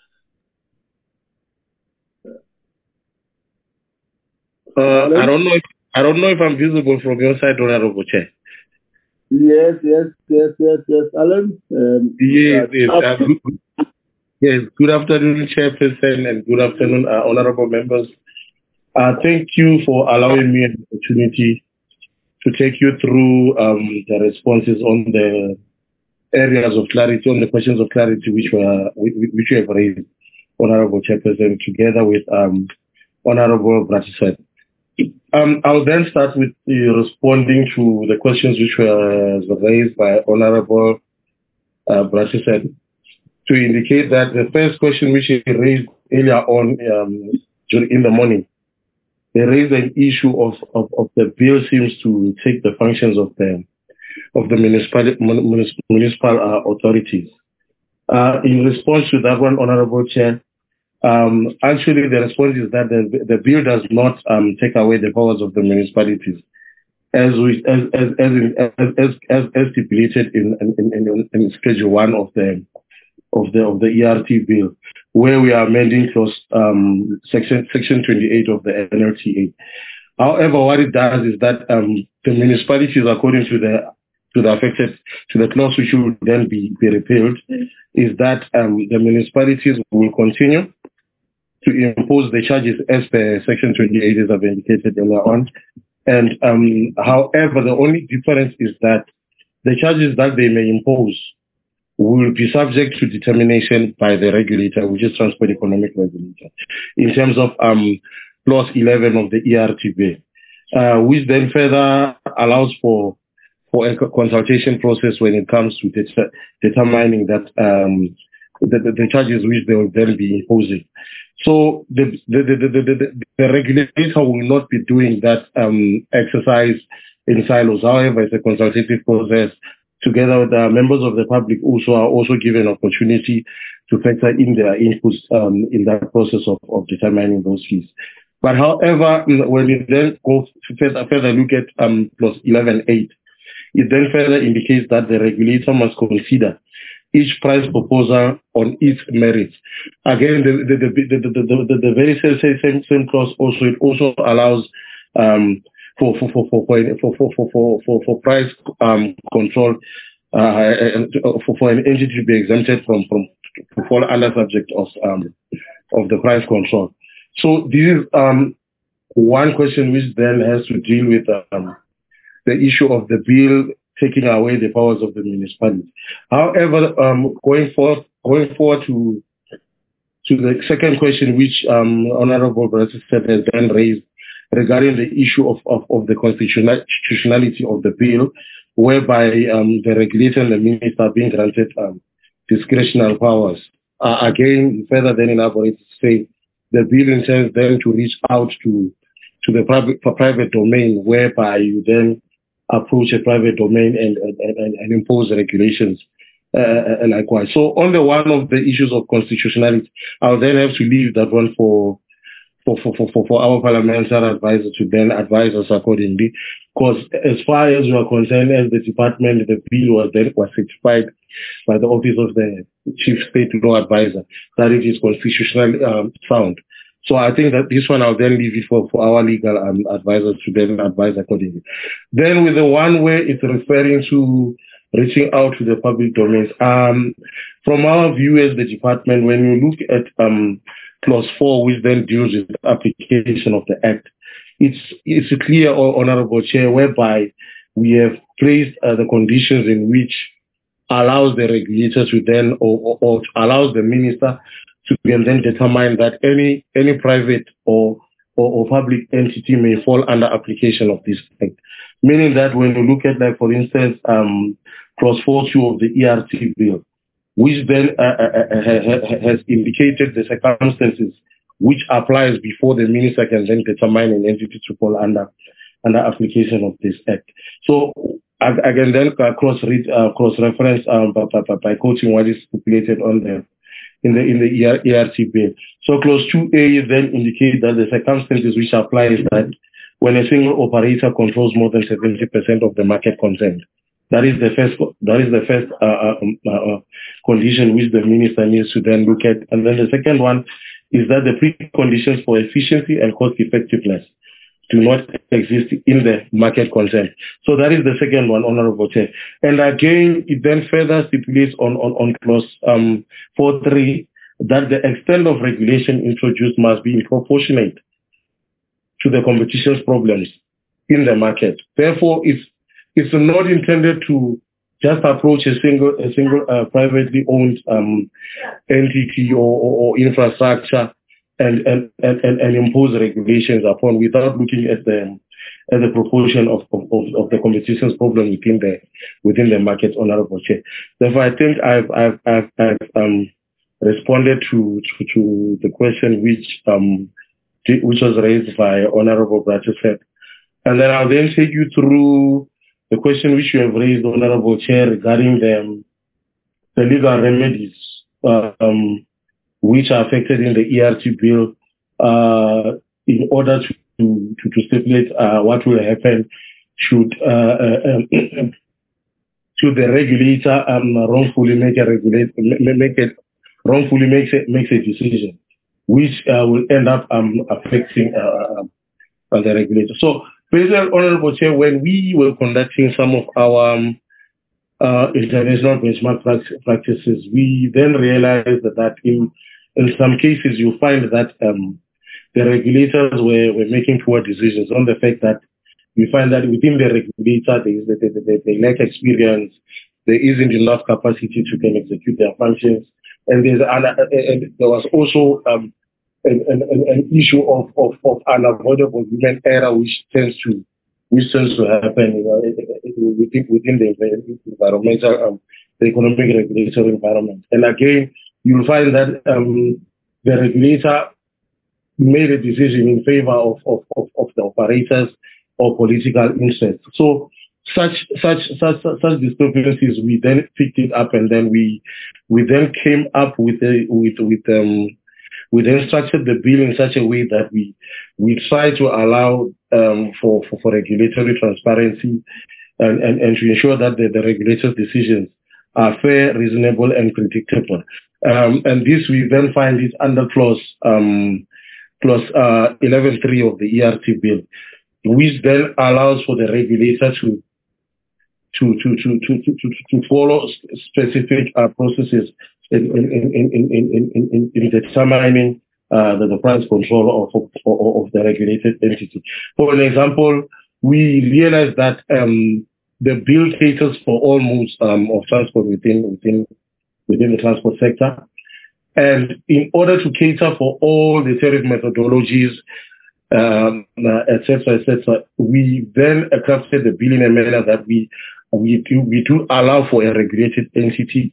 S12: uh, I don't know. If, I don't know if I'm visible from your side, Honorable Chair.
S1: Yes, yes, yes, yes, yes, Alan. Um,
S12: yes,
S1: uh,
S12: yes. Uh, good, yes. Good afternoon, Chairperson, and good afternoon, uh, honorable members. Uh, thank you for allowing me an opportunity to take you through um, the responses on the areas of clarity, on the questions of clarity which were which we have raised, Honorable Chairperson, together with um, Honorable Bratised. Um, I'll then start with uh, responding to the questions which were raised by Honorable uh, Bratised, to indicate that the first question which he raised earlier on um, in the morning, they raised an issue of, of, of the bill seems to take the functions of the of the municipal municipal uh, authorities. Uh, in response to that one, Honorable Chair, um, actually the response is that the, the bill does not um, take away the powers of the municipalities. as we as as as in, as, as, as, as stipulated in in, in in Schedule One of the of the of the E R T bill, where we are amending clause um, section section twenty-eight of the N L T A. However, what it does is that um, the municipalities, according to the to the affected to the clause which will then be, be repealed, is that um, the municipalities will continue to impose the charges as per section twenty-eight, as I've indicated earlier on. And um, however, the only difference is that the charges that they may impose will be subject to determination by the regulator, which is Transport Economic Regulator, in terms of um, clause eleven of the E R T bill, uh, which then further allows for for a consultation process when it comes to det- determining that um, the, the, the charges which they will then be imposing. So the the, the, the, the, the regulator will not be doing that um, exercise in silos. However, it's a consultative process. Together with the members of the public also are also given opportunity to factor in their inputs um, in that process of, of determining those fees. But however, when we then go further, further look at um, clause eleven eight, it then further indicates that the regulator must consider each price proposal on its merits. Again, the the the the, the, the, the very same same clause also it also allows um, for for for for for for for for for, for price um, control uh, for for an entity to be exempted from from to fall under subject of um of the price control. So this is um one question which then has to deal with um, the issue of the bill taking away the powers of the municipality. However, um, going forward, going forward to to the second question, which um, Honorable Bratiseth has then raised regarding the issue of, of, of the constitutionality of the bill, whereby um, the regulator and the minister are being granted um, discretionary powers. Uh, again, further then elaborate to say the bill intends then to reach out to to the private, private domain, whereby you then approach a private domain and, and, and, and impose regulations uh, likewise. So on the one of the issues of constitutionality, I'll then have to leave that one for for, for, for, for our parliamentary advisor to then advise us accordingly. Because as far as we are concerned, as the department, the bill was then was certified by the Office of the Chief State Law Advisor that it is constitutionally um, sound. So I think that this one I'll then leave it for, for our legal um, advisors to then advise accordingly. Then with the one where it's referring to reaching out to the public domains, um, from our view as the department, when you look at um, clause four, which then deals with the application of the Act, it's it's a clear, Honorable Chair, whereby we have placed uh, the conditions in which allows the regulator to then, or, or, or allows the minister to then determine that any any private or, or or public entity may fall under application of this Act. Meaning that when you look at, like, for instance, um, clause four two of the E R T bill, which then uh, uh, uh, has indicated the circumstances which applies before the minister can then determine an entity to fall under under application of this Act. So I, I can then uh, cross read uh, cross reference um, by, by, by quoting what is stipulated on the in the in the E R T bill. So clause two A then indicates that the circumstances which apply is that when a single operator controls more than seventy percent of the market content. That is the first that is the first uh, uh, uh, condition which the minister needs to then look at. And then the second one is that the preconditions for efficiency and cost effectiveness do not exist in the market consent. So that is the second one, Honorable Chair. And again, it then further stipulates on, on, on clause um, four three that the extent of regulation introduced must be proportionate to the competition's problems in the market. Therefore, it's it's not intended to just approach a single a single uh, privately owned um, entity or, or, or infrastructure and, and, and, and impose regulations upon without looking at the at the proportion of, of, of the competition's problem within the within the market, Honorable Chair. Therefore, I think I've I've I've, I've um, responded to, to to the question which um which was raised by Honorable Bratiseth, and then I'll then take you through the question which you have raised, Honorable Chair, regarding the the legal remedies uh, um, which are affected in the E R T bill uh, in order to, to, to stipulate uh, what will happen should uh, uh, um, should the regulator um, wrongfully make a regulate make it wrongfully makes it makes a decision, which uh, will end up um, affecting uh, uh, the regulator. So, President, Honorable Chair, when we were conducting some of our um, uh, international benchmark practices, we then realized that, that in in some cases you find that um, the regulators were, were making poor decisions on the fact that we find that within the regulator there is they, they, they lack experience, there isn't enough capacity to can execute their functions, and there's an, and there was also um, an, an, an issue of, of, of unavoidable human error which tends to which tends to happen you know, within within the environmental um, the economic regulatory environment. And again, you'll find that um, the regulator made a decision in favor of, of, of, of the operators or political interests. So such such such such discrepancies, we then picked it up, and then we we then came up with a with with um we then structured the bill in such a way that we we try to allow um for for, for regulatory transparency and, and, and to ensure that the, the regulators' decisions are fair, reasonable, and predictable. Um, and this we then find it under clause um clause uh eleven three of the E R T bill, which then allows for the regulator to to to to to to, to follow specific uh, processes in in in in in in, in, in determining uh, the, the price control of, of of the regulated entity. For an example, we realize that um, the bill caters for all modes um, of transport within within within the transport sector, and in order to cater for all the tariff methodologies, um, uh, et cetera, et cetera, we then crafted the bill in a manner that we we do we do allow for a regulated entity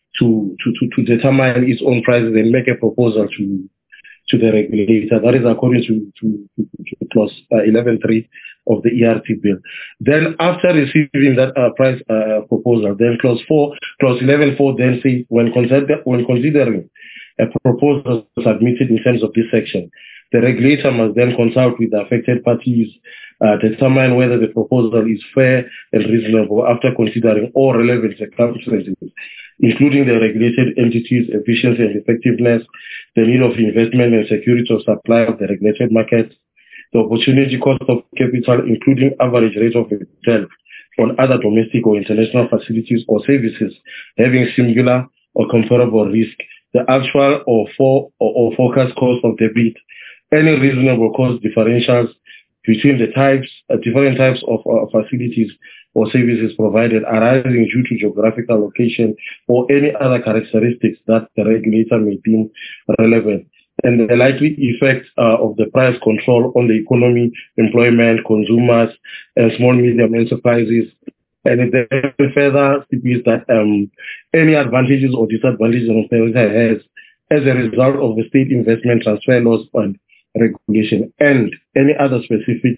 S12: to to to, to determine its own prices and make a proposal to to the regulator. That is according to to, to, to clause uh, eleven three of the E R T bill. Then after receiving that uh, price uh, proposal, then clause four, clause eleven four then says when consider when considering a proposal submitted in terms of this section, the regulator must then consult with the affected parties, uh, determine whether the proposal is fair and reasonable after considering all relevant circumstances, including the regulated entity's efficiency and effectiveness, the need of investment and security of supply of the regulated market, the opportunity cost of capital, including average rate of return on other domestic or international facilities or services having similar or comparable risk, the actual or, for, or, or forecast cost of the bid, any reasonable cost differentials between the types, uh, different types of uh, facilities or services provided arising due to geographical location or any other characteristics that the regulator may deem relevant, and the likely effects uh, of the price control on the economy, employment, consumers, and small medium enterprises. And it then further stipulates that um, any advantages or disadvantages the regulator has as a result of the state investment transfer laws and regulation and any other specific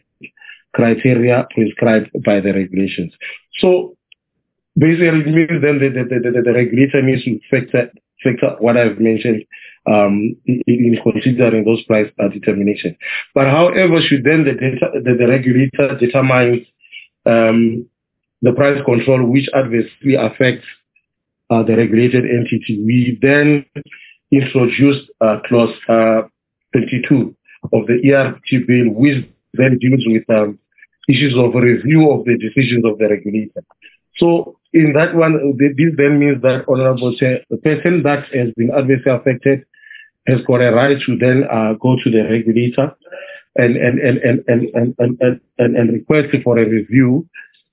S12: criteria prescribed by the regulations. So basically it means then the, the, the, the regulator needs to factor, factor what I've mentioned um, in, in considering those price uh, determination. But however, should then the, data, the, the regulator determine um, the price control which adversely affects uh, the regulated entity, we then introduced uh, clause uh, twenty-two of the E R T bill, which then deals with um, issues of review of the decisions of the regulator. So in that one, this then means that, Honorable Chair, the person that has been adversely affected has got a right to then uh, go to the regulator and and and and and and and, and, and request for a review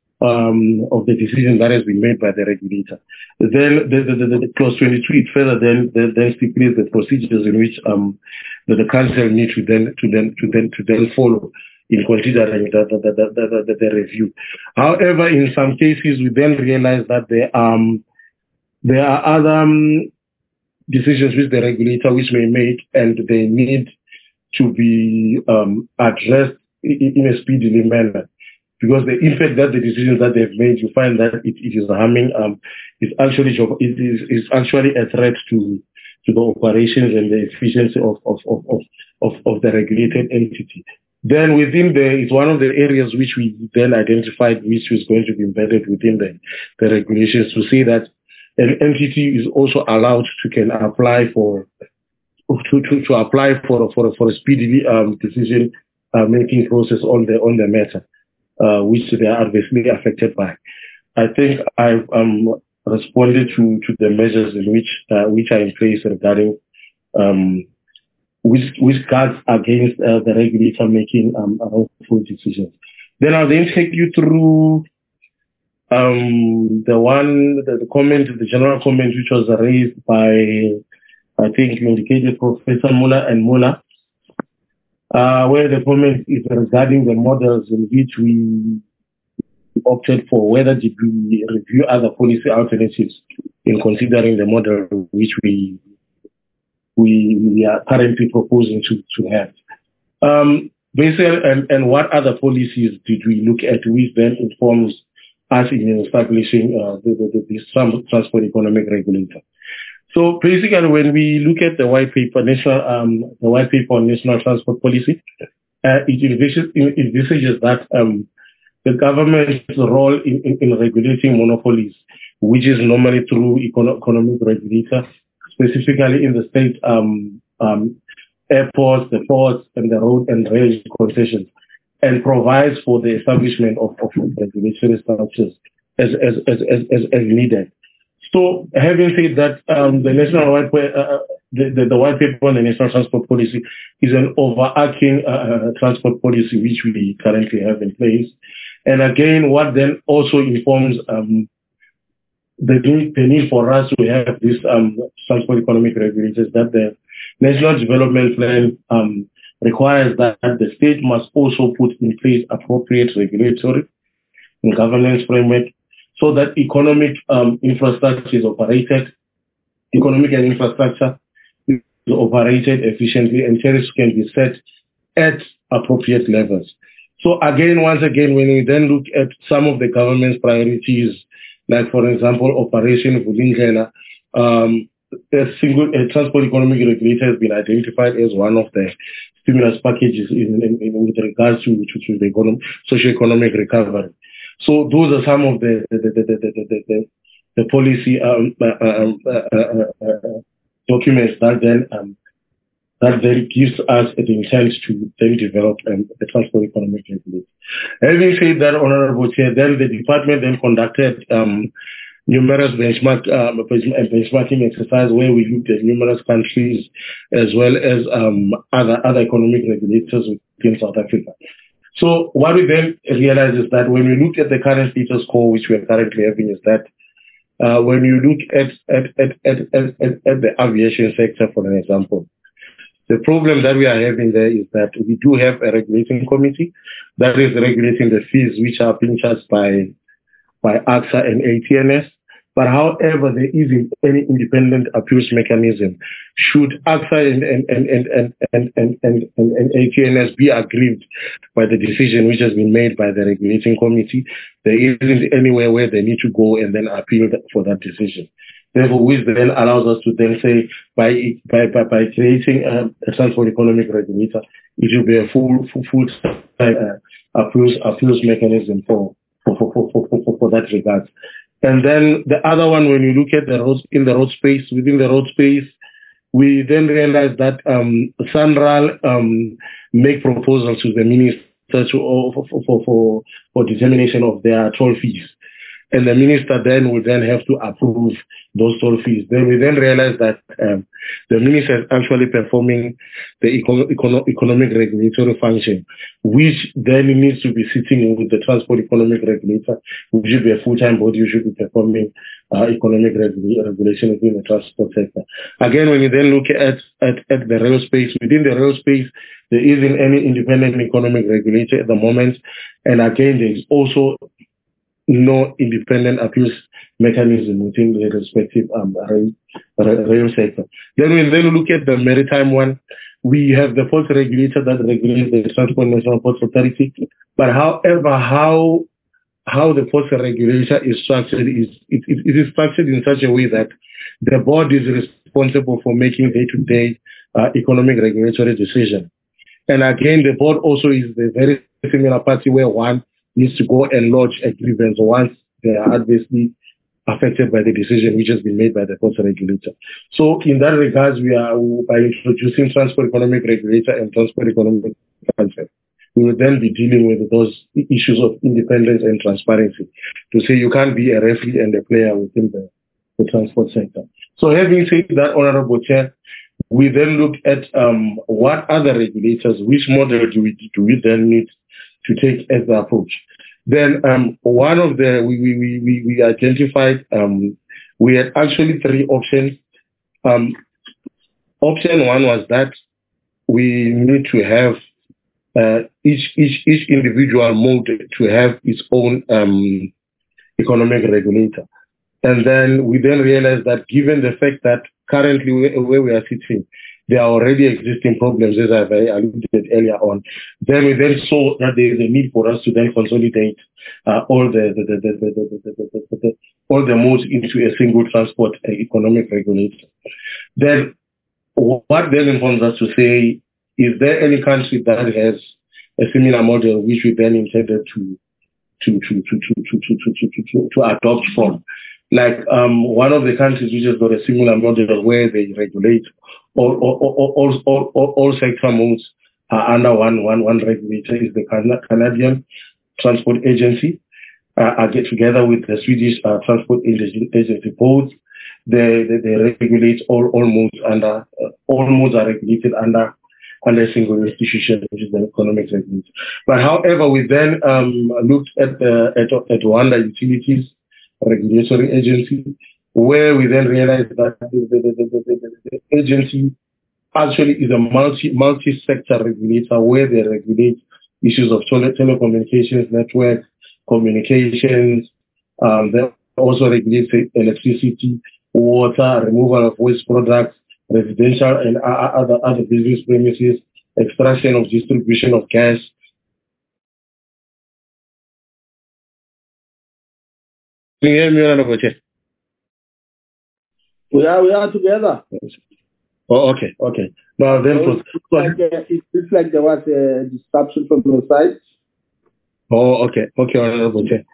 S12: um, of the decision that has been made by the regulator. Then the, the, the, the clause twenty-two, it further then then, then stipulates the procedures in which um, the, the council need to then to then to then to then follow in considering the the, the, the, the, the review. However, in some cases, we then realize that there um there are other um, decisions which the regulator which may make, and they need to be um, addressed in, in a speedy manner. Because the effect that the decisions that they've made, you find that it, it is harming, um, is actually it is, is actually a threat to to the operations and the efficiency of of of of, of the regulated entity. Then within the, it's one of the areas which we then identified which was going to be embedded within the, the regulations, to say that an entity is also allowed to can apply for to, to, to apply for for for a speedy um, decision uh, making process on the on the matter, uh, which they are adversely affected by. I think I've um, responded to, to the measures in which uh, which are in place regarding um, which which guards against uh, the regulator making um, wrongful decisions. Then I'll then take you through um, the one the, the comment, the general comment which was raised by, I think you indicated, Professor Muller and Muller, uh, where the comment is regarding the models in which we opted for, whether did we review other policy alternatives in considering the model which we we, we are currently proposing to, to have. Um, basically, and, and what other policies did we look at, which then informs us in establishing uh, the, the, the, the transport economic regulator. So basically, when we look at the white paper, national, um, the white paper on national transport policy, uh, it envisages, it envisages that um, the government's role in, in, in regulating monopolies, which is normally through econo- economic regulator, specifically in the state um, um, airports, the ports, and the road and rail concessions, and provides for the establishment of, of regulatory structures as as, as, as, as, as needed. So, having said that, um, the national white paper, uh, the, the, the white paper on the national transport policy is an overarching uh, transport policy which we currently have in place. And again, what then also informs um, the need, the need for us to have this um, transport economic regulators, that the national development plan um, requires that the state must also put in place appropriate regulatory and governance framework so that economic um, infrastructure is operated, economic and infrastructure is operated efficiently, and tariffs can be set at appropriate levels. So again, once again, when we then look at some of the government's priorities, like for example, Operation Vulindlela, um, a single a transport economic regulator has been identified as one of the stimulus packages in, in, in with regards to, to, to the economic, socio-economic recovery. So those are some of the the the the the, the, the, the policy um, uh, um, uh, uh, uh, documents that then um, that then gives us the intent to then develop um, the transport economic regulator. Having said that, Honorable Chair, then the department then conducted um, numerous benchmark um, benchmarking exercise where we looked at numerous countries as well as um, other other economic regulators within South Africa. So what we then realized is that when we look at the current status quo which we are currently having, is that uh, when you look at at, at, at, at, at the aviation sector, for an example, the problem that we are having there is that we do have a regulating committee that is regulating the fees which are being charged by by A C S A and A T N S. But however, there isn't any independent appeals mechanism. Should A C S A and, and, and, and, and, and, and, and, and A T N S be aggrieved by the decision which has been made by the regulating committee, there isn't anywhere where they need to go and then appeal for that decision. Therefore, which then allows us to then say, by by by, by creating a, a transport economic regulator, it will be a full full, full uh, appeals appeals mechanism for for for, for, for, for for that regard. And then the other one, when you look at the roads in the road space, within the road space, we then realize that um, SANRAL um, make proposals to the minister to, for, for for for determination of their toll fees. And the minister then will then have to approve those toll fees. Then we then realize that um, the minister is actually performing the econo- econo- economic regulatory function, which then needs to be sitting with the transport economic regulator, which should be a full-time body, who should be performing uh, economic regu- regulation within the transport sector. Again, when you then look at, at, at the rail space, within the rail space, there isn't any independent economic regulator at the moment. And again, there is also no independent appeals mechanism within the respective um, rail, rail sector. Then we then look at the maritime one. We have the port regulator that regulates the Transport National Ports Authority. But however, how how the port regulator is structured is it, it, it is structured in such a way that the board is responsible for making day-to-day uh, economic regulatory decisions. And again, the board also is a very similar party where one needs to go and lodge a grievance once they are adversely affected by the decision which has been made by the court regulator. So in that regard, we are, by introducing Transport Economic Regulator and Transport Economic Council, we will then be dealing with those issues of independence and transparency to say you can't be a referee and a player within the, the transport sector. So having said that, Honorable Chair, we then look at um, what other regulators, which model do we, do we then need to take as the approach. Then um, one of the, we, we, we, we identified, um, we had actually three options. Um, option one was that we need to have uh, each, each, each individual mode to have its own um, economic regulator. And then we then realized that given the fact that currently where we are sitting, there are already existing problems, as I've alluded earlier on. Then we then saw that there is a need for us to then consolidate uh, all the, the, the, the, the, the, the, the, the, the all the modes into a single transport uh, economic regulator. Then what then informs us to say, is there any country that has a similar model which we then intended to to to to to to to to, to, to, to adopt from? Like um, one of the countries which has got a similar model where they regulate all all all all, all, all sector modes are under one one one regulator is the Canadian Transport Agency. Uh, I get together with the Swedish uh, Transport Agency. Both they, they they regulate all all modes under uh, all modes are regulated under under a single institution, which is the economic regulator. But however, we then um, looked at the at at Rwanda Utilities Regulatory Agency, where we then realized that the, the, the, the, the, the agency actually is a multi multi sector regulator where they regulate issues of tele telecommunications network, communications. Um, they also regulate electricity, water, removal of waste products, residential and other other business premises, extraction of distribution of gas. Can you hear me, Honorable Chair?
S1: We are, we are together.
S12: Oh, okay, okay. Now then,
S1: so it, looks like, uh, it looks like there was a disruption from your side.
S12: Oh, okay, okay, Honorable Chair.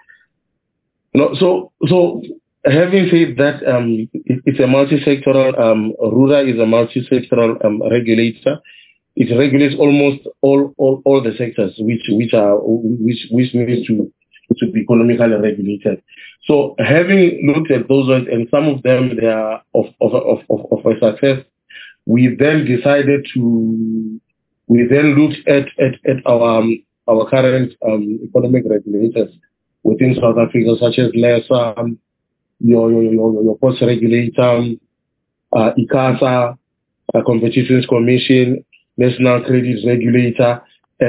S12: No, so, so having said that, um, it, it's a multi-sectoral, um, RURA is a multi-sectoral um, regulator. It regulates almost all, all, all the sectors which, which are, which, which needs to, to be economically regulated. So having looked at those ones, and some of them they are of, of, of, of, of a success, we then decided to, we then looked at, at, at our, um, our current um, economic regulators within South Africa, such as LESA, um, your, your, your, your post regulator, uh, ICASA, uh, Competitions Commission, National Credit Regulator,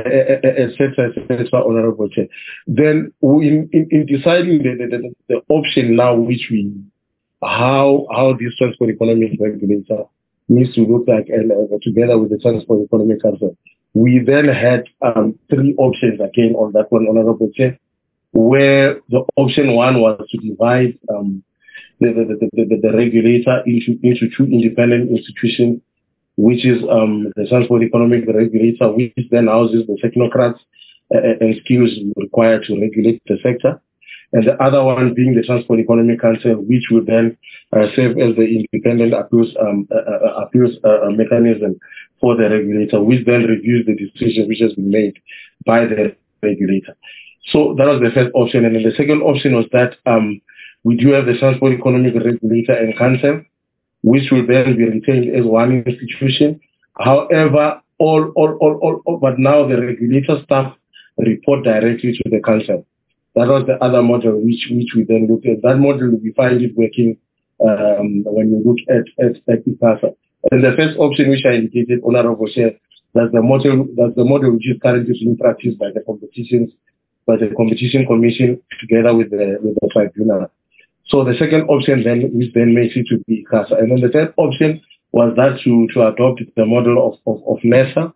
S12: et cetera, et cetera, Honorable Chair. Then in, in, in deciding the, the, the, the option now which we, how, how this Transport Economic Regulator needs to look like, and uh, together with the Transport Economic Council, we then had um, three options again on that one, Honorable Chair, where the option one was to divide um, the, the, the, the, the regulator into, into two independent institutions, which is um, the Transport Economic Regulator, which then houses the technocrats uh, and skills required to regulate the sector. And the other one being the Transport Economic Council, which will then uh, serve as the independent appeals, um, uh, appeals uh, mechanism for the regulator, which then reviews the decision which has been made by the regulator. So that was the first option. And then the second option was that um, we do have the Transport Economic Regulator and Council, which will then be retained as one institution. However, all, all, all, all, all but now the regulator staff report directly to the council. That was the other model which, which we then looked at. That model, we find it working um, when you look at, at, at ICASA. And the first option which I indicated, Honorable Chair, that's the model, that's the model which is currently being practiced by the competitions, by the Competition Commission together with the, with the tribunal. So the second option then, which then makes it to be ICASA. And then the third option was that to, to adopt the model of, of, of NESA,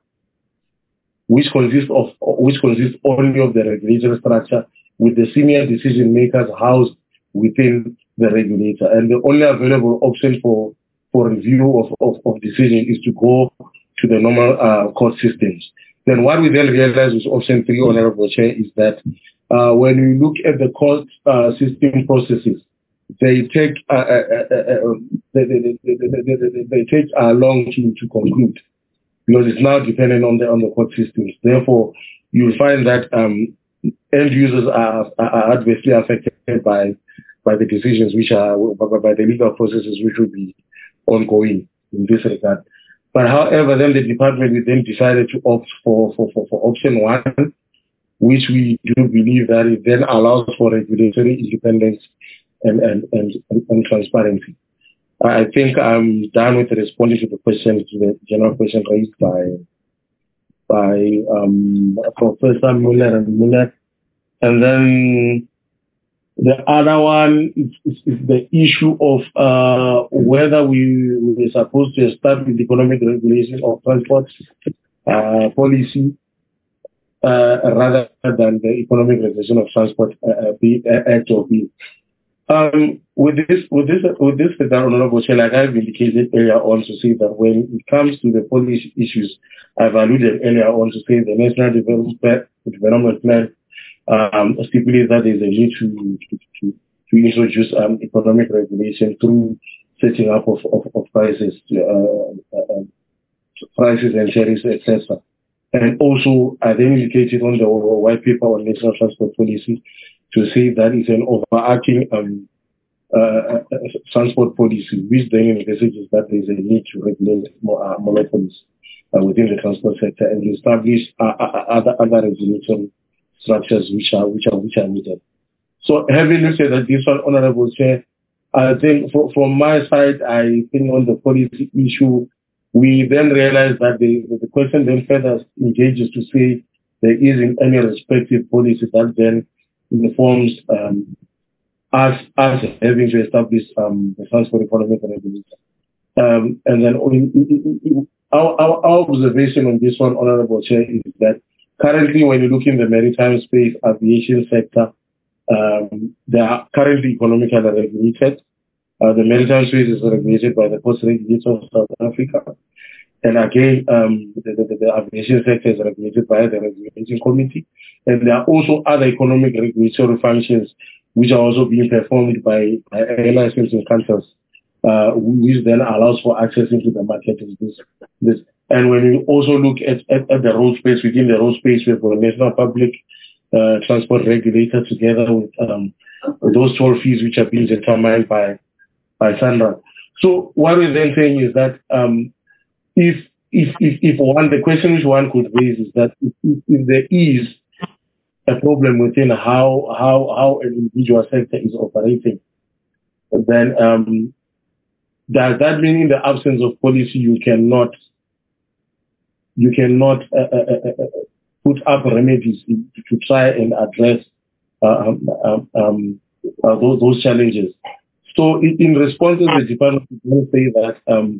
S12: which consists of, which consists only of the regulatory structure with the senior decision makers housed within the regulator. And the only available option for, for review of, of, of decision is to go to the normal uh, court systems. Then what we then realize with option three, Honorable Chair, is that uh, when we look at the court uh, system processes, they take uh, uh, uh, uh, they, they, they, they, they, they take uh, long to, to conclude, because it's now dependent on the on the court systems. Therefore, you'll find that um, end users are, are adversely affected by by the decisions which are by, by the legal processes which will be ongoing in this regard. But however, then the department we then decided to opt for for, for, for option one, which we do believe that it then allows for regulatory independence and and and, and, and transparency. I think I'm done with responding to the question, to the general question raised by by um, Professor Muller and Muller, and then the other one is, is, is the issue of uh, whether we were supposed to start with economic regulation of transport uh, policy uh, rather than the economic regulation of transport uh, Act or bill. Um, with this, with this, with this, Honorable Chair, like I've indicated earlier on, to say that when it comes to the policy issues, I've alluded earlier on to say the National Development Development Plan um, stipulates that there's a need to to, to, to introduce um, economic regulation through setting up of of, of prices, uh, uh, prices and tariffs, et cetera. And also, I then indicated on the white paper on national transport policy to say that it's an overarching um, uh, transport policy, which then envisages that there is a need to regulate more, uh, monopolies uh, within the transport sector and establish uh, uh, other other regulation structures which are which are which are needed. So, having looked at that, this one, Honourable Chair, I think for, from my side, I think on the policy issue, we then realized that the the question then further engages to say there isn't any respective policy that then informs um, us, us having to establish um, the transport economic regulator. Um, and then our, our, our observation on this one, Honorable Chair, is that currently when you look in the maritime space, aviation sector, um, they are currently economically regulated. Uh, the maritime space is regulated by the Coast Regulator of South Africa. And again, um, the, the, the aviation sector is regulated by the Regulation Committee. And there are also other economic regulatory functions which are also being performed by, by air licensing councils, uh, which then allows for access into the market. This, this. And when you also look at, at, at the road space, within the road space, we have a National Public uh, Transport Regulator together with um, those toll fees which are being determined by, by SANRAL. So what we're then saying is that um, if, if, if, if one, the question which one could raise is that if, if, if there is a problem within how how how an individual sector is operating, then um, does that mean in the absence of policy you cannot you cannot uh, uh, uh, put up remedies to try and address uh, um, um, uh, those those challenges? So in, in response to the department, we say that um,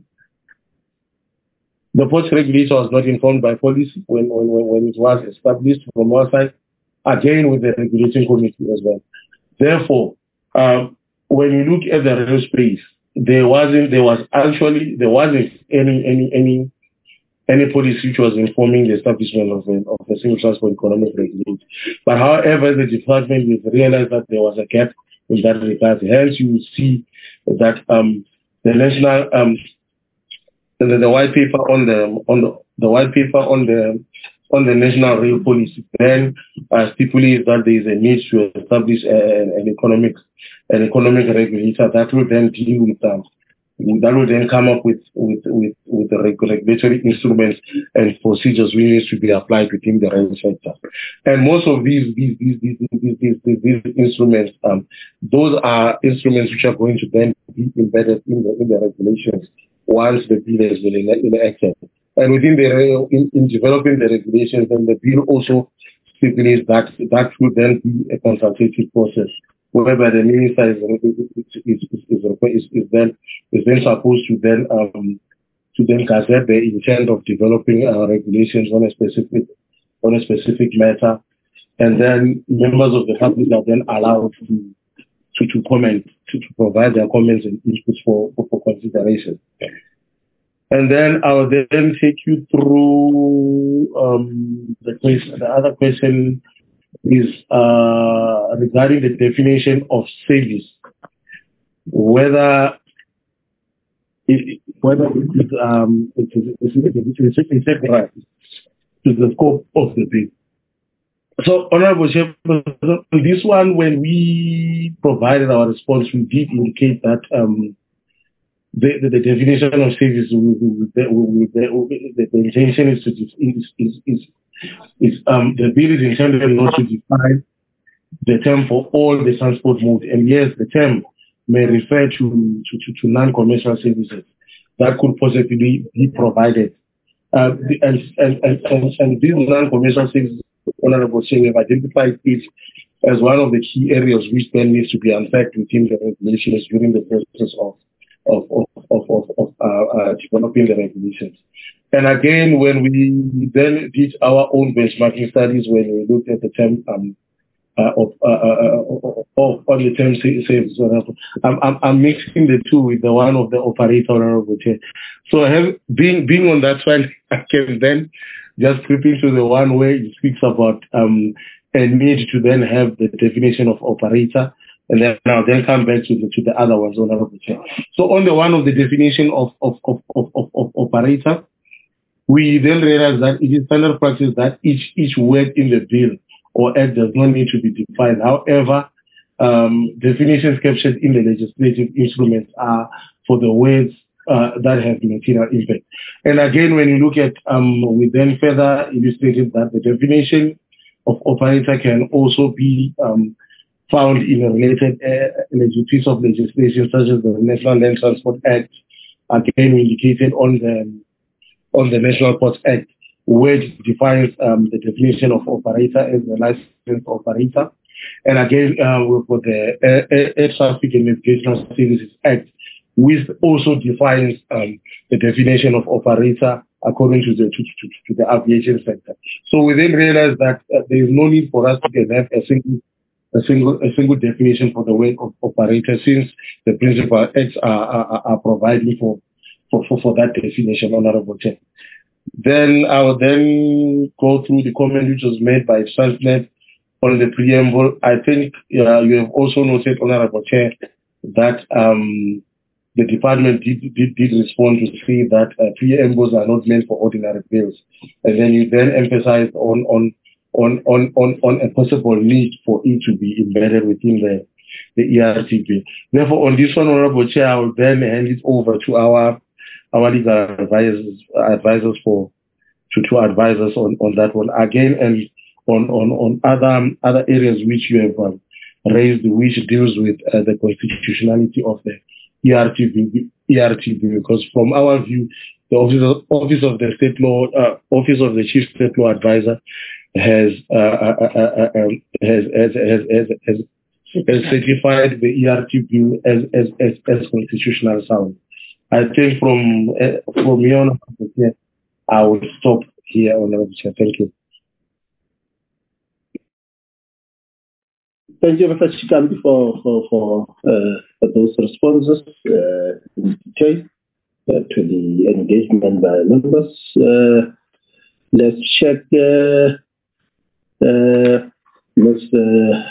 S12: the Ports Regulator was not informed by policy when when when it was established from our side. Again, with the Regulation Committee as well. Therefore, um, when you look at the rail space, there wasn't, there was actually, there wasn't any, any, any, any policy which was informing the establishment of the, of the single transport economic regulator. But however, the department has realized that there was a gap in that regard. Hence, you will see that um, the national, um, the, the white paper on the on the, the white paper on the on the national rail policy then uh, stipulates that there is a need to establish a, an economic an economic regulator that will then deal with um, that will then come up with with with, with the regulatory instruments and procedures which needs to be applied within the rail sector. And most of these these these these these, these, these, these instruments, um, those are instruments which are going to then be embedded in the in the regulations once the bill has been enacted. And within the in, in developing the regulations, then the bill also stipulates that that would then be a consultative process, whereby the minister is is is, is, is, is then is then supposed to then um to then gazette the intent of developing uh, regulations on a specific on a specific matter, and then members of the public are then allowed to to, to comment to, to provide their comments and inputs for for, for consideration. And then I'll then take you through um, the question. The other question is uh, regarding the definition of service, whether it, whether it is um, it is it's integral to the scope of the bill. So, Honorable Chairperson, this one, when we provided our response, we did indicate that um, the, the, the definition of service, the, the, the intention is to is is is, is um, the bill is intended not to define the term for all the transport modes, and yes, the term may refer to to, to, to non-commercial services that could possibly be provided, uh, and, and and and and these non-commercial services, Honorable Chair, we have identified it as one of the key areas which then needs to be unpacked within the regulations during the process of of of of, of, of uh, uh, developing the regulations. And again, when we then did our own benchmarking studies, when we looked at the term um, uh, of, uh, uh, of on the term service, I'm, I'm I'm mixing the two with the one of the operator, Honorable Chair. So have, being being on that one, I can then just flip into the one where it speaks about um, a need to then have the definition of operator, and then I'll then come back to the to the other ones, Honorable Chair. So on the one of the definition of of of of, of, of operator, we then realize that it is standard practice that each each word in the bill or act does not need to be defined. However, um, definitions captured in the legislative instruments are for the words uh, that have material impact. And again, when you look at, um, we then further illustrated that the definition of operator can also be um, found in a related uh, piece of legislation such as the National Land Transport Act, again indicated on the on the National Ports Act, which defines um, the definition of operator as a licensed operator. And again, uh, for the Air, Air Traffic and Navigational Services Act, which also defines um, the definition of operator according to the to, to, to the aviation sector. So we then realized that uh, there is no need for us to have a single a single a single definition for the word of operator, since the principal acts are, are, are providing for, for, for, for that definition, Honorable Chair. Then I will then go through the comment which was made by Transnet on the preamble. I think uh, you have also noted, Honorable Chair, that um, the department did, did, did respond to say that uh, preambles are not meant for ordinary bills. And then you then emphasized on, on, on, on, on, on a possible need for it to be embedded within the, the E R T bill. Therefore, on this one, Honorable Chair, I will then hand it over to our our legal advisors, advisors for to, to advise us on, on that one again, and on, on, on other other areas which you have um, raised, which deals with uh, the constitutionality of the E R T B, E R T B, because from our view, the office of, office of the state law, uh, office of the chief state law advisor has uh, uh, uh, uh, um, has, has, has, has, has, has certified the E R T B as as as, as constitutional sound. I think from uh, from here on, I will stop here, Honorable Chair. Thank you.
S1: Thank you, Mister Chikambi, for for for, uh, for those responses uh, in detail uh, to the engagement by members. Uh, let's check uh, uh, Mister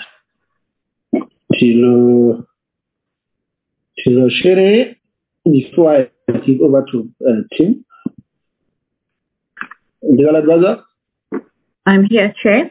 S1: Tilo Tilo Shere. Before I take over to uh, Tim. Legal advisor?
S11: I'm here, Chair.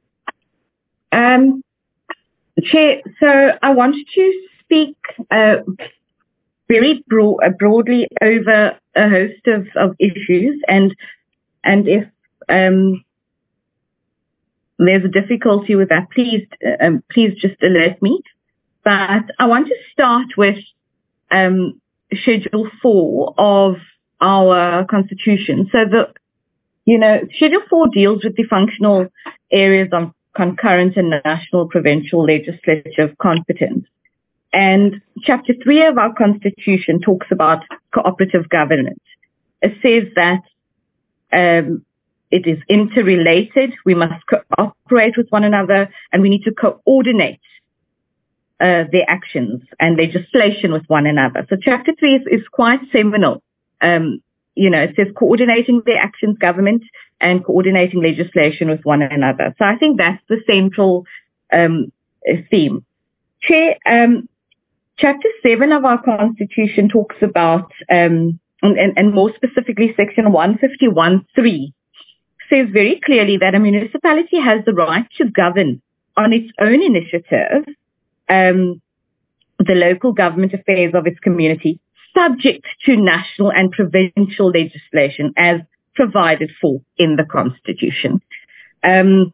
S11: Um, Chair, so I wanted to speak uh, very broad, uh, broadly over a host of, of issues, and and if um, there's a difficulty with that, please uh, um, please just alert me. But I want to start with um, Schedule four of our Constitution. So the, you know, Schedule four deals with the functional areas of concurrent and national provincial legislative competence. And Chapter three of our Constitution talks about cooperative governance. It says that um, it is interrelated. We must cooperate with one another, and we need to coordinate Uh, their actions and legislation with one another. So Chapter three is, is quite seminal um, you know, it says coordinating their actions, government, and coordinating legislation with one another. So I think that's the central um, theme. Chair, um, Chapter seven of our Constitution talks about, um, and, and, and more specifically, Section one fifty-one three says very clearly that a municipality has the right to govern on its own initiative um, the local government affairs of its community, subject to national and provincial legislation as provided for in the Constitution. Um,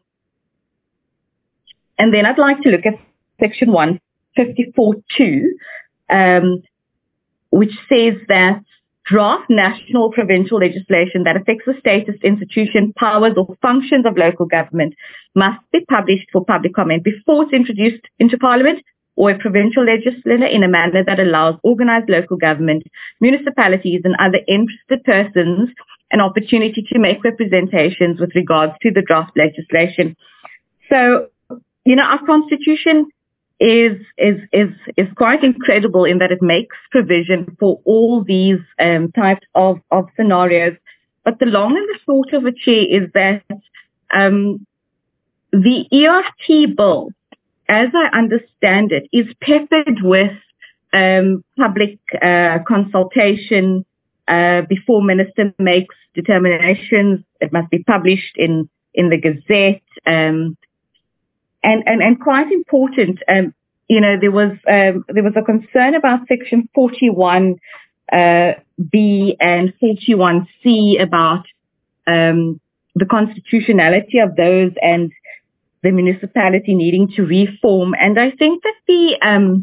S11: and then I'd like to look at Section one fifty-four two, um, which says that draft national provincial legislation that affects the status, institution, powers, or functions of local government must be published for public comment before it's introduced into Parliament or a provincial legislature in a manner that allows organised local government, municipalities, and other interested persons an opportunity to make representations with regards to the draft legislation. So, you know, our Constitution is is is is quite incredible in that it makes provision for all these um, types of, of scenarios. But the long and the short of it, Chair, is that um, the E R T bill, as I understand it, is peppered with um, public uh, consultation uh, before Minister makes determinations. It must be published in, in the Gazette. Um, And, and, and quite important, um, you know, there was um, there was a concern about Section forty-one uh, B and forty-one C about um, the constitutionality of those and the municipality needing to reform. And I think that the um,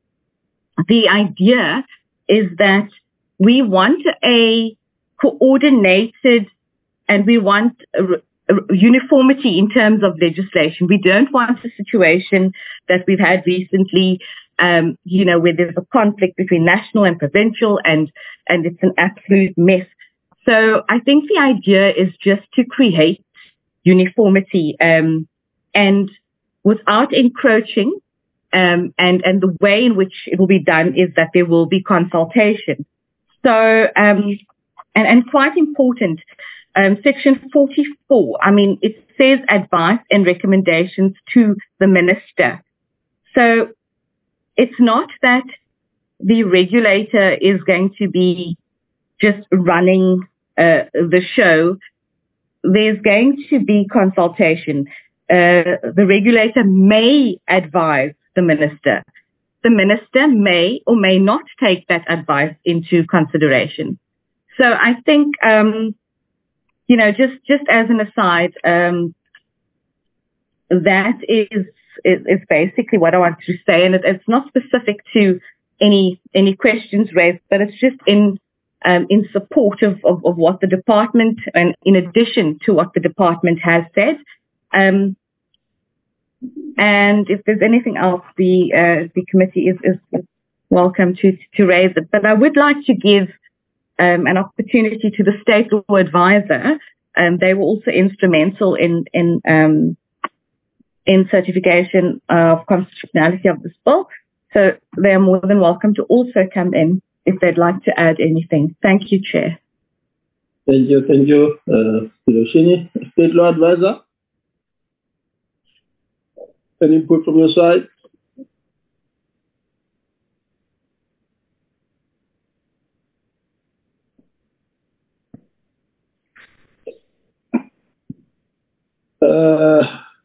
S11: the idea is that we want a coordinated and we want a, uniformity in terms of legislation. We don't want a situation that we've had recently, um, you know, where there's a conflict between national and provincial and, and it's an absolute mess. So I think the idea is just to create uniformity, um, and without encroaching, um, and, and the way in which it will be done is that there will be consultation. So, um, and, and quite important, Um, Section forty-four, I mean, it says advice and recommendations to the minister. So it's not that the regulator is going to be just running uh, the show. There's going to be consultation. Uh, the regulator may advise the minister. The minister may or may not take that advice into consideration. So I think, um, You know, just, just as an aside, um, that is, is, is basically what I want to say. And it, it's not specific to any, any questions raised, but it's just in, um, in support of, of, of what the department and in addition to what the department has said. Um, and if there's anything else, the, uh, the committee is, is welcome to, to raise it. But I would like to give Um, an opportunity to the state law advisor. Um, they were also instrumental in in um, in certification of constitutionality of this bill. So they are more than welcome to also come in if they'd like to add anything. Thank you, Chair.
S1: Thank you, thank you, uh, Hiroshini. State law advisor. Any input from your side? Uh,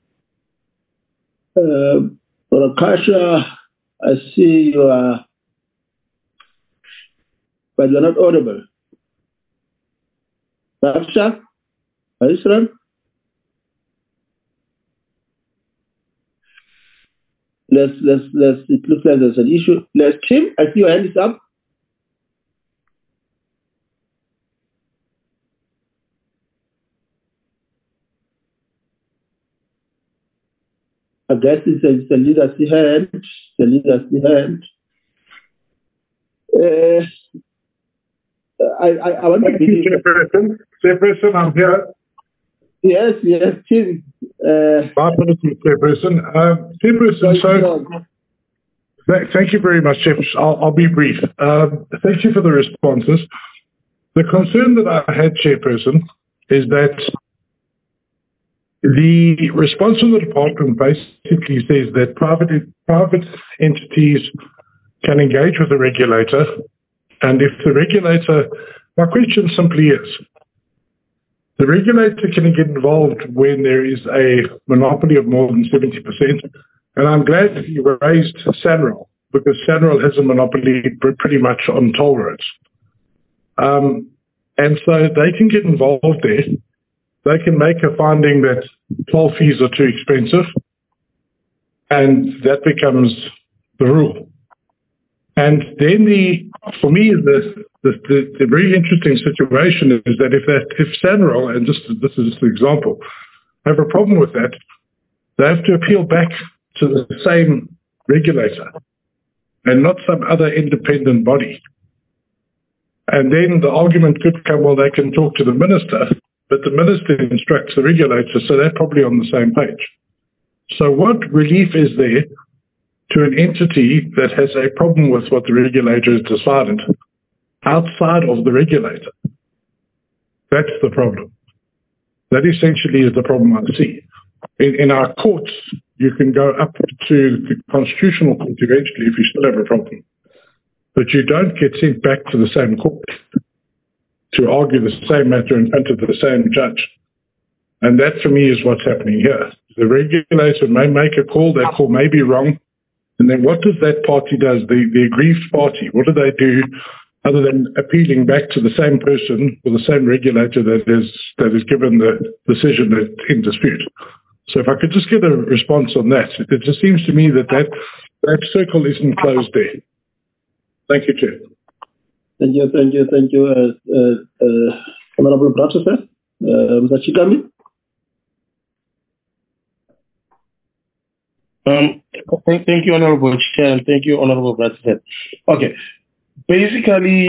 S1: uh, Rakasha, I see you are, but you're not audible. Rakasha, Isran? Let's, let's, let's, it looks like there's an issue. Let's, Kim, I see your hand is up. I guess it's a, it's a leader's hand. It's a leader's hand. Uh, I, I, I want
S3: Thank
S1: to
S3: you, Chairperson. Chairperson, I'm here.
S1: Yes, yes, Tim. Uh,
S3: My apologies, Chairperson. Um, Chairperson, so th- thank you very much, Chairperson. I'll, I'll be brief. Um, thank you for the responses. the concern that I had, Chairperson, is that the response from the department basically says that private private entities can engage with the regulator, and if the regulator, my question simply is, the regulator can get involved when there is a monopoly of more than seventy percent, and I'm glad that you raised SANRAL, because SANRAL has a monopoly pretty much on toll roads. Um, and so they can get involved there. They can make a finding that toll fees are too expensive, and that becomes the rule. And then the, for me, the, the, the, the very interesting situation is that if that, if SANRAL, and just, this is just an example, have a problem with that, they have to appeal back to the same regulator and not some other independent body. And then the argument could come, well, they can talk to the minister, but the minister instructs the regulator, so they're probably on the same page. So what relief is there to an entity that has a problem with what the regulator has decided outside of the regulator? That's the problem. That essentially is the problem I see. In, in our courts, you can go up to the constitutional court eventually if you still have a problem. But you don't get sent back to the same court to argue the same matter in front of the same judge. And that, for me, is what's happening here. The regulator may make a call, that call may be wrong, and then what does that party do, the, the aggrieved party, what do they do other than appealing back to the same person or the same regulator that is, that is given the decision that's in dispute? So if I could just get a response on that. It just seems to me that that, that circle isn't closed there. Thank you, Chair.
S1: Thank you, thank you, thank you, uh, uh, uh, Honorable Brato, sir. Uh, Mister Chikambi.
S12: Um, thank, thank you, Honorable Chair, and thank you, Honorable Brato. Okay, basically,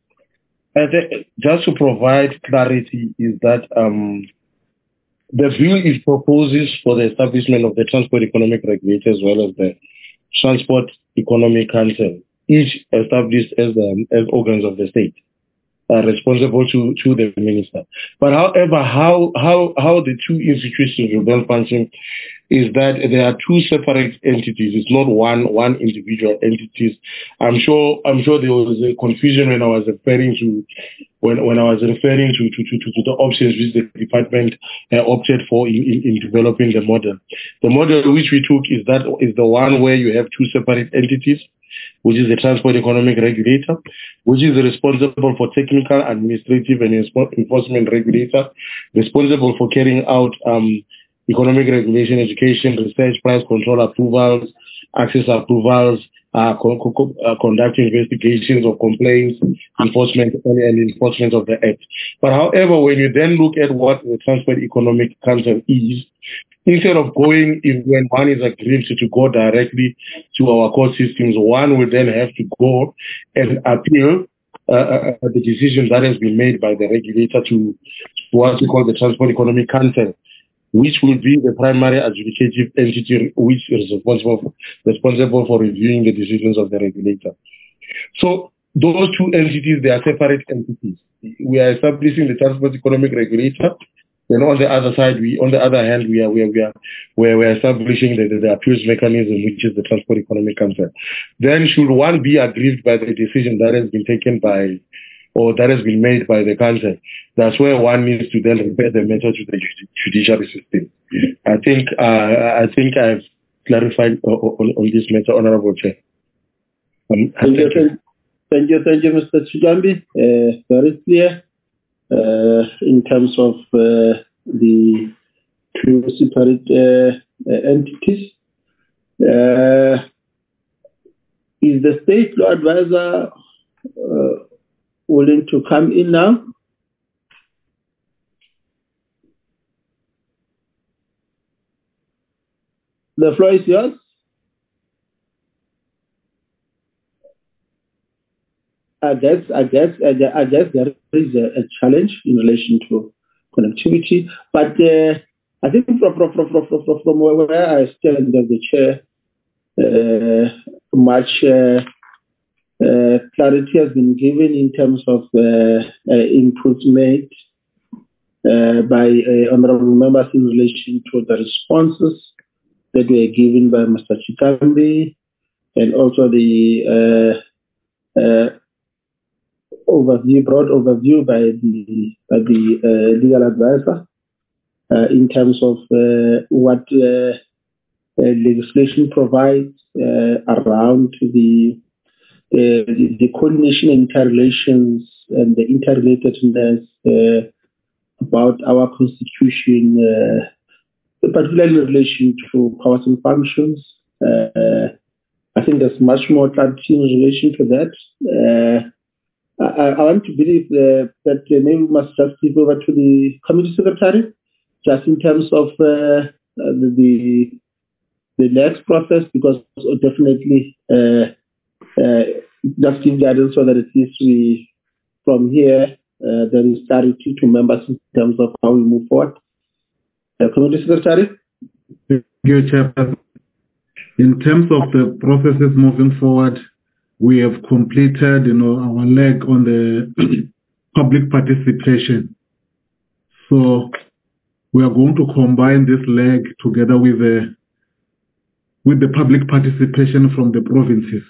S12: I think just to provide clarity is that um, the bill is proposes for the establishment of the Transport Economic Regulator as well as the Transport Economic Council, each established as um, as organs of the state, uh, responsible to, to the minister. But however, how how how the two institutions will then function is that there are two separate entities. It's not one one individual entities. I'm sure I'm sure there was a confusion when I was referring to when when I was referring to to to, to the options which the department uh, opted for in, in, in developing the model. The model which we took is that is the one where you have two separate entities, which is the Transport Economic Regulator, which is responsible for technical, administrative, and enforcement regulator, responsible for carrying out um, economic regulation, education, research, price control approvals, access approvals, uh, co co uh, conducting investigations of complaints, enforcement and, and enforcement of the Act. But however, when you then look at what the Transport Economic Council is, instead of going, if when one is aggrieved to go directly to our court systems, one will then have to go and appeal uh, uh, the decision that has been made by the regulator to, to what we call the Transport Economic Council, which will be the primary adjudicative entity which is responsible for, responsible for reviewing the decisions of the regulator. So those two entities, they are separate entities. We are establishing the Transport Economic Regulator. Then on the other side, we, on the other hand, we are, we are, we are, we are, we are establishing the, the, the appeals mechanism, which is the Transport Economic Council. Then should one be aggrieved by the decision that has been taken by, or that has been made by the council, that's where one needs to then repair the matter to the judiciary system. I think, uh, I think I've clarified on, on this matter, Honorable Chair. Um,
S1: thank, you, thank, thank you, thank you, Mister Chikambi. Uh, very clear. Uh, in terms of uh, the two separate uh, uh, entities. Uh, is the state law advisor uh, willing to come in now? The floor is yours. I guess, I guess, I guess there is a, a challenge in relation to connectivity, but uh, I think from from from from from where I stand as the chair, uh, much uh, uh, clarity has been given in terms of uh, uh, inputs made uh, by uh, honorable members in relation to the responses that were given by Mister Chikambi, and also the uh, uh, overview, broad overview by the by the uh, legal advisor uh, in terms of uh, what uh, uh, legislation provides uh, around the, uh, the the coordination and interrelations and the interrelatedness uh, about our constitution, uh, particularly in relation to powers and functions. Uh, I think there's much more clarity in relation to that. Uh, I, I want to believe uh, that uh, maybe we must just give over to the committee secretary, just in terms of uh, the, the the next process, because definitely uh, uh, just give guidance so that at least we, from here, uh, there is clarity to members in terms of how we move forward. Uh, committee secretary.
S2: Thank you, Chairperson. In terms of the processes moving forward, we have completed, you know, our leg on the public participation. So we are going to combine this leg together with the with the public participation from the provinces.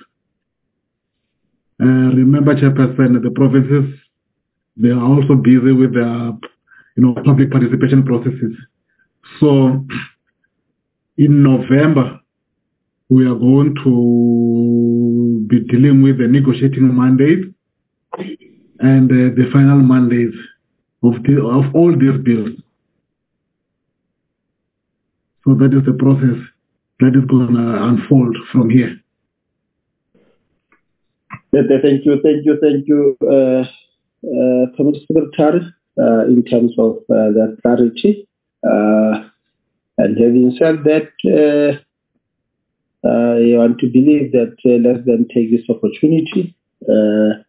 S2: Uh, remember, Chairperson, the provinces, they are also busy with their, you know, public participation processes. So in November, we are going to be dealing with the negotiating mandate and uh, the final mandate of, the, of all these bills. So that is the process that is going to unfold from here.
S1: Thank you, thank you, thank you, uh, uh, Committee Secretary, uh, in terms of uh, that clarity. Uh, and having said that, uh, I want to believe that uh, let's then take this opportunity uh,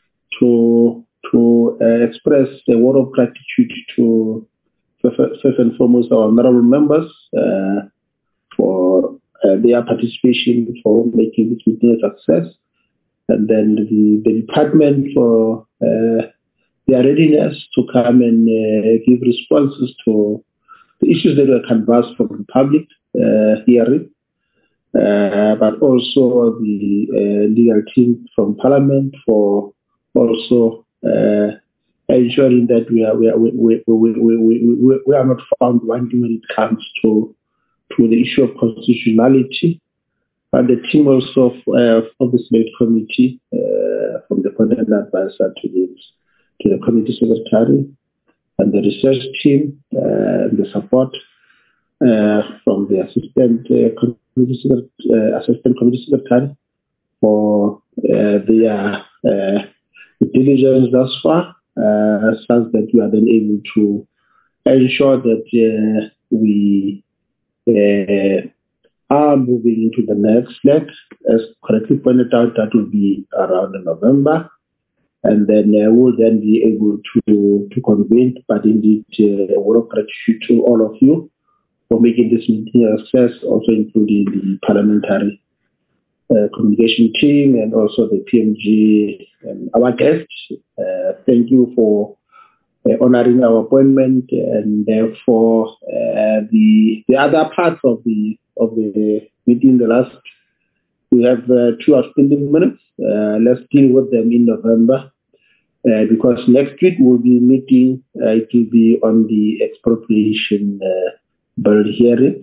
S1: to to uh, express a word of gratitude to first and foremost our honorable members uh, for uh, their participation, for making this meeting a success, and then the, the department for uh, their readiness to come and uh, give responses to the issues that were canvassed from the public uh, hearing. Uh, but also the uh, legal team from Parliament for also uh, ensuring that we are we are we, we, we, we, we, we are not found wanting when it comes to to the issue of constitutionality. But the team also of, uh, of the Select Committee, uh, from the Content Advisor to the to the Committee Secretary and the research team, uh, and the support uh, from the Assistant uh, Committee uh, Assistant Committee Secretary for uh, their uh, diligence thus far, uh, such that we are then able to ensure that uh, we uh, are moving into the next leg. As correctly pointed out, that will be around November, and then uh, we'll then be able to to convene. But indeed, uh, a word of gratitude to all of you for making this meeting a success, also including the parliamentary uh, communication team and also the P M G and our guests. Uh, thank you for uh, honoring our appointment, and therefore uh, the the other parts of the of the meeting, the last, we have uh, two outstanding minutes. Uh, let's deal with them in November, uh, because next week we'll be meeting. Uh, it will be on the expropriation uh, bill hearing.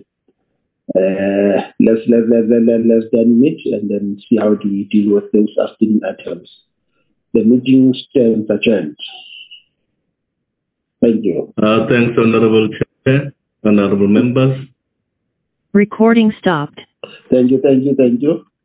S1: Uh, let's let, let, let, let, let's then meet and then see how do we deal with those outstanding items. The meeting stands adjourned. Thank you.
S5: Uh, thanks, Honorable Chair, Honorable Members.
S10: Recording stopped.
S1: Thank you, thank you, thank you.